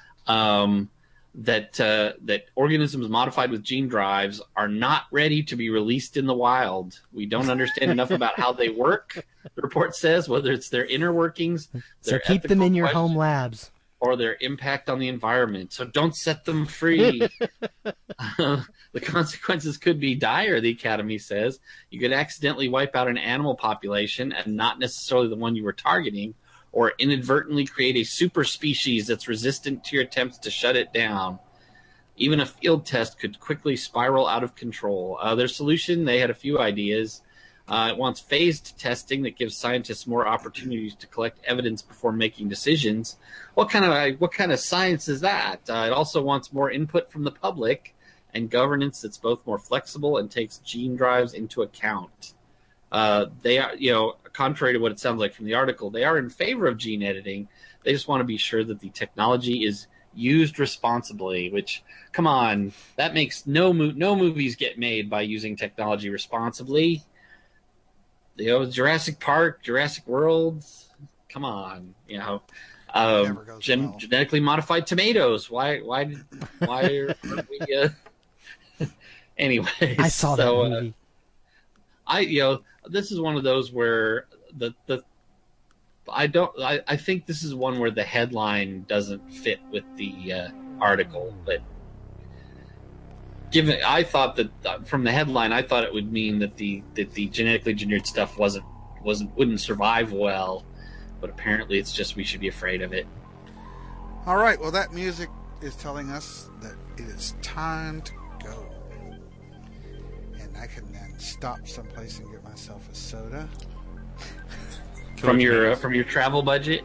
um, that uh, that organisms modified with gene drives are not ready to be released in the wild. We don't understand enough about how they work, the report says, whether it's their inner workings, So their keep them ethical in your questions, home labs. or their impact on the environment. So don't set them free. uh, the consequences could be dire, the Academy says. You could accidentally wipe out an animal population, and not necessarily the one you were targeting, or inadvertently create a super species that's resistant to your attempts to shut it down. Even a field test could quickly spiral out of control. Uh, their solution, they had a few ideas. Uh, it wants phased testing that gives scientists more opportunities to collect evidence before making decisions. What kind of what kind of science is that? Uh, it also wants more input from the public and governance that's both more flexible and takes gene drives into account. Uh, they are, you know, contrary to what it sounds like from the article, they are in favor of gene editing. They just want to be sure that the technology is used responsibly. Which, come on, that makes no mo- no movies get made by using technology responsibly. You know, Jurassic Park, Jurassic World, come on, you know, um, gen- well. genetically modified tomatoes. Why, why, did, why are we? Uh... Anyway, I saw so, that movie. Uh, I, you know, this is one of those where the the I don't. I, I think this is one where the headline doesn't fit with the uh, article, but. Given, I thought that uh, from the headline, I thought it would mean that the that the genetically engineered stuff wasn't wasn't wouldn't survive well, but apparently it's just we should be afraid of it. All right, well, that music is telling us that it is time to go, and I can then stop someplace and get myself a soda from your uh, from your travel budget.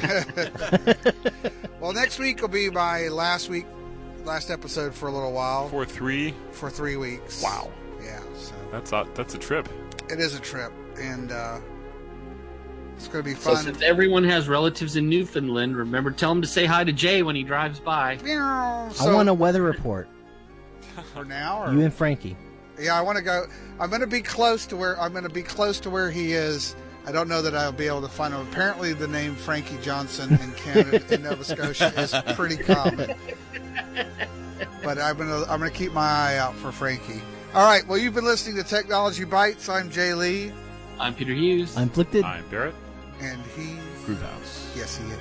Well, next week will be my last week. Last episode for a little while. For three? For three weeks. Wow. Yeah, so. That's a, that's a trip. It is a trip, and uh, it's going to be fun. So since everyone has relatives in Newfoundland, remember, tell them to say hi to Jay when he drives by. So, I want a weather report. For now? Or? You and Frankie. Yeah, I want to go. I'm going to be close to where I'm going to be close to where he is. I don't know that I'll be able to find him. Apparently, the name Frankie Johnson in Canada, in Nova Scotia, is pretty common. But I'm gonna I'm gonna keep my eye out for Frankie. All right. Well, you've been listening to Technology Bites. I'm Jay Lee. I'm Peter Hughes. I'm Flicked. I'm Barrett. And he's Groovehouse. Yes, he is.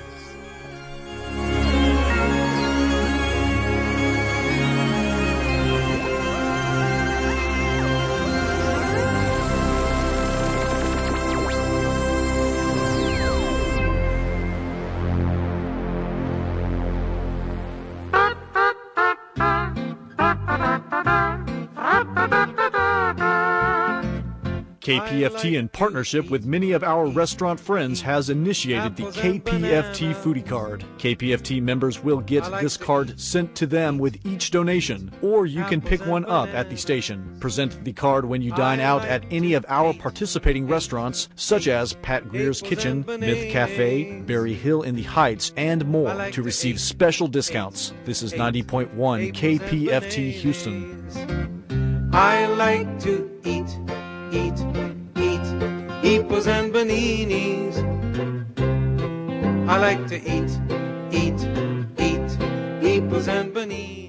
K P F T, in partnership with many of our restaurant friends, has initiated the K P F T Foodie Card. K P F T members will get this card sent to them with each donation, or you can pick one up at the station. Present the card when you dine out at any of our participating restaurants, such as Pat Greer's Kitchen, Myth Cafe, Berry Hill in the Heights, and more, to receive special discounts. This is ninety point one K P F T Houston. I like to eat, eat, eat, eepos and baninis. I like to eat, eat, eat, eat, Eeples and Boninis.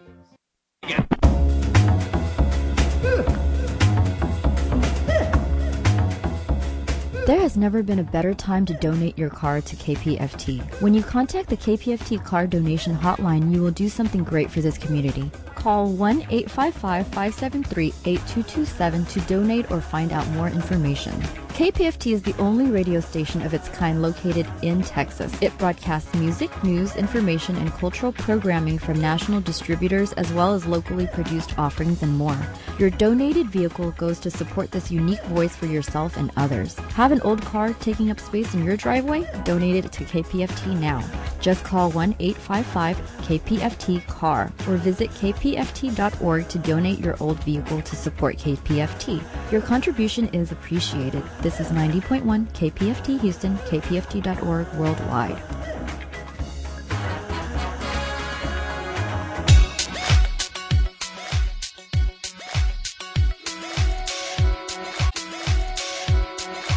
There has never been a better time to donate your car to K P F T. When you contact the K P F T Car Donation Hotline, you will do something great for this community. Call one eight five five, five seven three, eight two two seven to donate or find out more information. K P F T is the only radio station of its kind located in Texas. It broadcasts music, news, information, and cultural programming from national distributors as well as locally produced offerings and more. Your donated vehicle goes to support this unique voice for yourself and others. Have an old car taking up space in your driveway? Donate it to K P F T now. Just call one eight five five, K P F T, C A R or visit k p f t dot org to donate your old vehicle to support K P F T. Your contribution is appreciated. This is ninety point one K P F T Houston, k p f t dot org worldwide.